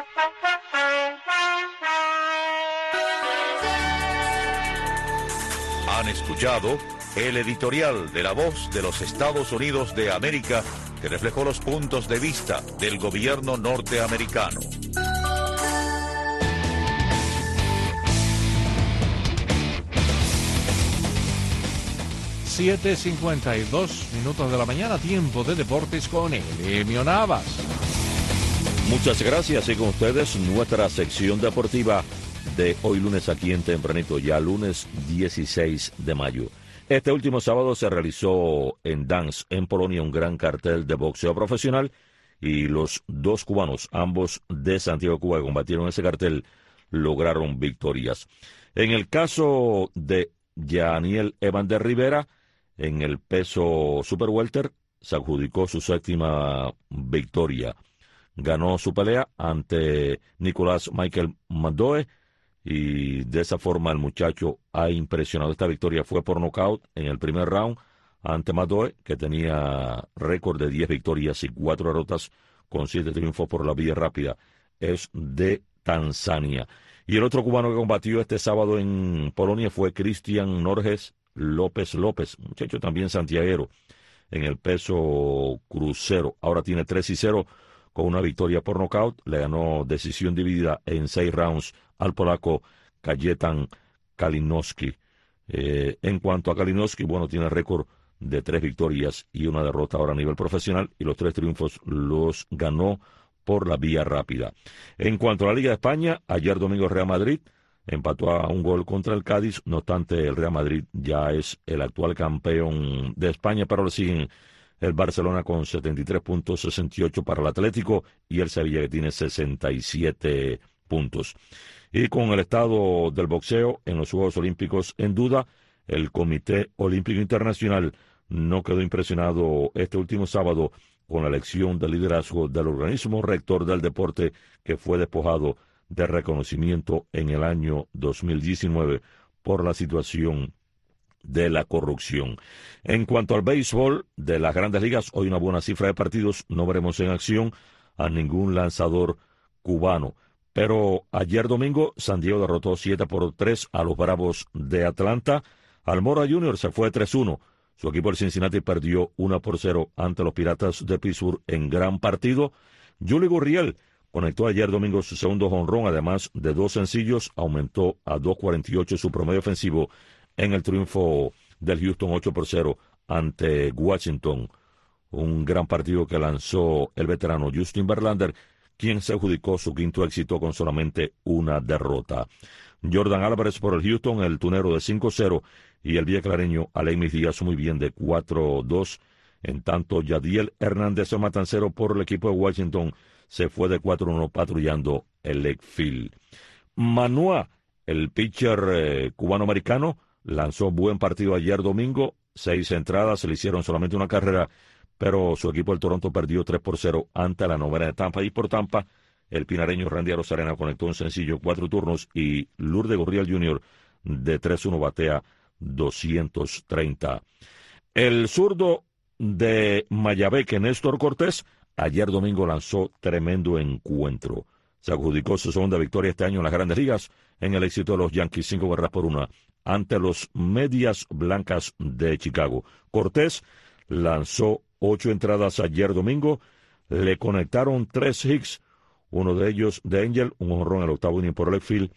Han escuchado el editorial de La Voz de los Estados Unidos de América, que reflejó los puntos de vista del gobierno norteamericano. $7:52 de la mañana, tiempo de deportes con Emio Navas. Muchas gracias y con ustedes nuestra sección deportiva de hoy lunes aquí en Tempranito, ya lunes 16 de mayo. Este último sábado se realizó en Gdańsk, en Polonia, un gran cartel de boxeo profesional y los 2 cubanos, ambos de Santiago, Cuba, que combatieron ese cartel, lograron victorias. En el caso de Yaniel Evander Rivera, en el peso super welter, se adjudicó su 7ª victoria. Ganó su pelea ante Nicolás Michael Madoe y de esa forma el muchacho ha impresionado. Esta victoria fue por nocaut en el primer round ante Madoe, que tenía récord de 10 victorias y 4 derrotas, con 7 triunfos por la vía rápida. es de Tanzania. Y el otro cubano que combatió este sábado en Polonia fue Cristian Norges López, muchacho también santiaguero, en el peso crucero. Ahora tiene 3-0 con una victoria por nocaut. Le ganó decisión dividida en 6 rounds al polaco Kajetan Kalinowski. En cuanto a Kalinowski, bueno, tiene récord de 3 victorias y 1 derrota ahora a nivel profesional, y los 3 triunfos los ganó por la vía rápida. En cuanto a la Liga de España, ayer domingo Real Madrid empató a 1 gol contra el Cádiz. No obstante, el Real Madrid ya es el actual campeón de España, pero le siguen el Barcelona con 73 puntos, 68 para el Atlético, y el Sevilla que tiene 67 puntos. Y con el estado del boxeo en los Juegos Olímpicos en duda, el Comité Olímpico Internacional no quedó impresionado este último sábado con la elección del liderazgo del organismo rector del deporte, que fue despojado de reconocimiento en el año 2019 por la situación de la corrupción. En cuanto al béisbol de las Grandes Ligas, hoy una buena cifra de partidos. No veremos en acción a ningún lanzador cubano. Pero ayer domingo, San Diego derrotó 7-3 a los Bravos de Atlanta. Almora Jr. se fue 3-1. Su equipo, el Cincinnati, perdió 1-0 ante los Piratas de Pittsburgh en gran partido. Yuli Gurriel conectó ayer domingo su segundo jonrón, además de 2 sencillos. Aumentó a 2.48 su promedio ofensivo en el triunfo del Houston 8-0 ante Washington. Un gran partido que lanzó el veterano Justin Verlander, quien se adjudicó su 5º éxito con solamente 1 derrota. Jordan Álvarez por el Houston, el tunero de 5-0, y el villaklareño Alexis Díaz muy bien de 4-2. En tanto, Yadiel Hernández, el matancero por el equipo de Washington, se fue de 4-1 patrullando el leg field. Manoah, el pitcher cubano-americano, lanzó buen partido ayer domingo, 6 entradas, se le hicieron solamente 1 carrera, pero su equipo, el Toronto, perdió 3-0 ante la Novena de Tampa. Y por Tampa, el pinareño Randy Arozarena conectó un sencillo 4 turnos, y Lourdes Gurriel Jr. de 3-1 batea 230. El zurdo de Mayabeque, Néstor Cortés, ayer domingo lanzó tremendo encuentro. Se adjudicó su segunda victoria este año en las Grandes Ligas en el éxito de los Yankees 5-1 ante los Medias Blancas de Chicago. Cortés lanzó 8 entradas ayer domingo, le conectaron 3 hits, uno de ellos de Angel, un jonrón en el 8º inning por el left field,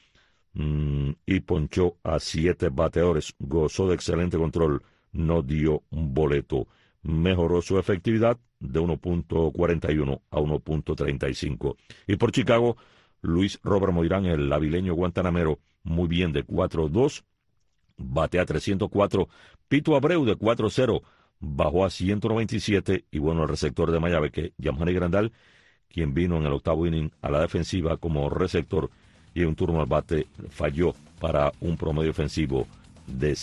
y ponchó a 7 bateadores. Gozó de excelente control, no dio un boleto. Mejoró su efectividad de 1.41 a 1.35. Y por Chicago, Luis Robert Moirán, el avileño guantanamero, muy bien de 4-2, batea 304. Pito Abreu de 4-0, bajó a 197. Y bueno, el receptor de Mayabeque, Yamani Grandal, quien vino en el 8º inning a la defensiva como receptor, y un turno al bate falló para un promedio ofensivo de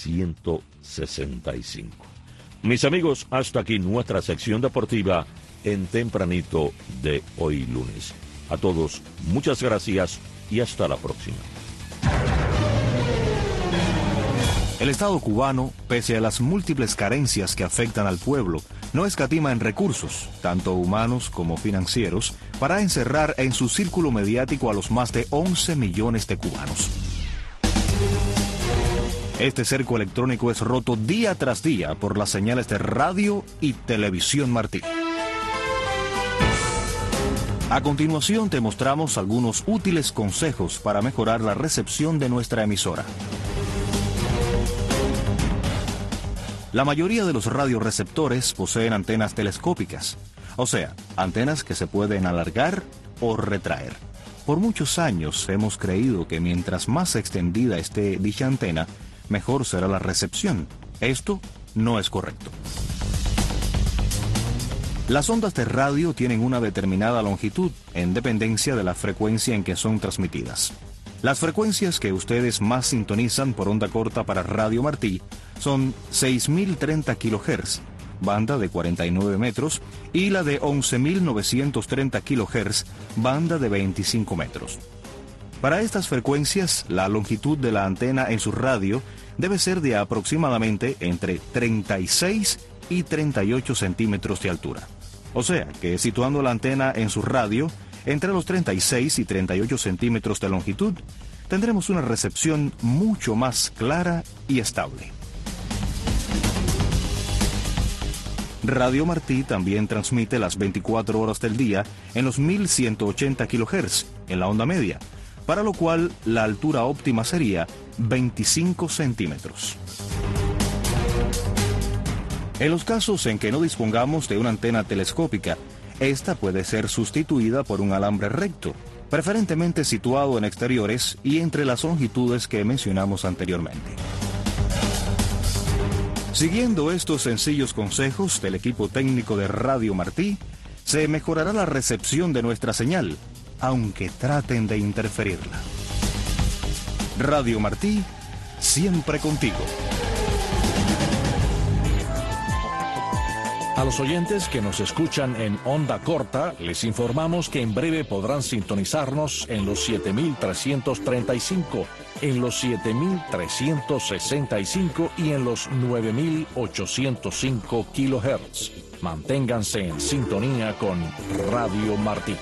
165. Mis amigos, hasta aquí nuestra sección deportiva en Tempranito de hoy lunes. A todos, muchas gracias y hasta la próxima. El Estado cubano, pese a las múltiples carencias que afectan al pueblo, no escatima en recursos, tanto humanos como financieros, para encerrar en su círculo mediático a los más de 11 millones de cubanos. Este cerco electrónico es roto día tras día por las señales de radio y televisión Martí. A continuación te mostramos algunos útiles consejos para mejorar la recepción de nuestra emisora. La mayoría de los radioreceptores poseen antenas telescópicas, o sea, antenas que se pueden alargar o retraer. Por muchos años hemos creído que mientras más extendida esté dicha antena, mejor será la recepción. Esto no es correcto. Las ondas de radio tienen una determinada longitud en dependencia de la frecuencia en que son transmitidas. Las frecuencias que ustedes más sintonizan por onda corta para Radio Martí son 6.030 kHz, banda de 49 metros, y la de 11.930 kHz, banda de 25 metros. Para estas frecuencias, la longitud de la antena en su radio debe ser de aproximadamente entre 36 y 38 centímetros de altura. O sea, que situando la antena en su radio, entre los 36 y 38 centímetros de longitud, tendremos una recepción mucho más clara y estable. Radio Martí también transmite las 24 horas del día en los 1180 kHz en la onda media, para lo cual la altura óptima sería 25 centímetros. En los casos en que no dispongamos de una antena telescópica, esta puede ser sustituida por un alambre recto, preferentemente situado en exteriores y entre las longitudes que mencionamos anteriormente. Siguiendo estos sencillos consejos del equipo técnico de Radio Martí, se mejorará la recepción de nuestra señal, aunque traten de interferirla. Radio Martí, siempre contigo. A los oyentes que nos escuchan en onda corta, les informamos que en breve podrán sintonizarnos en los 7.335, en los 7.365 y en los 9.805 kHz. Manténganse en sintonía con Radio Martí.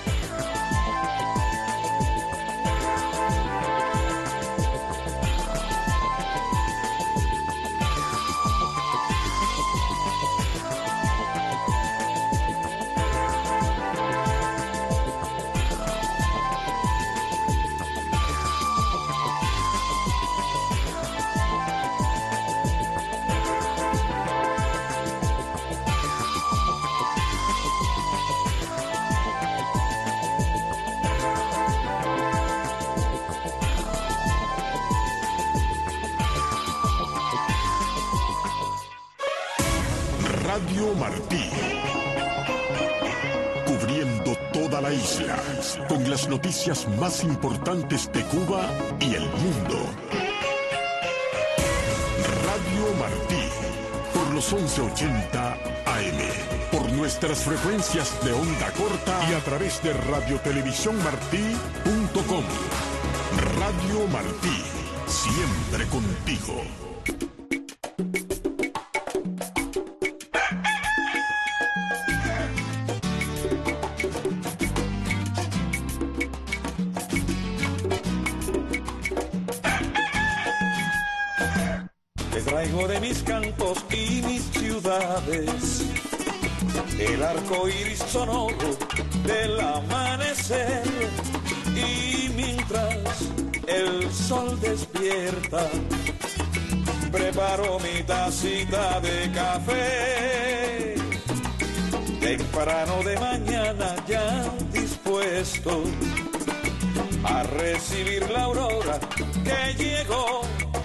Radio Martí, cubriendo toda la isla, con las noticias más importantes de Cuba y el mundo. Radio Martí, por los 1180 AM, por nuestras frecuencias de onda corta y a través de radiotelevisiónmartí.com. Radio Martí, siempre contigo. Traigo de mis campos y mis ciudades el arco iris sonoro del amanecer, y mientras el sol despierta preparo mi tacita de café. Temprano de mañana ya dispuesto a recibir la aurora que llegó.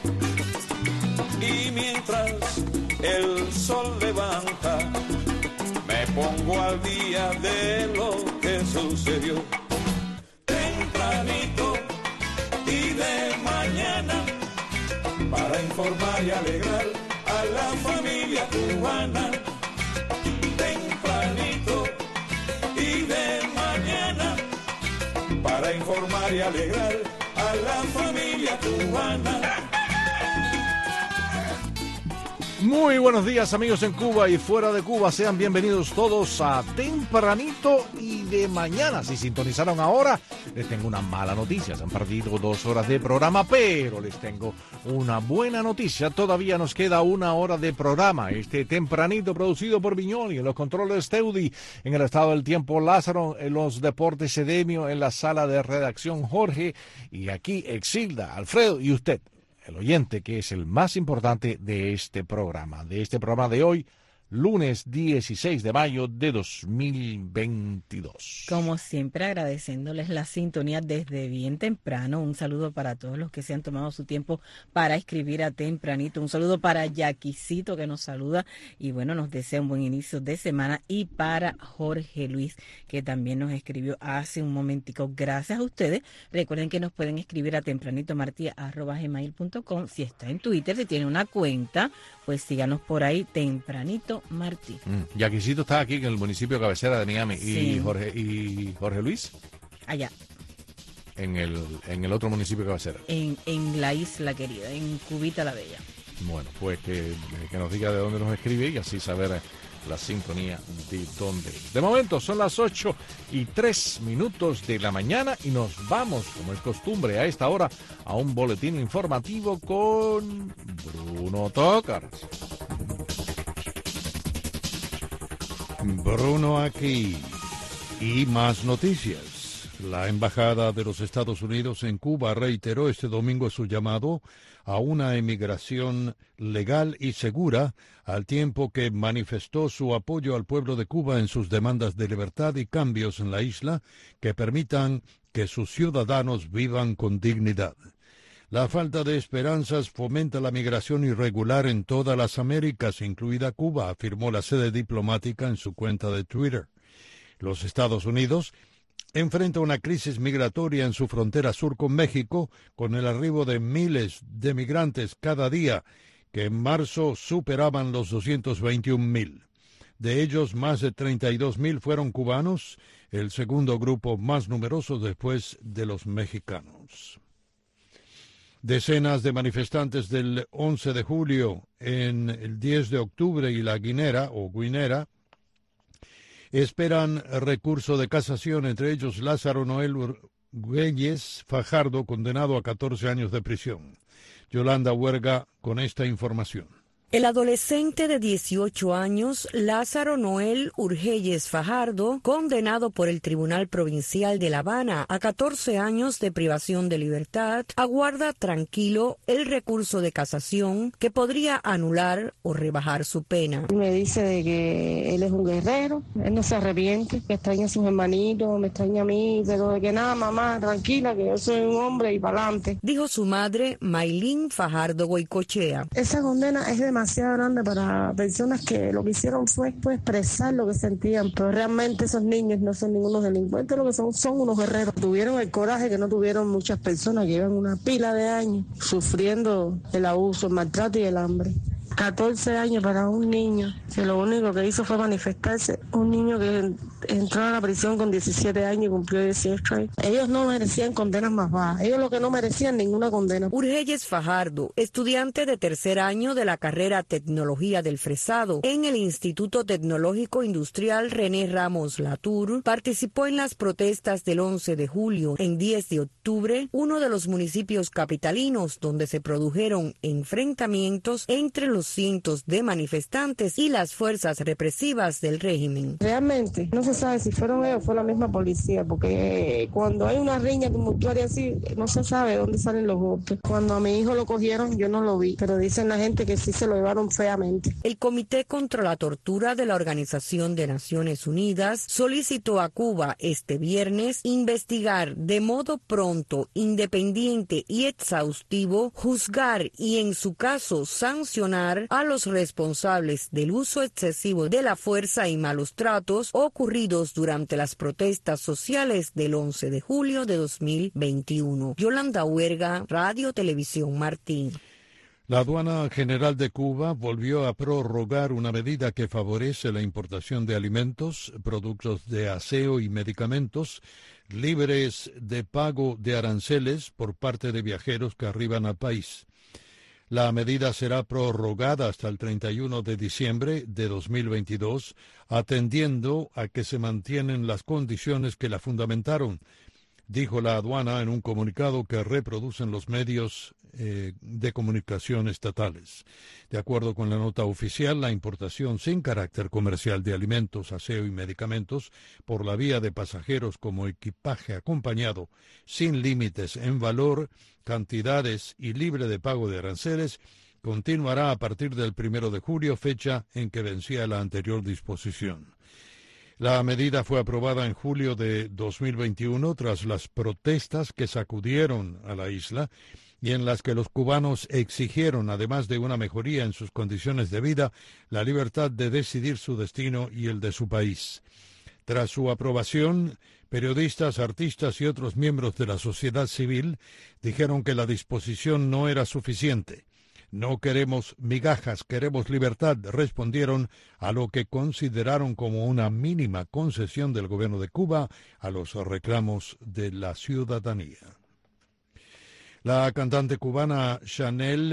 Y mientras el sol levanta, me pongo al día de lo que sucedió. Tempranito y de mañana, para informar y alegrar a la familia cubana. Tempranito y de mañana, para informar y alegrar a la familia cubana. Muy buenos días, amigos en Cuba y fuera de Cuba. Sean bienvenidos todos a Tempranito y de mañana. Si sintonizaron ahora, les tengo una mala noticia. Se han perdido 2 horas de programa, pero les tengo una buena noticia. Todavía nos queda 1 hora de programa. Este Tempranito producido por Viñoli, en los controles Teudi, en el estado del tiempo Lázaro, en los deportes Edemio, en la sala de redacción Jorge, y aquí Exilda, Alfredo y usted, el oyente, que es el más importante de este programa de hoy, lunes 16 de mayo de 2022. Como siempre, agradeciéndoles la sintonía desde bien temprano. Un saludo para todos los que se han tomado su tiempo para escribir a Tempranito. Un saludo para Yaquisito, que nos saluda y bueno, nos desea un buen inicio de semana. Y para Jorge Luis, que también nos escribió hace un momentico. Gracias a ustedes. Recuerden que nos pueden escribir a tempranitomartí@gmail.com. Si está en Twitter, si tiene una cuenta, pues síganos por ahí, Tempranito Martí. Yaquisito está aquí en el municipio de cabecera de Miami. Sí. ¿Y Jorge Luis? Allá. En el otro municipio de cabecera. En la isla querida, en Cubita la Bella. Bueno, pues que nos diga de dónde nos escribe y así saber la sintonía de donde. De momento son las 8:03 de la mañana y nos vamos, como es costumbre a esta hora, a un boletín informativo con Bruno Tócar. Bruno aquí. Y más noticias. La Embajada de los Estados Unidos en Cuba reiteró este domingo su llamado a una emigración legal y segura, al tiempo que manifestó su apoyo al pueblo de Cuba en sus demandas de libertad y cambios en la isla que permitan que sus ciudadanos vivan con dignidad. La falta de esperanzas fomenta la migración irregular en todas las Américas, incluida Cuba, afirmó la sede diplomática en su cuenta de Twitter. Los Estados Unidos enfrenta una crisis migratoria en su frontera sur con México, con el arribo de miles de migrantes cada día, que en marzo superaban los 221,000. De ellos, más de 32,000 fueron cubanos, el segundo grupo más numeroso después de los mexicanos. Decenas de manifestantes del 11 de julio en el 10 de octubre y la Guinera esperan recurso de casación, entre ellos Lázaro Noel Urgelles Fajardo, condenado a 14 años de prisión. Yolanda Huerga con esta información. El adolescente de 18 años, Lázaro Noel Urgelles Fajardo, condenado por el Tribunal Provincial de La Habana a 14 años de privación de libertad, aguarda tranquilo el recurso de casación que podría anular o rebajar su pena. Me dice de que él es un guerrero, él no se arrepiente, que extraña a sus hermanitos, me extraña a mí, pero de que nada, mamá, tranquila, que yo soy un hombre y para adelante. Dijo su madre, Maylin Fajardo Goicochea. Esa condena es demasiado grande para personas que lo que hicieron fue expresar lo que sentían, pero realmente esos niños no son ningunos delincuentes, lo que son unos guerreros. Tuvieron el coraje que no tuvieron muchas personas que llevan una pila de años sufriendo el abuso, el maltrato y el hambre. 14 años para un niño que lo único que hizo fue manifestarse, un niño que entró a la prisión con 17 años y cumplió 18 años. Ellos no merecían condenas más bajas, ellos lo que no merecían ninguna condena. Urgelles Fajardo, estudiante de tercer año de la carrera Tecnología del Fresado en el Instituto Tecnológico Industrial René Ramos Latour, participó en las protestas del 11 de julio en 10 de octubre, uno de los municipios capitalinos donde se produjeron enfrentamientos entre los cientos de manifestantes y las fuerzas represivas del régimen. Realmente no se sabe si fueron ellos o fue la misma policía, porque cuando hay una riña tumultuaria así, no se sabe dónde salen los golpes. Cuando a mi hijo lo cogieron, yo no lo vi, pero dicen la gente que sí se lo llevaron feamente. El Comité contra la Tortura de la Organización de Naciones Unidas solicitó a Cuba este viernes investigar de modo pronto, independiente y exhaustivo, juzgar y en su caso sancionar a los responsables del uso excesivo de la fuerza y malos tratos ocurridos durante las protestas sociales del 11 de julio de 2021. Yolanda Huerga, Radio Televisión Martín. La Aduana General de Cuba volvió a prorrogar una medida que favorece la importación de alimentos, productos de aseo y medicamentos libres de pago de aranceles por parte de viajeros que arriban al país. La medida será prorrogada hasta el 31 de diciembre de 2022, atendiendo a que se mantienen las condiciones que la fundamentaron, dijo la aduana en un comunicado que reproducen los medios de comunicación estatales. De acuerdo con la nota oficial, la importación sin carácter comercial de alimentos, aseo y medicamentos por la vía de pasajeros como equipaje acompañado, sin límites en valor, cantidades y libre de pago de aranceles, continuará a partir del 1 de julio, fecha en que vencía la anterior disposición. La medida fue aprobada en julio de 2021 tras las protestas que sacudieron a la isla y en las que los cubanos exigieron, además de una mejoría en sus condiciones de vida, la libertad de decidir su destino y el de su país. Tras su aprobación, periodistas, artistas y otros miembros de la sociedad civil dijeron que la disposición no era suficiente. No queremos migajas, queremos libertad, respondieron a lo que consideraron como una mínima concesión del gobierno de Cuba a los reclamos de la ciudadanía. La cantante cubana Chanel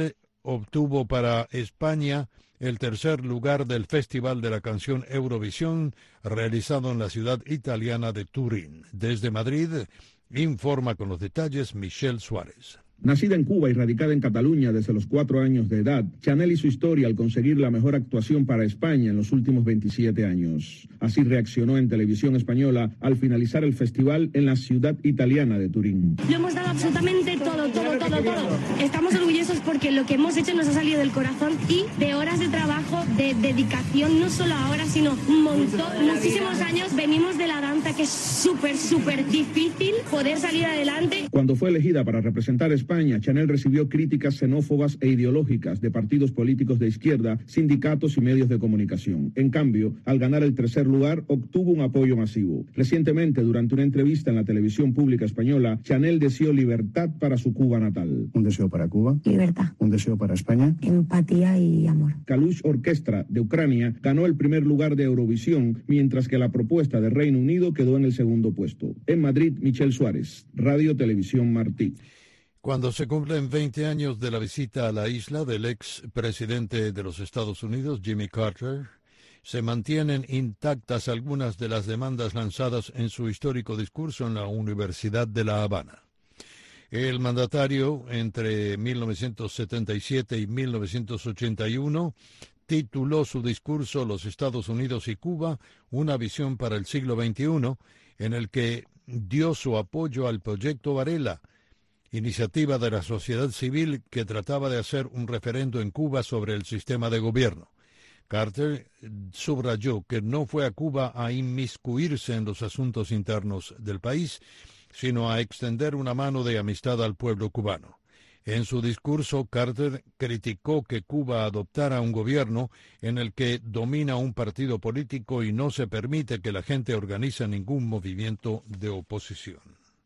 obtuvo para España el tercer lugar del Festival de la Canción Eurovisión, realizado en la ciudad italiana de Turín. Desde Madrid, informa con los detalles Michelle Suárez. Nacida en Cuba y radicada en Cataluña desde los 4 años de edad, Chanel hizo historia al conseguir la mejor actuación para España en los últimos 27 años. Así reaccionó en televisión española al finalizar el festival en la ciudad italiana de Turín. Lo hemos dado absolutamente todo. Estamos orgullosos porque lo que hemos hecho nos ha salido del corazón y de horas de trabajo, de dedicación, no solo ahora, sino un montón, muchísimos años. Venimos de la danza, que es súper difícil poder salir adelante. Cuando fue elegida para representar a España, Chanel recibió críticas xenófobas e ideológicas de partidos políticos de izquierda, sindicatos y medios de comunicación. En cambio, al ganar el tercer lugar, obtuvo un apoyo masivo. Recientemente, durante una entrevista en la televisión pública española, Chanel deseó libertad para su Cuba natal. Un deseo para Cuba. Libertad. Un deseo para España. Empatía y amor. Kalush Orquestra de Ucrania ganó el primer lugar de Eurovisión, mientras que la propuesta de Reino Unido quedó en el segundo puesto. En Madrid, Michelle Suárez, Radio Televisión Martí. Cuando se cumplen 20 años de la visita a la isla del ex presidente de los Estados Unidos, Jimmy Carter, se mantienen intactas algunas de las demandas lanzadas en su histórico discurso en la Universidad de La Habana. El mandatario, entre 1977 y 1981, tituló su discurso Los Estados Unidos y Cuba, una visión para el siglo XXI, en el que dio su apoyo al Proyecto Varela, iniciativa de la sociedad civil que trataba de hacer un referendo en Cuba sobre el sistema de gobierno. Carter subrayó que no fue a Cuba a inmiscuirse en los asuntos internos del país, sino a extender una mano de amistad al pueblo cubano. En su discurso, Carter criticó que Cuba adoptara un gobierno en el que domina un partido político y no se permite que la gente organice ningún movimiento de oposición.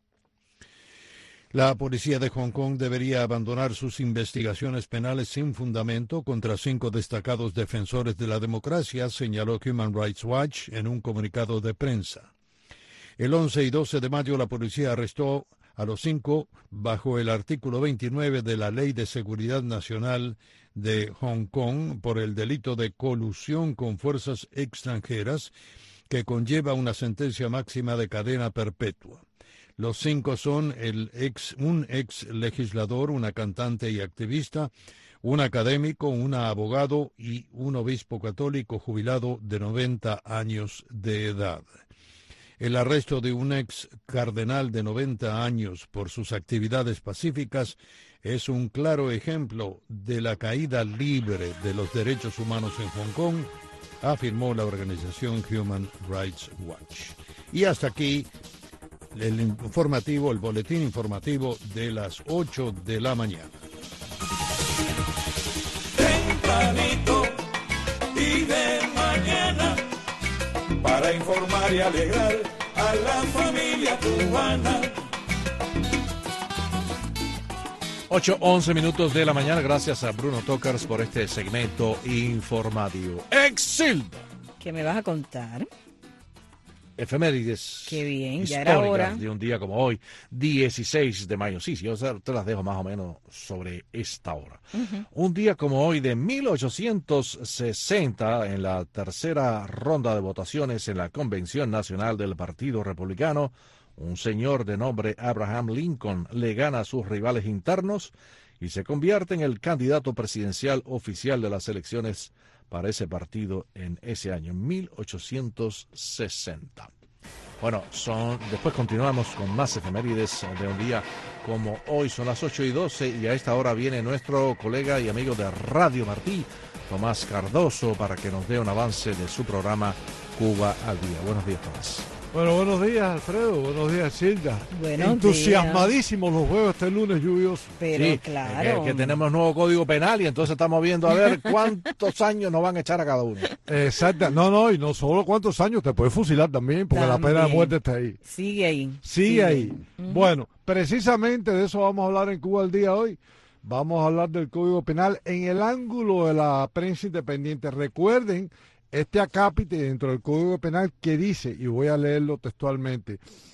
La policía de Hong Kong debería abandonar sus investigaciones penales sin fundamento contra 5 destacados defensores de la democracia, señaló Human Rights Watch en un comunicado de prensa. El 11 y 12 de mayo la policía arrestó a los 5 bajo el artículo 29 de la Ley de Seguridad Nacional de Hong Kong por el delito de colusión con fuerzas extranjeras, que conlleva una sentencia máxima de cadena perpetua. Los 5 son un ex legislador, una cantante y activista, un académico, un abogado y un obispo católico jubilado de 90 años de edad. El arresto de un ex cardenal de 90 años por sus actividades pacíficas es un claro ejemplo de la caída libre de los derechos humanos en Hong Kong, afirmó la organización Human Rights Watch. Y hasta aquí el boletín informativo de las 8 de la mañana. Tempranito y de mañana, para informar y alegrar a la familia cubana. 8:11 minutos de la mañana. Gracias a Bruno Tokars por este segmento informativo. ¡Exilda! ¿Qué me vas a contar? Efemérides. Qué bien, ya era hora. De un día como hoy, 16 de mayo. Sí, yo te las dejo más o menos sobre esta hora. Un día como hoy de 1860, en la tercera ronda de votaciones en la Convención Nacional del Partido Republicano, un señor de nombre Abraham Lincoln le gana a sus rivales internos y se convierte en el candidato presidencial oficial de las elecciones para ese partido en ese año, 1860. Bueno, después continuamos con más efemérides de un día como hoy. Son las 8:12 y a esta hora viene nuestro colega y amigo de Radio Martí, Tomás Cardoso, para que nos dé un avance de su programa Cuba al Día. Buenos días, Tomás. Bueno, buenos días, Alfredo. Buenos días, Silda. Buenos Entusiasmadísimos los juegos este lunes lluvioso. Pero sí, claro. Que tenemos nuevo código penal y entonces estamos viendo a ver cuántos años nos van a echar a cada uno. Exacto. No, y no solo cuántos años, te puedes fusilar también, porque la pena de muerte está ahí. Sigue ahí. Sigue ahí. Bueno, precisamente de eso vamos a hablar en Cuba al Día hoy. Vamos a hablar del Código Penal en el ángulo de la prensa independiente. Recuerden este acápite dentro del Código Penal que dice, y voy a leerlo textualmente,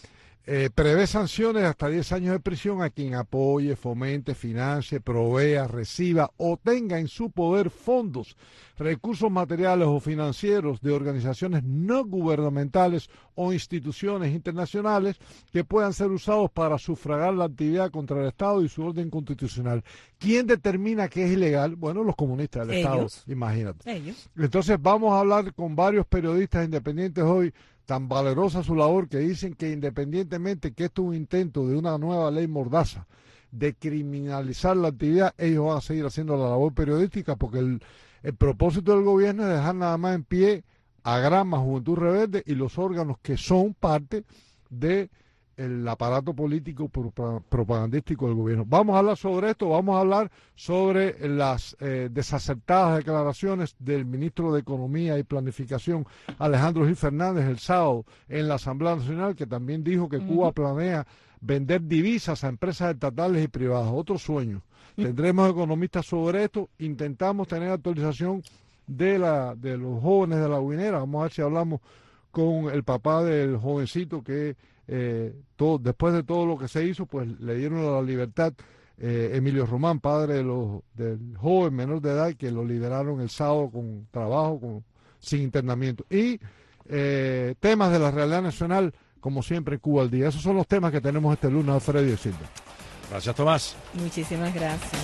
prevé sanciones de hasta 10 años de prisión a quien apoye, fomente, financie, provea, reciba o tenga en su poder fondos, recursos materiales o financieros de organizaciones no gubernamentales o instituciones internacionales que puedan ser usados para sufragar la actividad contra el Estado y su orden constitucional. ¿Quién determina que es ilegal? Bueno, los comunistas del Estado, imagínate. Ellos. Entonces vamos a hablar con varios periodistas independientes hoy, tan valerosa su labor, que dicen que independientemente que esto es un intento de una nueva ley mordaza de criminalizar la actividad, ellos van a seguir haciendo la labor periodística, porque el propósito del gobierno es dejar nada más en pie a Grama, Juventud Rebelde y los órganos que son parte del aparato político propagandístico del gobierno. Vamos a hablar sobre esto, vamos a hablar sobre las desacertadas declaraciones del ministro de Economía y Planificación, Alejandro Gil Fernández, el sábado en la Asamblea Nacional, que también dijo que Cuba planea vender divisas a empresas estatales y privadas. Otro sueño. Tendremos economistas sobre esto, intentamos tener actualización de los jóvenes de la Guinera. Vamos a ver si hablamos con el papá del jovencito que después de todo lo que se hizo, pues le dieron la libertad. Emilio Román, padre del joven menor de edad, que lo liberaron el sábado con trabajo, sin internamiento. Y temas de la realidad nacional, como siempre, Cuba al día. Esos son los temas que tenemos este lunes, Alfredo y Silva. Gracias, Tomás. Muchísimas gracias.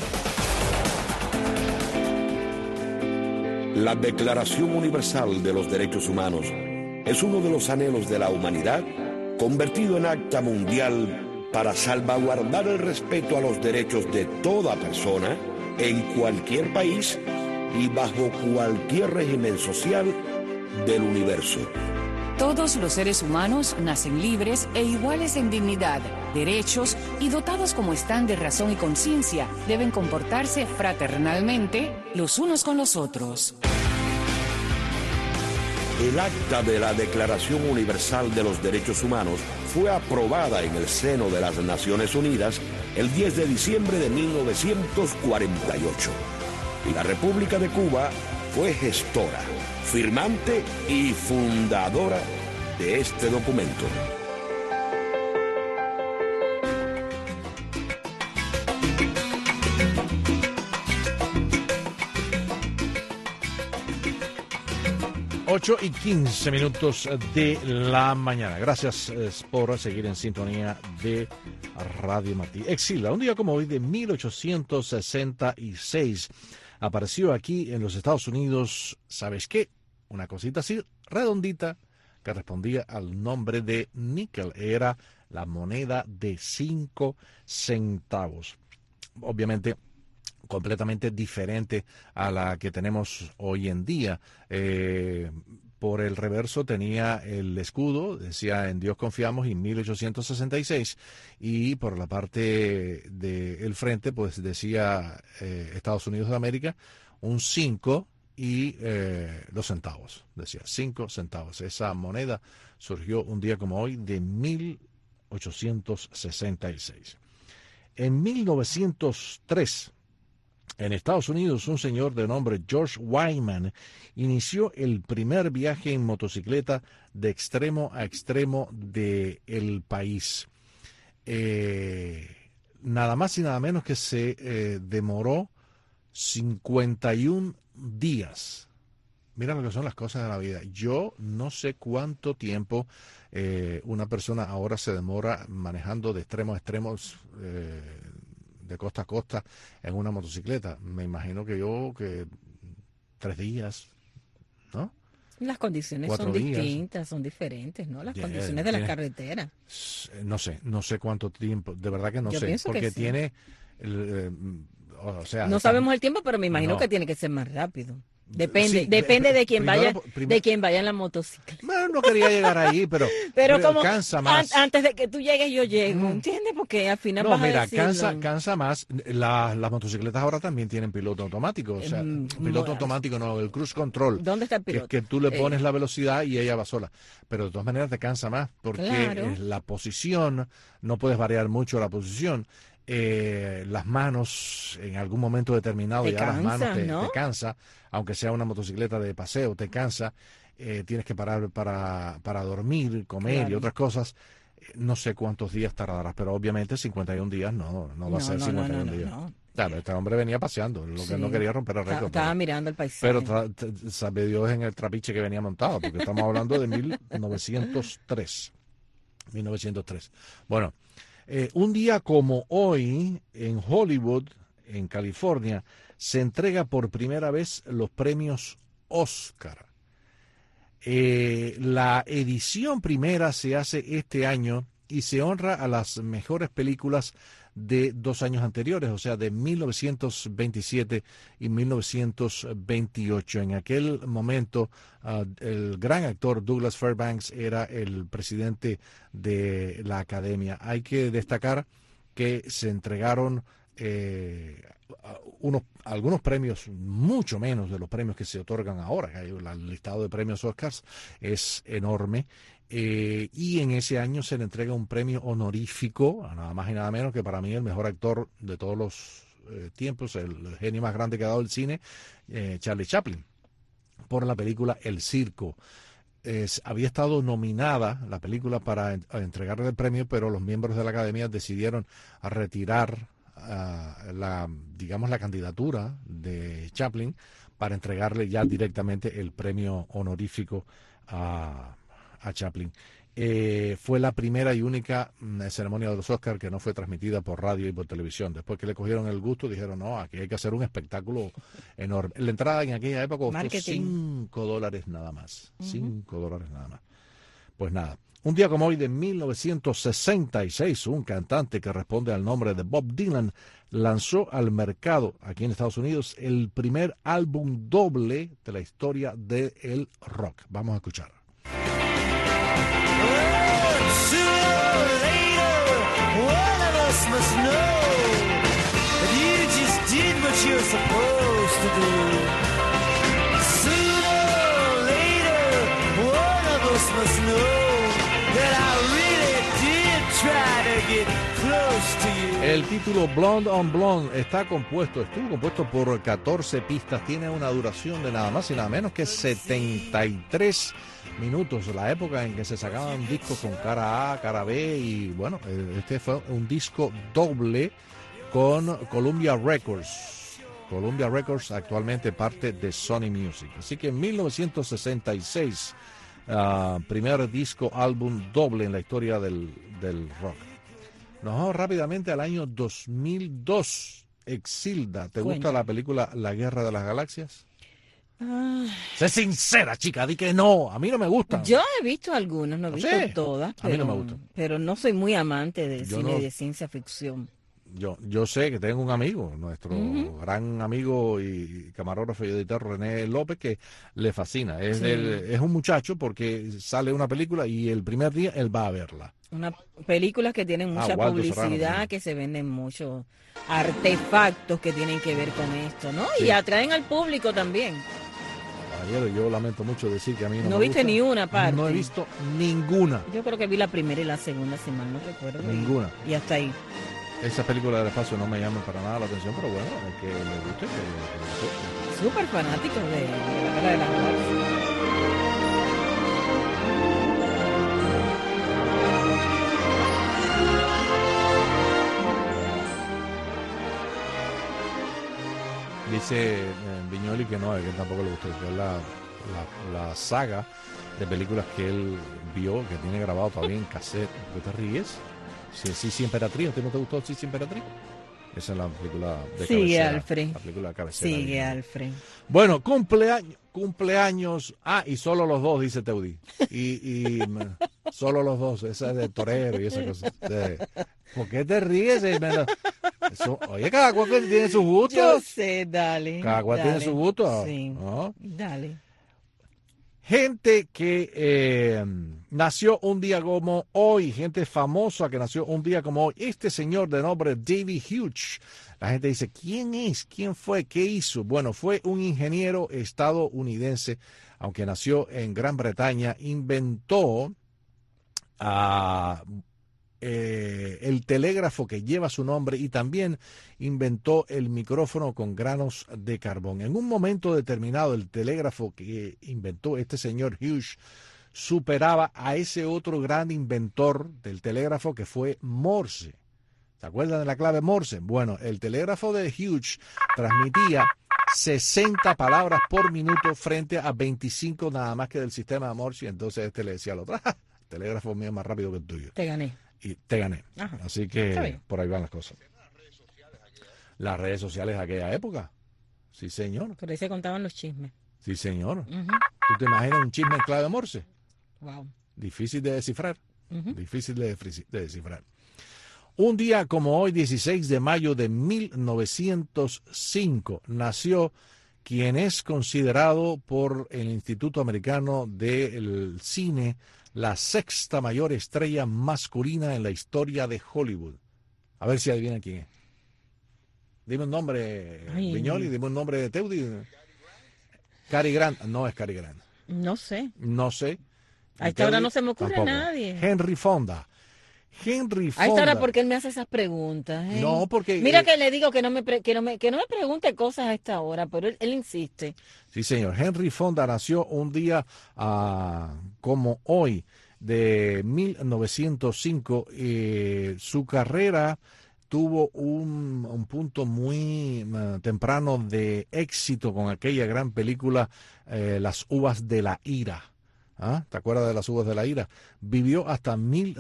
La Declaración Universal de los Derechos Humanos es uno de los anhelos de la humanidad convertido en acta mundial para salvaguardar el respeto a los derechos de toda persona en cualquier país y bajo cualquier régimen social del universo. Todos los seres humanos nacen libres e iguales en dignidad, derechos y dotados como están de razón y conciencia, deben comportarse fraternalmente los unos con los otros. El acta de la Declaración Universal de los Derechos Humanos fue aprobada en el seno de las Naciones Unidas el 10 de diciembre de 1948. Y la República de Cuba fue gestora, firmante y fundadora de este documento. Ocho y 15 minutos de la mañana. Gracias por seguir en sintonía de Radio Martí. Exilda, un día como hoy de 1866, apareció aquí en los Estados Unidos, ¿sabes qué? Una cosita así redondita que respondía al nombre de níquel. Era la moneda de 5 centavos. Obviamente completamente diferente a la que tenemos hoy en día. Por el reverso tenía el escudo, decía "En Dios confiamos" y 1866, y por la parte del frente pues decía Estados Unidos de América, un 5 y 2 centavos, decía 5 centavos. Esa moneda surgió un día como hoy de 1866. En 1903, en Estados Unidos, un señor de nombre George Wyman inició el primer viaje en motocicleta de extremo a extremo del país. Nada más y nada menos que se demoró 51 días. Mira lo que son las cosas de la vida. Yo no sé cuánto tiempo una persona ahora se demora manejando de extremo a extremo, de costa a costa en una motocicleta. Me imagino que 3 días, ¿no? Las condiciones son distintas, son diferentes, ¿no? Las condiciones de la carretera. No sé cuánto tiempo, de verdad que no sé, porque tiene, o sea, no sabemos el tiempo, pero me imagino que tiene que ser más rápido. Depende de quién vaya, de quién vaya en la motocicleta. Bueno, no quería llegar ahí, pero como cansa más. Antes de que tú llegues yo llego, ¿entiendes? Porque al final vas a decirlo. cansa más. Las motocicletas ahora también tienen piloto automático, o sea, piloto automático, no, el cruise control. ¿Dónde está el piloto? Que tú le pones la velocidad y ella va sola. Pero de todas maneras te cansa más, porque la posición, no puedes variar mucho la posición. Las manos en algún momento determinado las manos te cansa, aunque sea una motocicleta de paseo, te cansa, tienes que parar para dormir, comer y otras cosas. No sé cuántos días tardará, pero obviamente 51 días no va a ser 51 días. Claro, este hombre venía paseando, lo que no quería romper el récord. Estaba mirando el paisaje. Pero sabe Dios en el trapiche que venía montado, porque estamos hablando de 1903. Bueno, un día como hoy, en Hollywood, en California, se entrega por primera vez los premios Oscar. La edición primera se hace este año y se honra a las mejores películas de 2 años anteriores, o sea, de 1927 y 1928. En aquel momento, el gran actor Douglas Fairbanks era el presidente de la Academia. Hay que destacar que se entregaron algunos premios, mucho menos de los premios que se otorgan ahora. El listado de premios Oscars es enorme. Y en ese año se le entrega un premio honorífico, a nada más y nada menos que para mí el mejor actor de todos los tiempos, el genio más grande que ha dado el cine, Charlie Chaplin, por la película El Circo. Había estado nominada la película para entregarle el premio, pero los miembros de la Academia decidieron retirar la candidatura de Chaplin para entregarle ya directamente el premio honorífico a Chaplin. Fue la primera y única ceremonia de los Oscars que no fue transmitida por radio y por televisión. Después que le cogieron el gusto, dijeron, no, aquí hay que hacer un espectáculo enorme. La entrada en aquella época costó $5 nada más. $5 nada más. Pues nada. Un día como hoy de 1966, un cantante que responde al nombre de Bob Dylan lanzó al mercado aquí en Estados Unidos el primer álbum doble de la historia del rock. Vamos a escuchar. El título Blonde on Blonde estuvo compuesto por 14 pistas, tiene una duración de nada más y nada menos que 73 minutos, la época en que se sacaban discos con cara A, cara B, y bueno, este fue un disco doble con Columbia Records. Columbia Records actualmente parte de Sony Music. Así que en 1966, primer disco álbum doble en la historia del rock. Nos vamos rápidamente al año 2002. Exilda, ¿te gusta la película La Guerra de las Galaxias? Sé sincera, chica, di que no. A mí no me gusta. Yo he visto algunas, no he visto todas. Pero, a mí no me gusta. Pero no soy muy amante de cine de ciencia ficción. Yo sé que tengo un amigo, nuestro gran amigo y camarógrafo y editor René López, que le fascina. Es un muchacho porque sale una película y el primer día él va a verla. Películas que tienen mucha publicidad, que se venden muchos artefactos que tienen que ver con esto, ¿no? Sí. Y atraen al público también. Ayer yo lamento mucho decir que a mí no me viste gusta. Ni una parte. No he visto ninguna. Yo creo que vi la primera y la segunda, si mal no recuerdo. Ninguna. Y hasta ahí. Esa película del espacio no me llama para nada la atención, pero bueno, que le guste, que súper fanático de la Guerra de las Galaxias. Dice Viñoli que no, que tampoco le gustó, que es la saga de películas que él vio, que tiene grabado todavía en cassette. ¿Qué te ríes? Sí, Emperatriz, ¿a ti no te gustó Sí, Emperatriz? Esa es la película de cabecera. Alfred. La película de cabecera. Sigue, Alfred. Bueno, cumpleaños. Y solo los dos, dice Teudí. Y solo los dos, esa es de torero y esa cosa. ¿Por qué te ríes? Oye, cada cual tiene sus gustos. Yo sé, dale. Cada cual tiene sus gustos. Sí, ¿no? Dale. Gente que nació un día como hoy, gente famosa que nació un día como hoy. Este señor de nombre David Hughes. La gente dice, ¿quién es? ¿Quién fue? ¿Qué hizo? Bueno, fue un ingeniero estadounidense, aunque nació en Gran Bretaña, inventó el telégrafo que lleva su nombre y también inventó el micrófono con granos de carbón. En un momento determinado, el telégrafo que inventó este señor Hughes superaba a ese otro gran inventor del telégrafo que fue Morse. ¿Se acuerdan de la clave Morse? Bueno, el telégrafo de Hughes transmitía 60 palabras por minuto frente a 25 nada más que del sistema de Morse. Y entonces este le decía al otro, el telégrafo mío es más rápido que el tuyo. Te gané. Y te gané. Ajá. Así que por ahí van las cosas. Las redes sociales de aquella época. Sí, señor. Por ahí se contaban los chismes. Sí, señor. ¿Tú te imaginas un chisme en clave Morse? Wow. Difícil de descifrar. Difícil de descifrar. Un día como hoy, 16 de mayo de 1905, nació quien es considerado por el Instituto Americano del Cine la sexta mayor estrella masculina en la historia de Hollywood. A ver si adivinan quién es. Dime un nombre, Viñoli, dime un nombre de Teudi. Cary Grant. No es Cary Grant. No sé. No sé. A esta hora no se me ocurre a nadie. Henry Fonda. Henry Fonda. A esta hora, ¿por qué él me hace esas preguntas? No, porque... Mira que le digo que no me pregunte cosas a esta hora, pero él insiste. Sí, señor. Henry Fonda nació un día como hoy de 1905. Su carrera tuvo un punto muy temprano de éxito con aquella gran película Las uvas de la ira. ¿Te acuerdas de Las uvas de la ira? Vivió hasta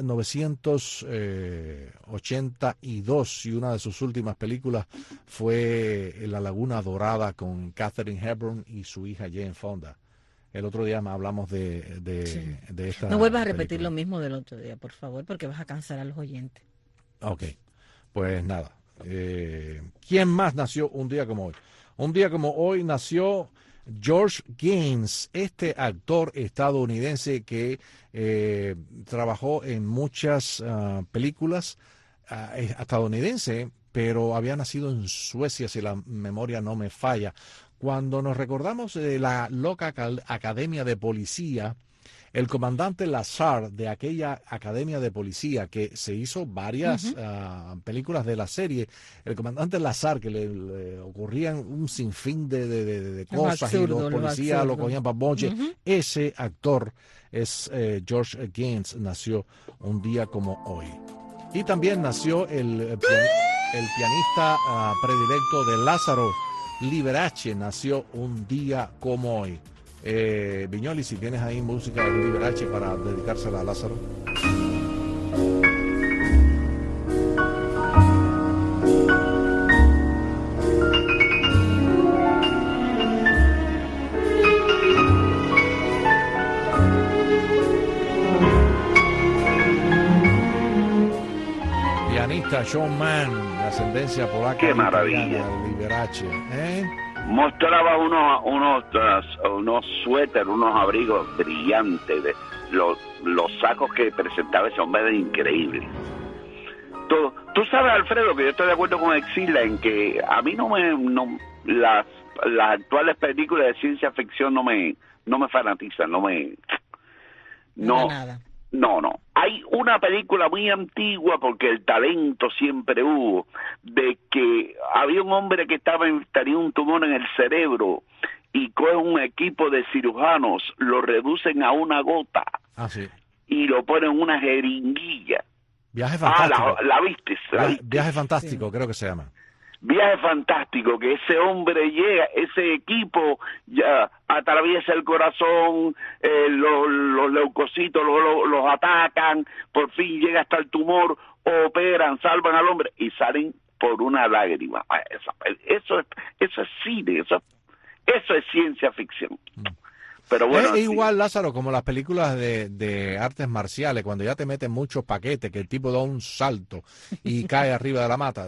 1982 y una de sus últimas películas fue La Laguna Dorada con Katharine Hepburn y su hija Jane Fonda. El otro día hablamos de esta No vuelvas a repetir película. lo mismo del otro día, por favor, porque vas a cansar a los oyentes. Ok, pues nada. ¿Quién más nació un día como hoy? Un día como hoy nació George Gaines, este actor estadounidense que trabajó en muchas películas estadounidenses, pero había nacido en Suecia, si la memoria no me falla. Cuando nos recordamos de la loca Academia de Policía, el comandante Lazar de aquella Academia de Policía, que se hizo varias películas de la serie, el comandante Lazar, que le ocurrían un sinfín de cosas absurdo, y los policías lo cogían para boche. Ese actor es George Gaines, nació un día como hoy. Y también nació el pianista predilecto de Lázaro, Liberace, nació un día como hoy. Viñoli, si tienes ahí música de Liberace para dedicársela a Lázaro. Pianista Shawn Mann, de ascendencia polaca. Qué maravilla. Liberace, Mostraba unos suéteres, unos abrigos brillantes, los sacos que presentaba ese hombre eran increíbles. Tú sabes, Alfredo, que yo estoy de acuerdo con Exila en que a mí las actuales películas de ciencia ficción no me fanatizan, no. Hay una película muy antigua, porque el talento siempre hubo, de que había un hombre que tenía un tumor en el cerebro y coge un equipo de cirujanos, lo reducen a una gota y lo ponen en una jeringuilla. Viaje fantástico. ¿La viste? Viaje fantástico, creo que se llama. Viaje fantástico, que ese hombre llega, ese equipo ya atraviesa el corazón, los leucocitos los atacan, por fin llega hasta el tumor, operan, salvan al hombre y salen por una lágrima. Eso es cine, eso es ciencia ficción. Pero bueno, es igual, Lázaro, como las películas de artes marciales, cuando ya te meten muchos paquetes, que el tipo da un salto y cae arriba de la mata.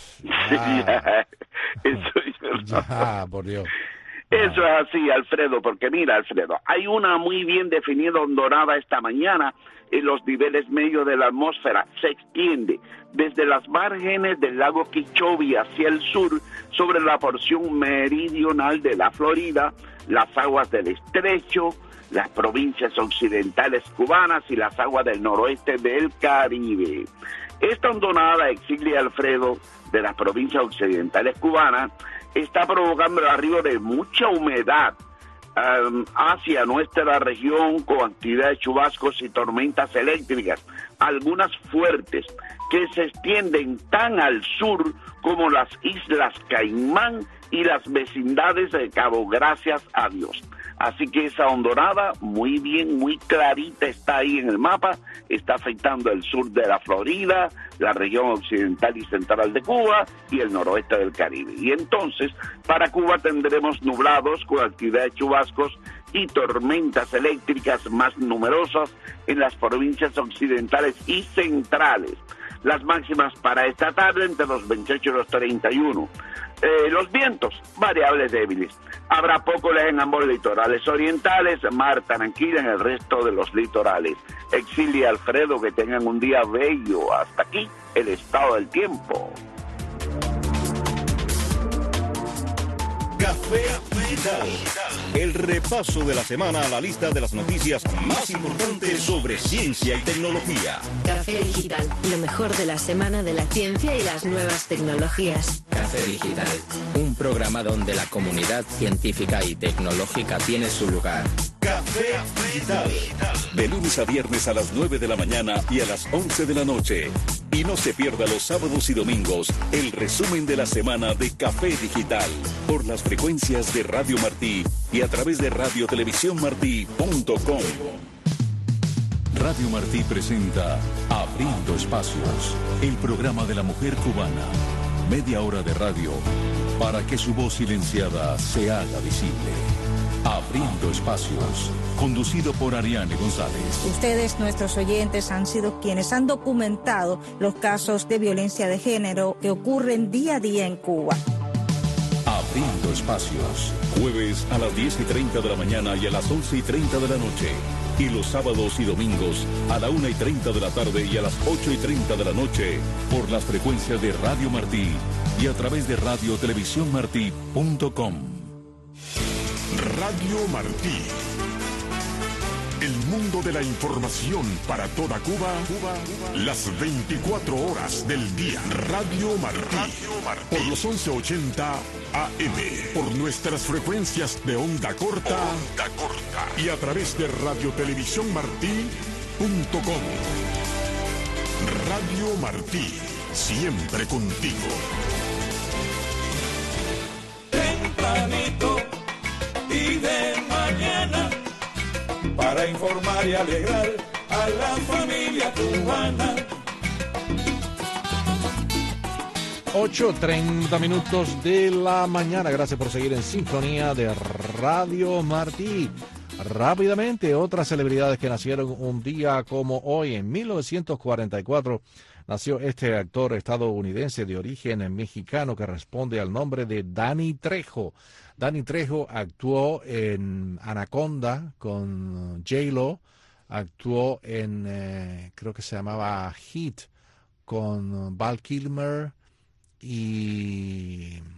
Por Dios. Eso es así, Alfredo, porque mira, Alfredo, hay una muy bien definida ondonada esta mañana en los niveles medios de la atmósfera. Se extiende desde las márgenes del lago Okeechobee hacia el sur, sobre la porción meridional de la Florida, las aguas del estrecho, las provincias occidentales cubanas y las aguas del noroeste del Caribe. Esta hondonada, Exilio Alfredo, de las provincias occidentales cubanas, está provocando el arribo de mucha humedad hacia nuestra región con actividad de chubascos y tormentas eléctricas, algunas fuertes, que se extienden tan al sur como las Islas Caimán y las vecindades de Cabo, gracias a Dios. Así que esa hondonada, muy bien, muy clarita, está ahí en el mapa, está afectando el sur de la Florida, la región occidental y central de Cuba y el noroeste del Caribe. Y entonces, para Cuba tendremos nublados con actividad de chubascos y tormentas eléctricas más numerosas en las provincias occidentales y centrales. Las máximas para esta tarde entre los 28 y los 31. Los vientos, variables débiles. Habrá pócoles en ambos litorales orientales, mar tranquila en el resto de los litorales. Exilio y Alfredo, que tengan un día bello. Hasta aquí el estado del tiempo. Café Digital, el repaso de la semana a la lista de las noticias más importantes sobre ciencia y tecnología. Café Digital, lo mejor de la semana de la ciencia y las nuevas tecnologías. Café Digital, un programa donde la comunidad científica y tecnológica tiene su lugar. Café Digital, de lunes a viernes a las 9 de la mañana y a las 11 de la noche. Y no se pierda los sábados y domingos el resumen de la semana de Café Digital por las frecuencias de Radio Martí y a través de radiotelevisiónmartí.com. Radio Martí presenta Abriendo Espacios, el programa de la mujer cubana. Media hora de radio para que su voz silenciada se haga visible. Abriendo Espacios, conducido por Ariane González. Ustedes, nuestros oyentes, han sido quienes han documentado los casos de violencia de género que ocurren día a día en Cuba. Abriendo Espacios. Jueves a las 10:30 de la mañana y a las 11:30 de la noche. Y los sábados y domingos a la 1:30 de la tarde y a las 8:30 de la noche por las frecuencias de Radio Martí y a través de radiotelevisiónmartí.com. Radio Martí. El mundo de la información para toda Cuba, las 24 horas del día. Radio Martí. Por los 1180 AM. Por nuestras frecuencias de onda corta. Y a través de radiotelevisiónmartí.com. Radio Martí. Siempre contigo. Tempranito y de mañana, para informar y alegrar a la familia cubana. 8:30 minutos de la mañana. Gracias por seguir en sintonía de Radio Martí. Rápidamente, otras celebridades que nacieron un día como hoy. En 1944 nació este actor estadounidense de origen mexicano que responde al nombre de Danny Trejo. Danny Trejo actuó en Anaconda con J-Lo, actuó en, creo que se llamaba Heat, con Val Kilmer y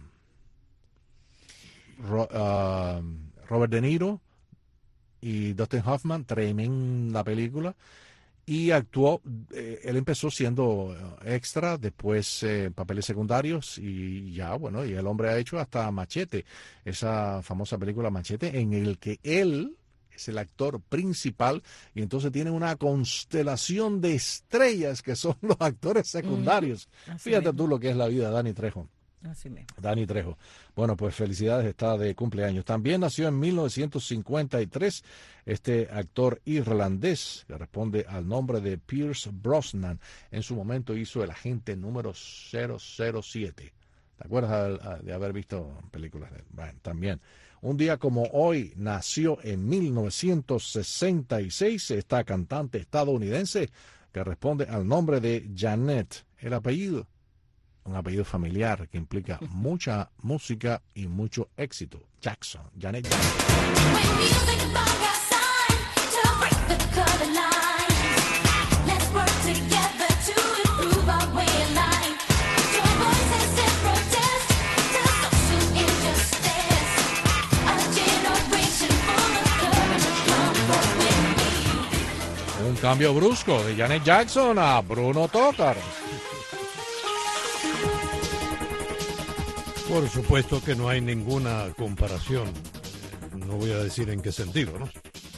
Robert De Niro y Dustin Hoffman, tremenda película. Y actuó, él empezó siendo extra, después papeles secundarios y ya, bueno, y el hombre ha hecho hasta Machete, esa famosa película Machete, en el que él es el actor principal y entonces tiene una constelación de estrellas que son los actores secundarios. Fíjate tú lo que es la vida de Danny Trejo. Así mismo. Danny Trejo. Bueno, pues felicidades, está de cumpleaños. También nació en 1953 este actor irlandés que responde al nombre de Pierce Brosnan. En su momento hizo El agente número 007. ¿Te acuerdas de haber visto películas de él? Bueno, también. Un día como hoy nació en 1966 esta cantante estadounidense que responde al nombre de Janet. El apellido, un apellido familiar que implica mucha música y mucho éxito. Jackson, Janet Jackson. Un cambio brusco de Janet Jackson a Bruno Tócar. Por supuesto que no hay ninguna comparación. No voy a decir en qué sentido, ¿no?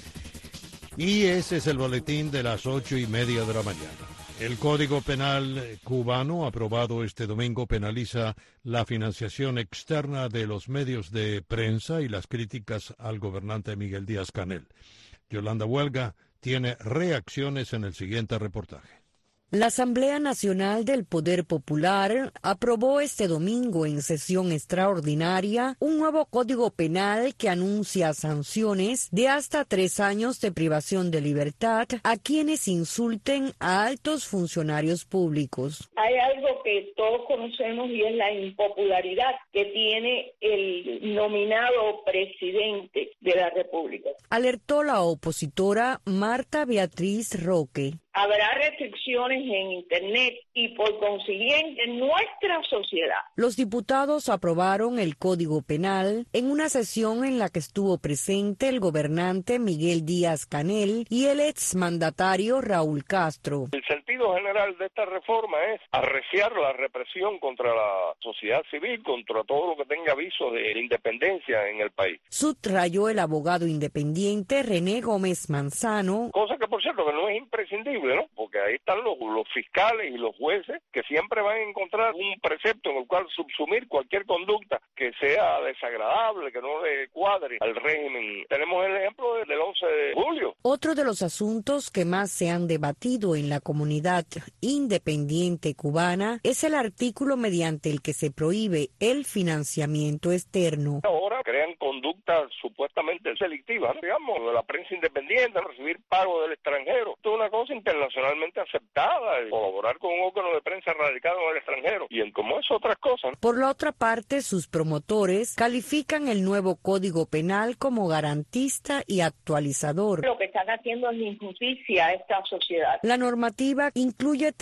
Y ese es el boletín de las 8:30 de la mañana. El Código Penal cubano, aprobado este domingo, penaliza la financiación externa de los medios de prensa y las críticas al gobernante Miguel Díaz-Canel. Yolanda Huelga tiene reacciones en el siguiente reportaje. La Asamblea Nacional del Poder Popular aprobó este domingo en sesión extraordinaria un nuevo código penal que anuncia sanciones de hasta 3 años de privación de libertad a quienes insulten a altos funcionarios públicos. Hay algo que todos conocemos y es la impopularidad que tiene el nominado presidente de la República. Alertó la opositora Marta Beatriz Roque. Habrá restricciones en Internet y por consiguiente en nuestra sociedad. Los diputados aprobaron el Código Penal en una sesión en la que estuvo presente el gobernante Miguel Díaz-Canel y el exmandatario Raúl Castro. El sentido general de esta reforma es arreciar la represión contra la sociedad civil, contra todo lo que tenga aviso de independencia en el país. Subrayó el abogado independiente René Gómez Manzano. Cosa que, por cierto, que no es imprescindible, ¿no? Porque ahí están los fiscales y los jueces que siempre van a encontrar un precepto en el cual subsumir cualquier conducta que sea desagradable, que no le cuadre al régimen. Tenemos el ejemplo del 11 de julio. Otro de los asuntos que más se han debatido en la comunidad independiente cubana es el artículo mediante el que se prohíbe el financiamiento externo. Ahora crean conductas supuestamente delictivas, ¿no? Digamos, la prensa independiente, recibir pago del extranjero. Esto es una cosa internacionalmente aceptada, colaborar con un órgano de prensa radicado en el extranjero y en como es otras cosas. Por la otra parte, sus promotores califican el nuevo Código Penal como garantista y actualizador. Lo que están haciendo es injusticia a esta sociedad. La normativa incluye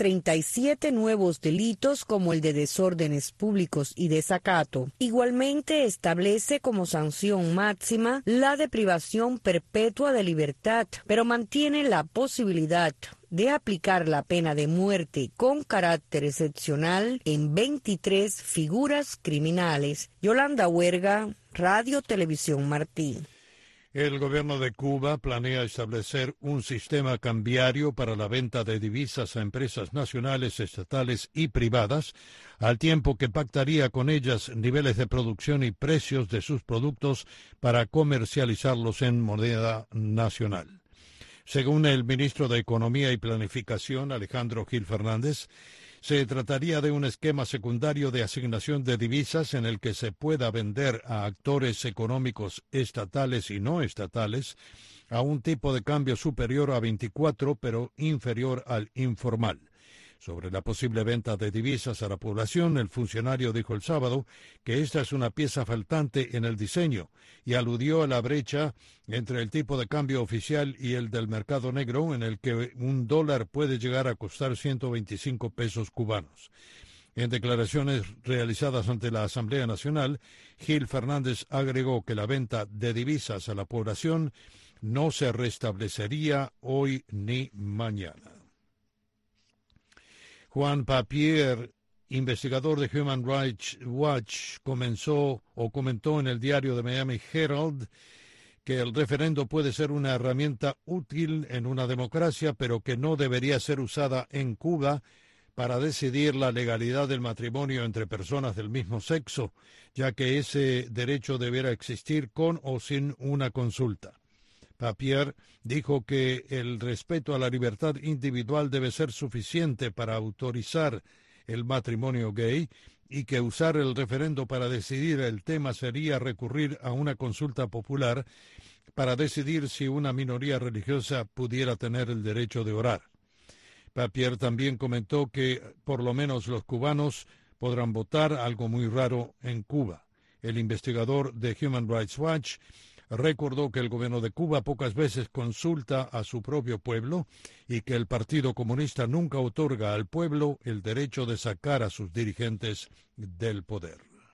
37 nuevos delitos como el de desórdenes públicos y desacato. Igualmente establece como sanción máxima la de privación perpetua de libertad, pero mantiene la posibilidad de aplicar la pena de muerte con carácter excepcional en 23 figuras criminales. Yolanda Huerga, Radio Televisión Martí. El gobierno de Cuba planea establecer un sistema cambiario para la venta de divisas a empresas nacionales, estatales y privadas, al tiempo que pactaría con ellas niveles de producción y precios de sus productos para comercializarlos en moneda nacional. Según el ministro de Economía y Planificación, Alejandro Gil Fernández, se trataría de un esquema secundario de asignación de divisas en el que se pueda vender a actores económicos estatales y no estatales a un tipo de cambio superior a 24, pero inferior al informal. Sobre la posible venta de divisas a la población, el funcionario dijo el sábado que esta es una pieza faltante en el diseño y aludió a la brecha entre el tipo de cambio oficial y el del mercado negro, en el que un dólar puede llegar a costar 125 pesos cubanos. En declaraciones realizadas ante la Asamblea Nacional, Gil Fernández agregó que la venta de divisas a la población no se restablecería hoy ni mañana. Juan Papier, investigador de Human Rights Watch, comentó en el diario de Miami Herald que el referendo puede ser una herramienta útil en una democracia, pero que no debería ser usada en Cuba para decidir la legalidad del matrimonio entre personas del mismo sexo, ya que ese derecho deberá existir con o sin una consulta. Papier dijo que el respeto a la libertad individual debe ser suficiente para autorizar el matrimonio gay y que usar el referendo para decidir el tema sería recurrir a una consulta popular para decidir si una minoría religiosa pudiera tener el derecho de orar. Papier también comentó que por lo menos los cubanos podrán votar, algo muy raro en Cuba. El investigador de Human Rights Watch recordó que el gobierno de Cuba pocas veces consulta a su propio pueblo y que el Partido Comunista nunca otorga al pueblo el derecho de sacar a sus dirigentes del poder.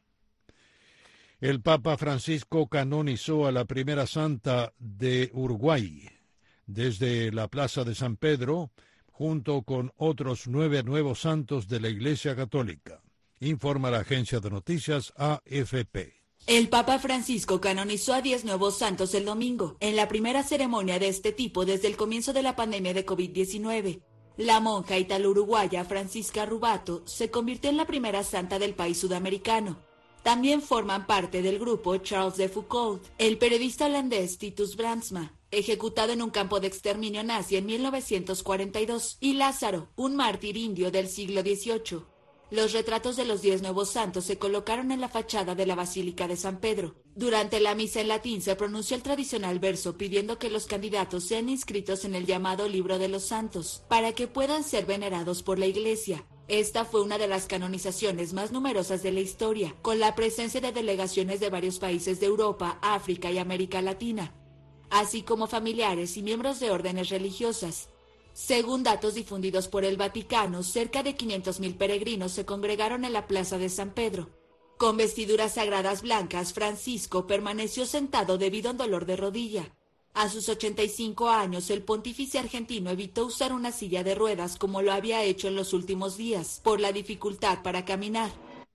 El Papa Francisco canonizó a la primera santa de Uruguay desde la Plaza de San Pedro, junto con otros 9 nuevos santos de la Iglesia Católica, informa la agencia de noticias AFP. El Papa Francisco canonizó a 10 nuevos santos el domingo, en la primera ceremonia de este tipo desde el comienzo de la pandemia de COVID-19. La monja italo-uruguaya Francisca Rubato se convirtió en la primera santa del país sudamericano. También forman parte del grupo Charles de Foucault, el periodista holandés Titus Brandsma, ejecutado en un campo de exterminio nazi en 1942, y Lázaro, un mártir indio del siglo XVIII. Los retratos de los 10 nuevos santos se colocaron en la fachada de la Basílica de San Pedro. Durante la misa en latín se pronunció el tradicional verso pidiendo que los candidatos sean inscritos en el llamado Libro de los Santos, para que puedan ser venerados por la Iglesia. Esta fue una de las canonizaciones más numerosas de la historia, con la presencia de delegaciones de varios países de Europa, África y América Latina, así como familiares y miembros de órdenes religiosas. Según datos difundidos por el Vaticano, cerca de 500,000 peregrinos se congregaron en la Plaza de San Pedro. Con vestiduras sagradas blancas, Francisco permaneció sentado debido a un dolor de rodilla. A sus 85 años, el pontífice argentino evitó usar una silla de ruedas como lo había hecho en los últimos días, por la dificultad para caminar.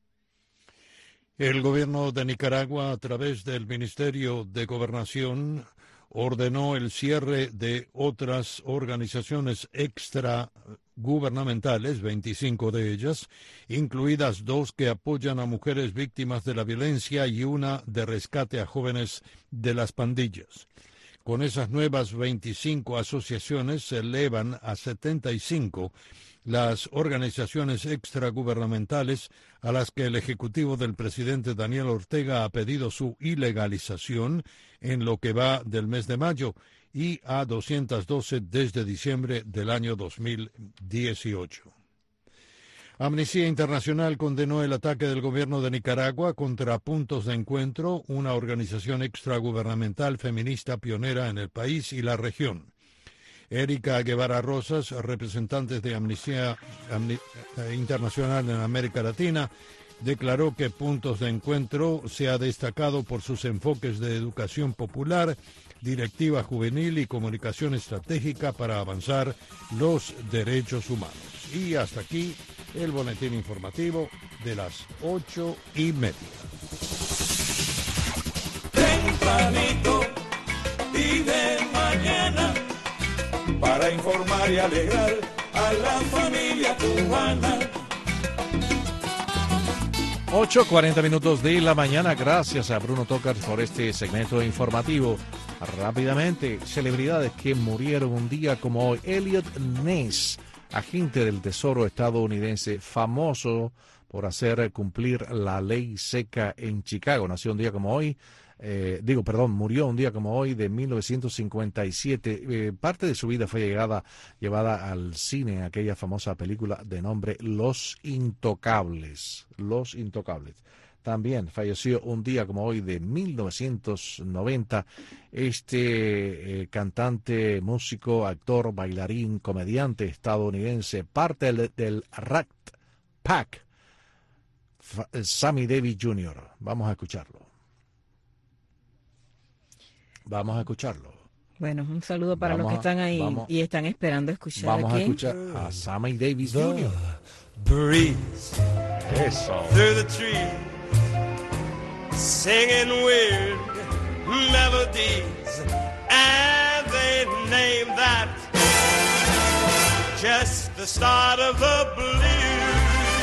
El gobierno de Nicaragua, a través del Ministerio de Gobernación, ordenó el cierre de otras organizaciones extragubernamentales, 25 de ellas, incluidas 2 que apoyan a mujeres víctimas de la violencia y una de rescate a jóvenes de las pandillas. Con esas nuevas 25 asociaciones se elevan a 75 las organizaciones extragubernamentales a las que el Ejecutivo del presidente Daniel Ortega ha pedido su ilegalización en lo que va del mes de mayo y a 212 desde diciembre del año 2018. Amnistía Internacional condenó el ataque del gobierno de Nicaragua contra Puntos de Encuentro, una organización extragubernamental feminista pionera en el país y la región. Erika Guevara Rosas, representante de Amnistía Internacional en América Latina, declaró que Puntos de Encuentro se ha destacado por sus enfoques de educación popular, directiva juvenil y comunicación estratégica para avanzar los derechos humanos. Y hasta aquí el boletín informativo de las 8:30. Tempranito y de mañana, para informar y alegrar a la familia cubana. 8:40 minutos de la mañana. Gracias a Bruno Tocar por este segmento informativo. Rápidamente, celebridades que murieron un día como hoy. Elliot Ness, agente del Tesoro estadounidense, famoso por hacer cumplir la ley seca en Chicago. Nació un día como hoy. Murió un día como hoy de 1957. Parte de su vida fue llevada al cine en aquella famosa película de nombre Los Intocables. Los Intocables. También falleció un día como hoy de 1990 cantante, músico, actor, bailarín, comediante estadounidense, parte del Rat Pack, Sammy Davis Jr. Vamos a escucharlo. Bueno, un saludo para los que están ahí y están esperando escuchar. Vamos a escuchar a Sammy Davis Jr. Breeze. Eso. Through the trees, singing weird melodies, and they name that just the start of the blues.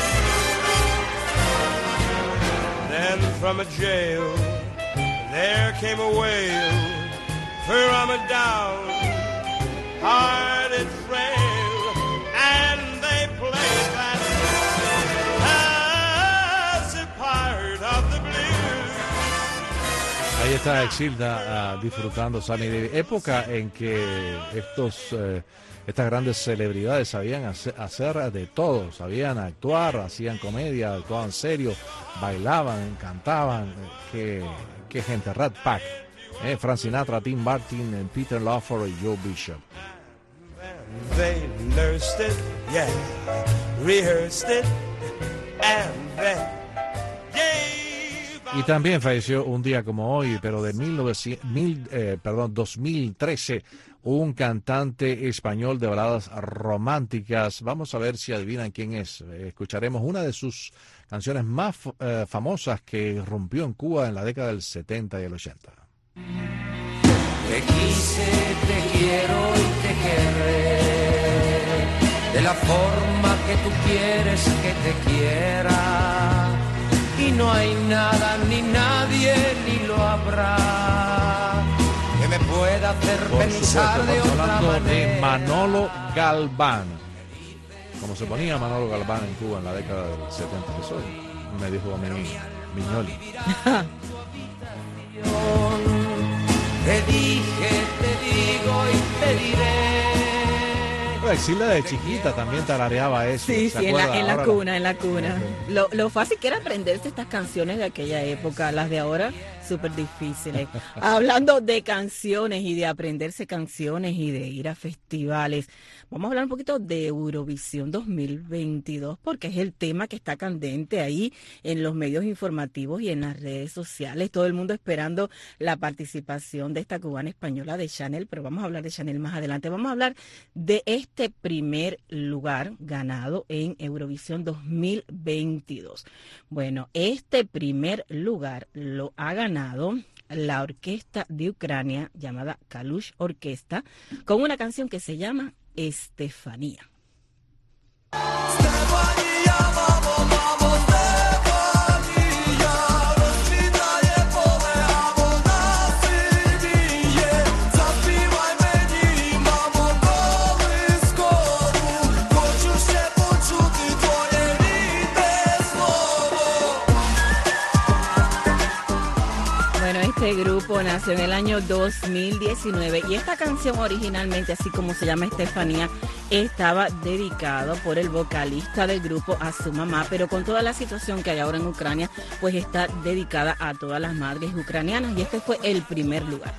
Then from a jail there came a wail from a down-hearted frail, and they played that as a part of the blues. Ahí está Exilda disfrutando Sammy Davis. Época en que estas grandes celebridades sabían hacer de todo, sabían actuar, hacían comedia, actuaban serio, bailaban, cantaban. Qué gente, Rat Pack. Frank Sinatra, Tim Martin, Peter Lawford y Joe Bishop. They nursed it, yeah, rehearsed it, and then Y también falleció un día como hoy, pero de 2013, un cantante español de baladas románticas. Vamos a ver si adivinan quién es. Escucharemos una de sus canciones más famosas que rompió en Cuba en la década del 70 y el 80. Te quise, te quiero y te querré de la forma que tú quieres que te quiera, y no hay nada ni nadie ni lo habrá que me pueda hacer pensar de otra hablando manera. de Manolo Galván, como se ponía Manolo Galván en Cuba en la década del 70. Eso me dijo Miñoli. Te dije, te digo y te diré. Exilda de chiquita también tarareaba eso. Sí, sí, en la cuna. Okay. Lo fácil que era aprenderse estas canciones de aquella época, las de ahora, súper difíciles. Hablando de canciones y de aprenderse canciones y de ir a festivales, vamos a hablar un poquito de Eurovisión 2022, porque es el tema que está candente ahí en los medios informativos y en las redes sociales. Todo el mundo esperando la participación de esta cubana española de Chanel, pero vamos a hablar de Chanel más adelante. Vamos a hablar de este primer lugar ganado en Eurovisión 2022. Bueno, este primer lugar lo ha ganado la orquesta de Ucrania llamada Kalush Orquesta con una canción que se llama Estefanía. Este grupo nació en el año 2019 y esta canción originalmente, así como se llama Estefanía, estaba dedicado por el vocalista del grupo a su mamá, pero con toda la situación que hay ahora en Ucrania, pues está dedicada a todas las madres ucranianas y este fue el primer lugar.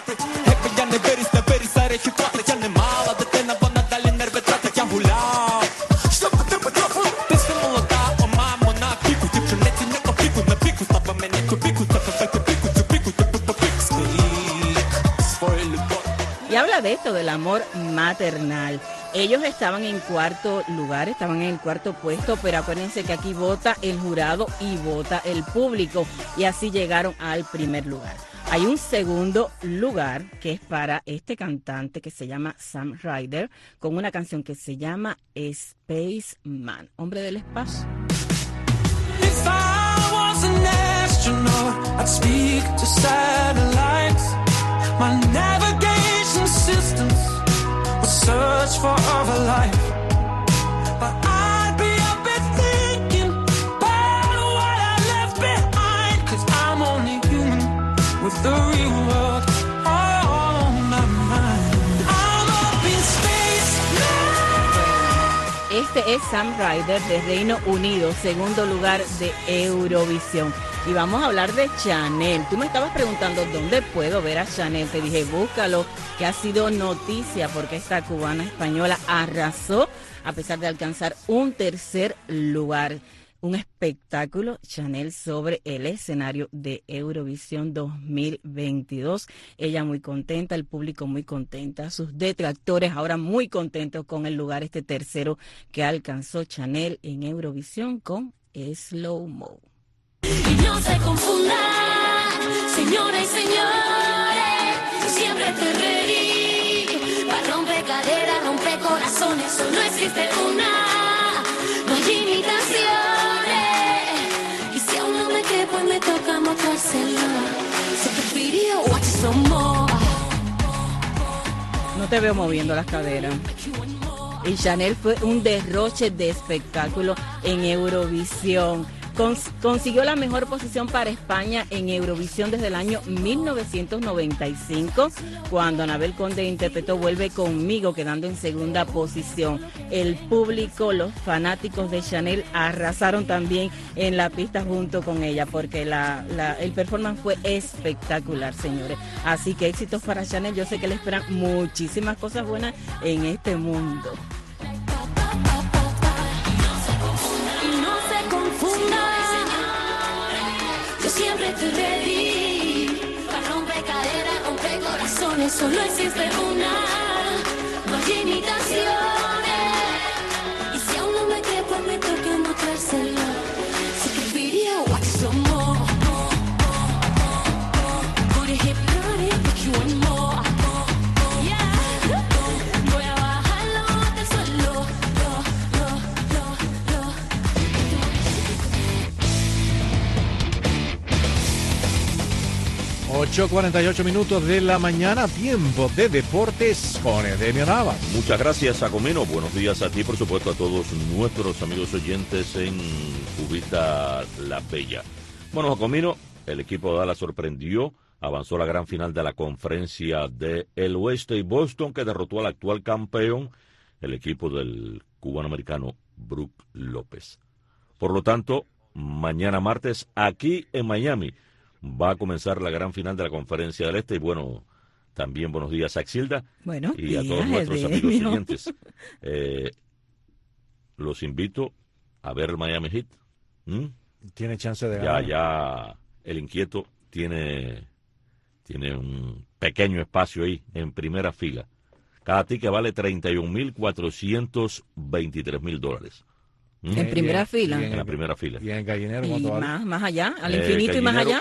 Y habla de esto, del amor maternal. Ellos estaban en cuarto lugar, estaban en el cuarto puesto, pero acuérdense que aquí vota el jurado y vota el público, y así llegaron al primer lugar. Hay un segundo lugar que es para este cantante que se llama Sam Ryder, con una canción que se llama Spaceman, hombre del espacio. If I was an astronaut, I'd speak to satellites. My navigation systems would search for other life. But I'd be up and thinking about what I left behind, 'cause I'm only human with the real world on my mind. I'm up in space now. Este es Sam Ryder de Reino Unido, segundo lugar de Eurovisión. Y vamos a hablar de Chanel. Tú me estabas preguntando dónde puedo ver a Chanel. Te dije, búscalo, que ha sido noticia porque esta cubana española arrasó a pesar de alcanzar un tercer lugar. Un espectáculo, Chanel, sobre el escenario de Eurovisión 2022. Ella muy contenta, el público muy contenta, sus detractores ahora muy contentos con el lugar, este tercero que alcanzó Chanel en Eurovisión con Slow Mo. Y no se confundan, señoras y señores, yo siempre te reí. Pa' romper caderas, romper corazones, solo existe una, no hay imitaciones. Y si aún no me cree, pues me toca mostrárselo. So the video, watch it some more. No te veo moviendo las caderas. Y Chanel fue un derroche de espectáculo en Eurovisión. Consiguió la mejor posición para España en Eurovisión desde el año 1995, cuando Anabel Conde interpretó Vuelve conmigo, quedando en segunda posición. El público, los fanáticos de Chanel arrasaron también en la pista junto con ella, porque el performance fue espectacular, señores. Así que éxitos para Chanel. Yo sé que le esperan muchísimas cosas buenas en este mundo. Yo siempre te reí, para romper caderas, romper corazones, corazones solo existe una. No hay imitaciones. Y si aún no me cree, pues me toca mostrárselo. Si preferiría watch some more. Go to hypnotic, make you want more. Yeah. Voy a bajarlo del suelo. 8:48 minutos de la mañana, tiempo de deportes con Edenio Navas. Muchas gracias, Jacomino. Buenos días a ti, por supuesto, a todos nuestros amigos oyentes en Cubita La Bella. Bueno, Jacomino, el equipo de Dallas sorprendió, avanzó a la gran final de la conferencia del Oeste y Boston, que derrotó al actual campeón, el equipo del cubano-americano Brook López. Por lo tanto, mañana martes, aquí en Miami, va a comenzar la gran final de la Conferencia del Este. Y bueno, también buenos días a Exilda y a todos nuestros amigos oyentes. Los invito a ver el Miami Heat. Tiene chance de ganar. Ya el inquieto tiene un pequeño espacio ahí en primera fila. Cada ticket vale $31,423,000. En primera fila. En la primera fila. ¿Y en Gallinero cuánto vale? Más allá, al infinito y más allá.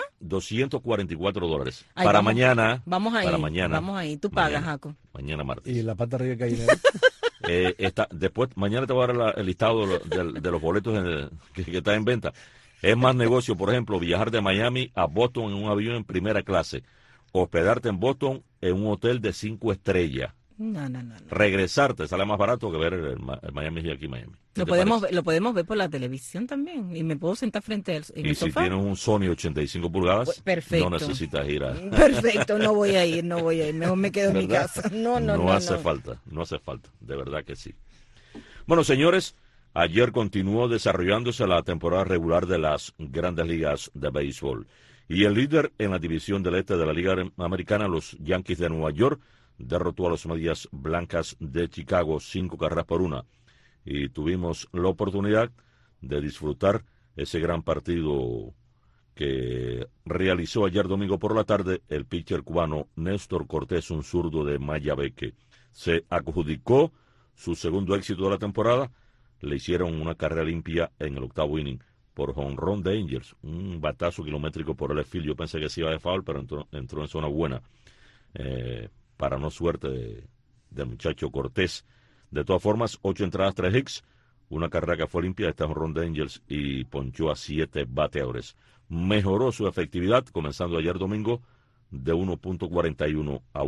$244. Ay, para vamos, mañana. Vamos ahí. Para mañana. Vamos ahí. Tú pagas, Jaco. Mañana martes. ¿Y la pata arriba del Gallinero? Después, mañana te voy a dar el listado de los boletos que están en venta. Es más negocio, por ejemplo, viajar de Miami a Boston en un avión en primera clase. Hospedarte en Boston en un hotel de 5 estrellas. No. Regresarte sale más barato que ver el Miami y aquí en Miami. Lo podemos ver por la televisión también. Y me puedo sentar frente al y si tienes un Sony 85 pulgadas, pues, perfecto. No necesitas ir a... Perfecto, no voy a ir. Mejor me quedo en mi casa. No hace falta, de verdad que sí. Bueno, señores, ayer continuó desarrollándose la temporada regular de las grandes ligas de béisbol. Y el líder en la división del este de la Liga Americana, los Yankees de Nueva York, derrotó a los Medias Blancas de Chicago 5-1. Y tuvimos la oportunidad de disfrutar ese gran partido que realizó ayer domingo por la tarde el pitcher cubano Néstor Cortés, un zurdo de Mayabeque. Se adjudicó su segundo éxito de la temporada. Le hicieron una carrera limpia en el octavo inning por jonrón de Angels. Un batazo kilométrico por el left field. Yo pensé que se iba de foul, pero entró en zona buena. Para no suerte del muchacho Cortés. De todas formas, 8 entradas, 3 hits, una carrera que fue limpia, este jonrón de Angels y ponchó a 7 bateadores. Mejoró su efectividad, comenzando ayer domingo, de 1.41 a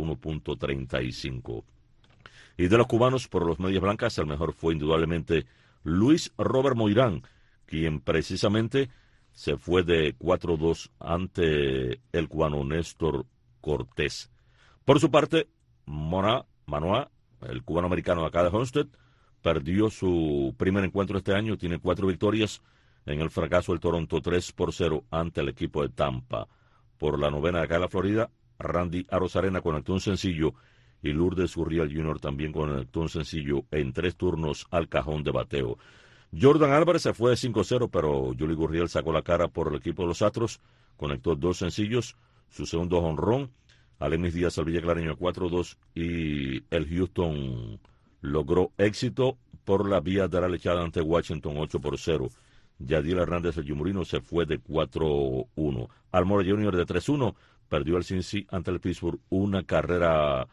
1.35. Y de los cubanos, por los Medias Blancas, el mejor fue indudablemente Luis Robert Moirán, quien precisamente se fue de 4-2 ante el cubano Néstor Cortés. Por su parte, Manoa, el cubano-americano de acá de Homestead, perdió su primer encuentro este año, tiene 4 victorias en el fracaso del Toronto 3-0 ante el equipo de Tampa. Por la novena de acá de la Florida, Randy Arozarena conectó un sencillo y Lourdes Gurriel Jr. también conectó un sencillo en 3 turnos al cajón de bateo. Jordan Álvarez se fue de 5-0, pero Yuli Gurriel sacó la cara por el equipo de los Astros, conectó 2 sencillos, su segundo jonrón. Alenis Díaz al Villaclareño 4-2 y el Houston logró éxito por la vía de la lechada ante Washington 8-0. Yadiel Hernández el Yumurino se fue de 4-1. Almora Jr. de 3-1 perdió el Cincy ante el Pittsburgh 1-0.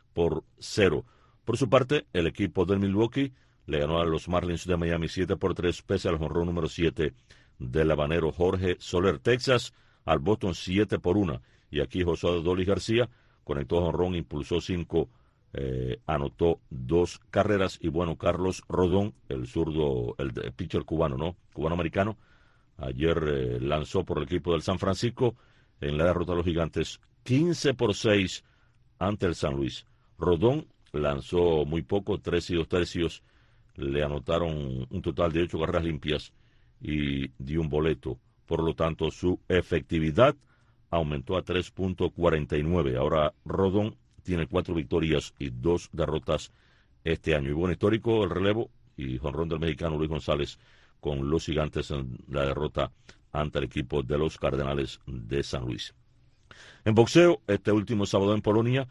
Por su parte, el equipo del Milwaukee le ganó a los Marlins de Miami 7-3 pese al jonrón número 7 del habanero Jorge Soler. Texas al Boston 7-1. Y aquí José Adolis García conectó jonrón, impulsó 5, anotó 2 carreras. Y bueno, Carlos Rodón, el zurdo, el pitcher cubano-americano, ayer lanzó por el equipo del San Francisco en la derrota de los Gigantes 15-6 ante el San Luis. Rodón lanzó muy poco, 3 2/3, le anotaron un total de 8 carreras limpias y dio un boleto. Por lo tanto, su efectividad aumentó a 3.49. Ahora Rodón tiene 4 victorias y 2 derrotas este año. Y bueno, histórico el relevo y jonrón del mexicano Luis González con los Gigantes en la derrota ante el equipo de los Cardenales de San Luis. En boxeo, este último sábado en Polonia,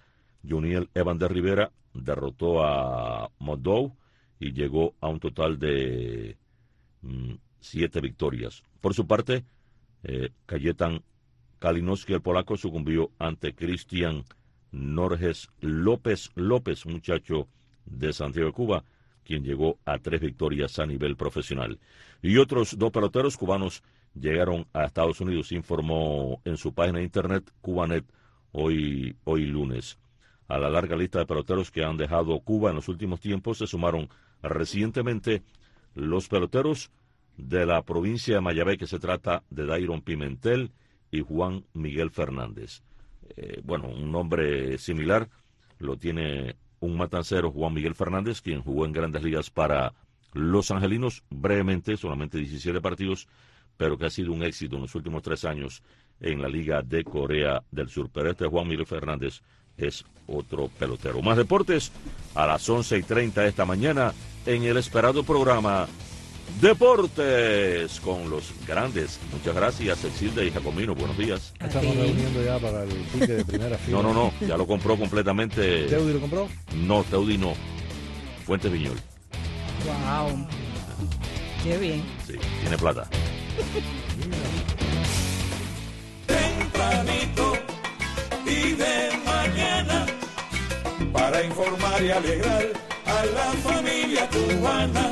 Juniel Evan de Rivera derrotó a Moldov y llegó a un total de 7 victorias. Por su parte, Kajetan Kalinowski, el polaco, sucumbió ante Cristian Norges López, muchacho de Santiago de Cuba, quien llegó a 3 victorias a nivel profesional. Y otros 2 peloteros cubanos llegaron a Estados Unidos, informó en su página de internet Cubanet hoy lunes. A la larga lista de peloteros que han dejado Cuba en los últimos tiempos se sumaron recientemente los peloteros de la provincia de Mayabé, que se trata de Dairon Pimentel y Juan Miguel Fernández. Un nombre similar lo tiene un matancero, Juan Miguel Fernández, quien jugó en Grandes Ligas para los Angelinos brevemente, solamente 17 partidos, pero que ha sido un éxito en los últimos 3 años en la Liga de Corea del Sur. Pero este Juan Miguel Fernández es otro pelotero. Más deportes a las 11:30 esta mañana en el esperado programa Deportes con los grandes. Muchas gracias, Exilda y Jacomino. Buenos días. Estamos reuniendo ya para el ticket de primera fila. No. Ya lo compró completamente. ¿Teudi lo compró? No, Teudi no. Fuentes Viñol. Wow. Qué bien. Sí, tiene plata. Tempranito y de mañana, para informar y alegrar a la familia cubana.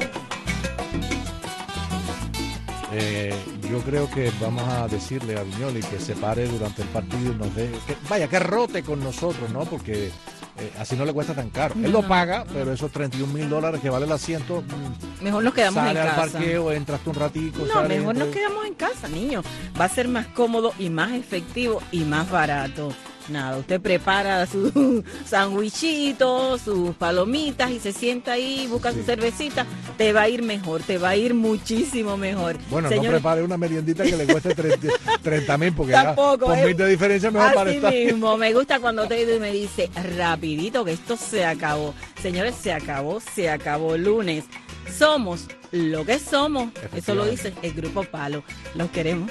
Yo creo que vamos a decirle a Viñoli que se pare durante el partido y nos deje, que rote con nosotros, ¿no? Porque así no le cuesta tan caro. Él lo paga, pero esos $31,000 que vale el asiento, mejor nos quedamos en casa. Sale al parqueo, entras tú un ratico. No, mejor nos quedamos en casa, niño. Va a ser más cómodo y más efectivo y más barato. Nada, usted prepara su sandwichito, sus palomitas y se sienta ahí, busca su cervecita, te va a ir mejor, te va a ir muchísimo mejor. Bueno, señores, no prepare una meriendita que le cueste 30,000 porque tampoco, ya con 1,000 de diferencia mejor para estar. Así mismo, me gusta cuando usted me dice rapidito que esto se acabó. Señores, se acabó lunes. Somos lo que somos, eso lo dice el Grupo Palo. Los queremos.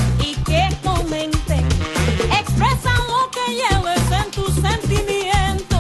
Expresa lo que lleves en tus sentimientos.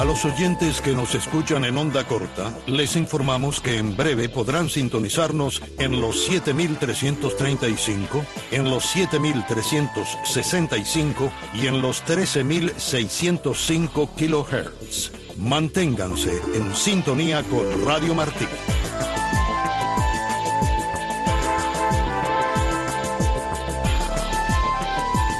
los oyentes que nos escuchan en onda corta, les informamos que en breve podrán sintonizarnos en los 7.335, en los 7.365 y en los 13.605 kHz. Manténganse en sintonía con Radio Martí.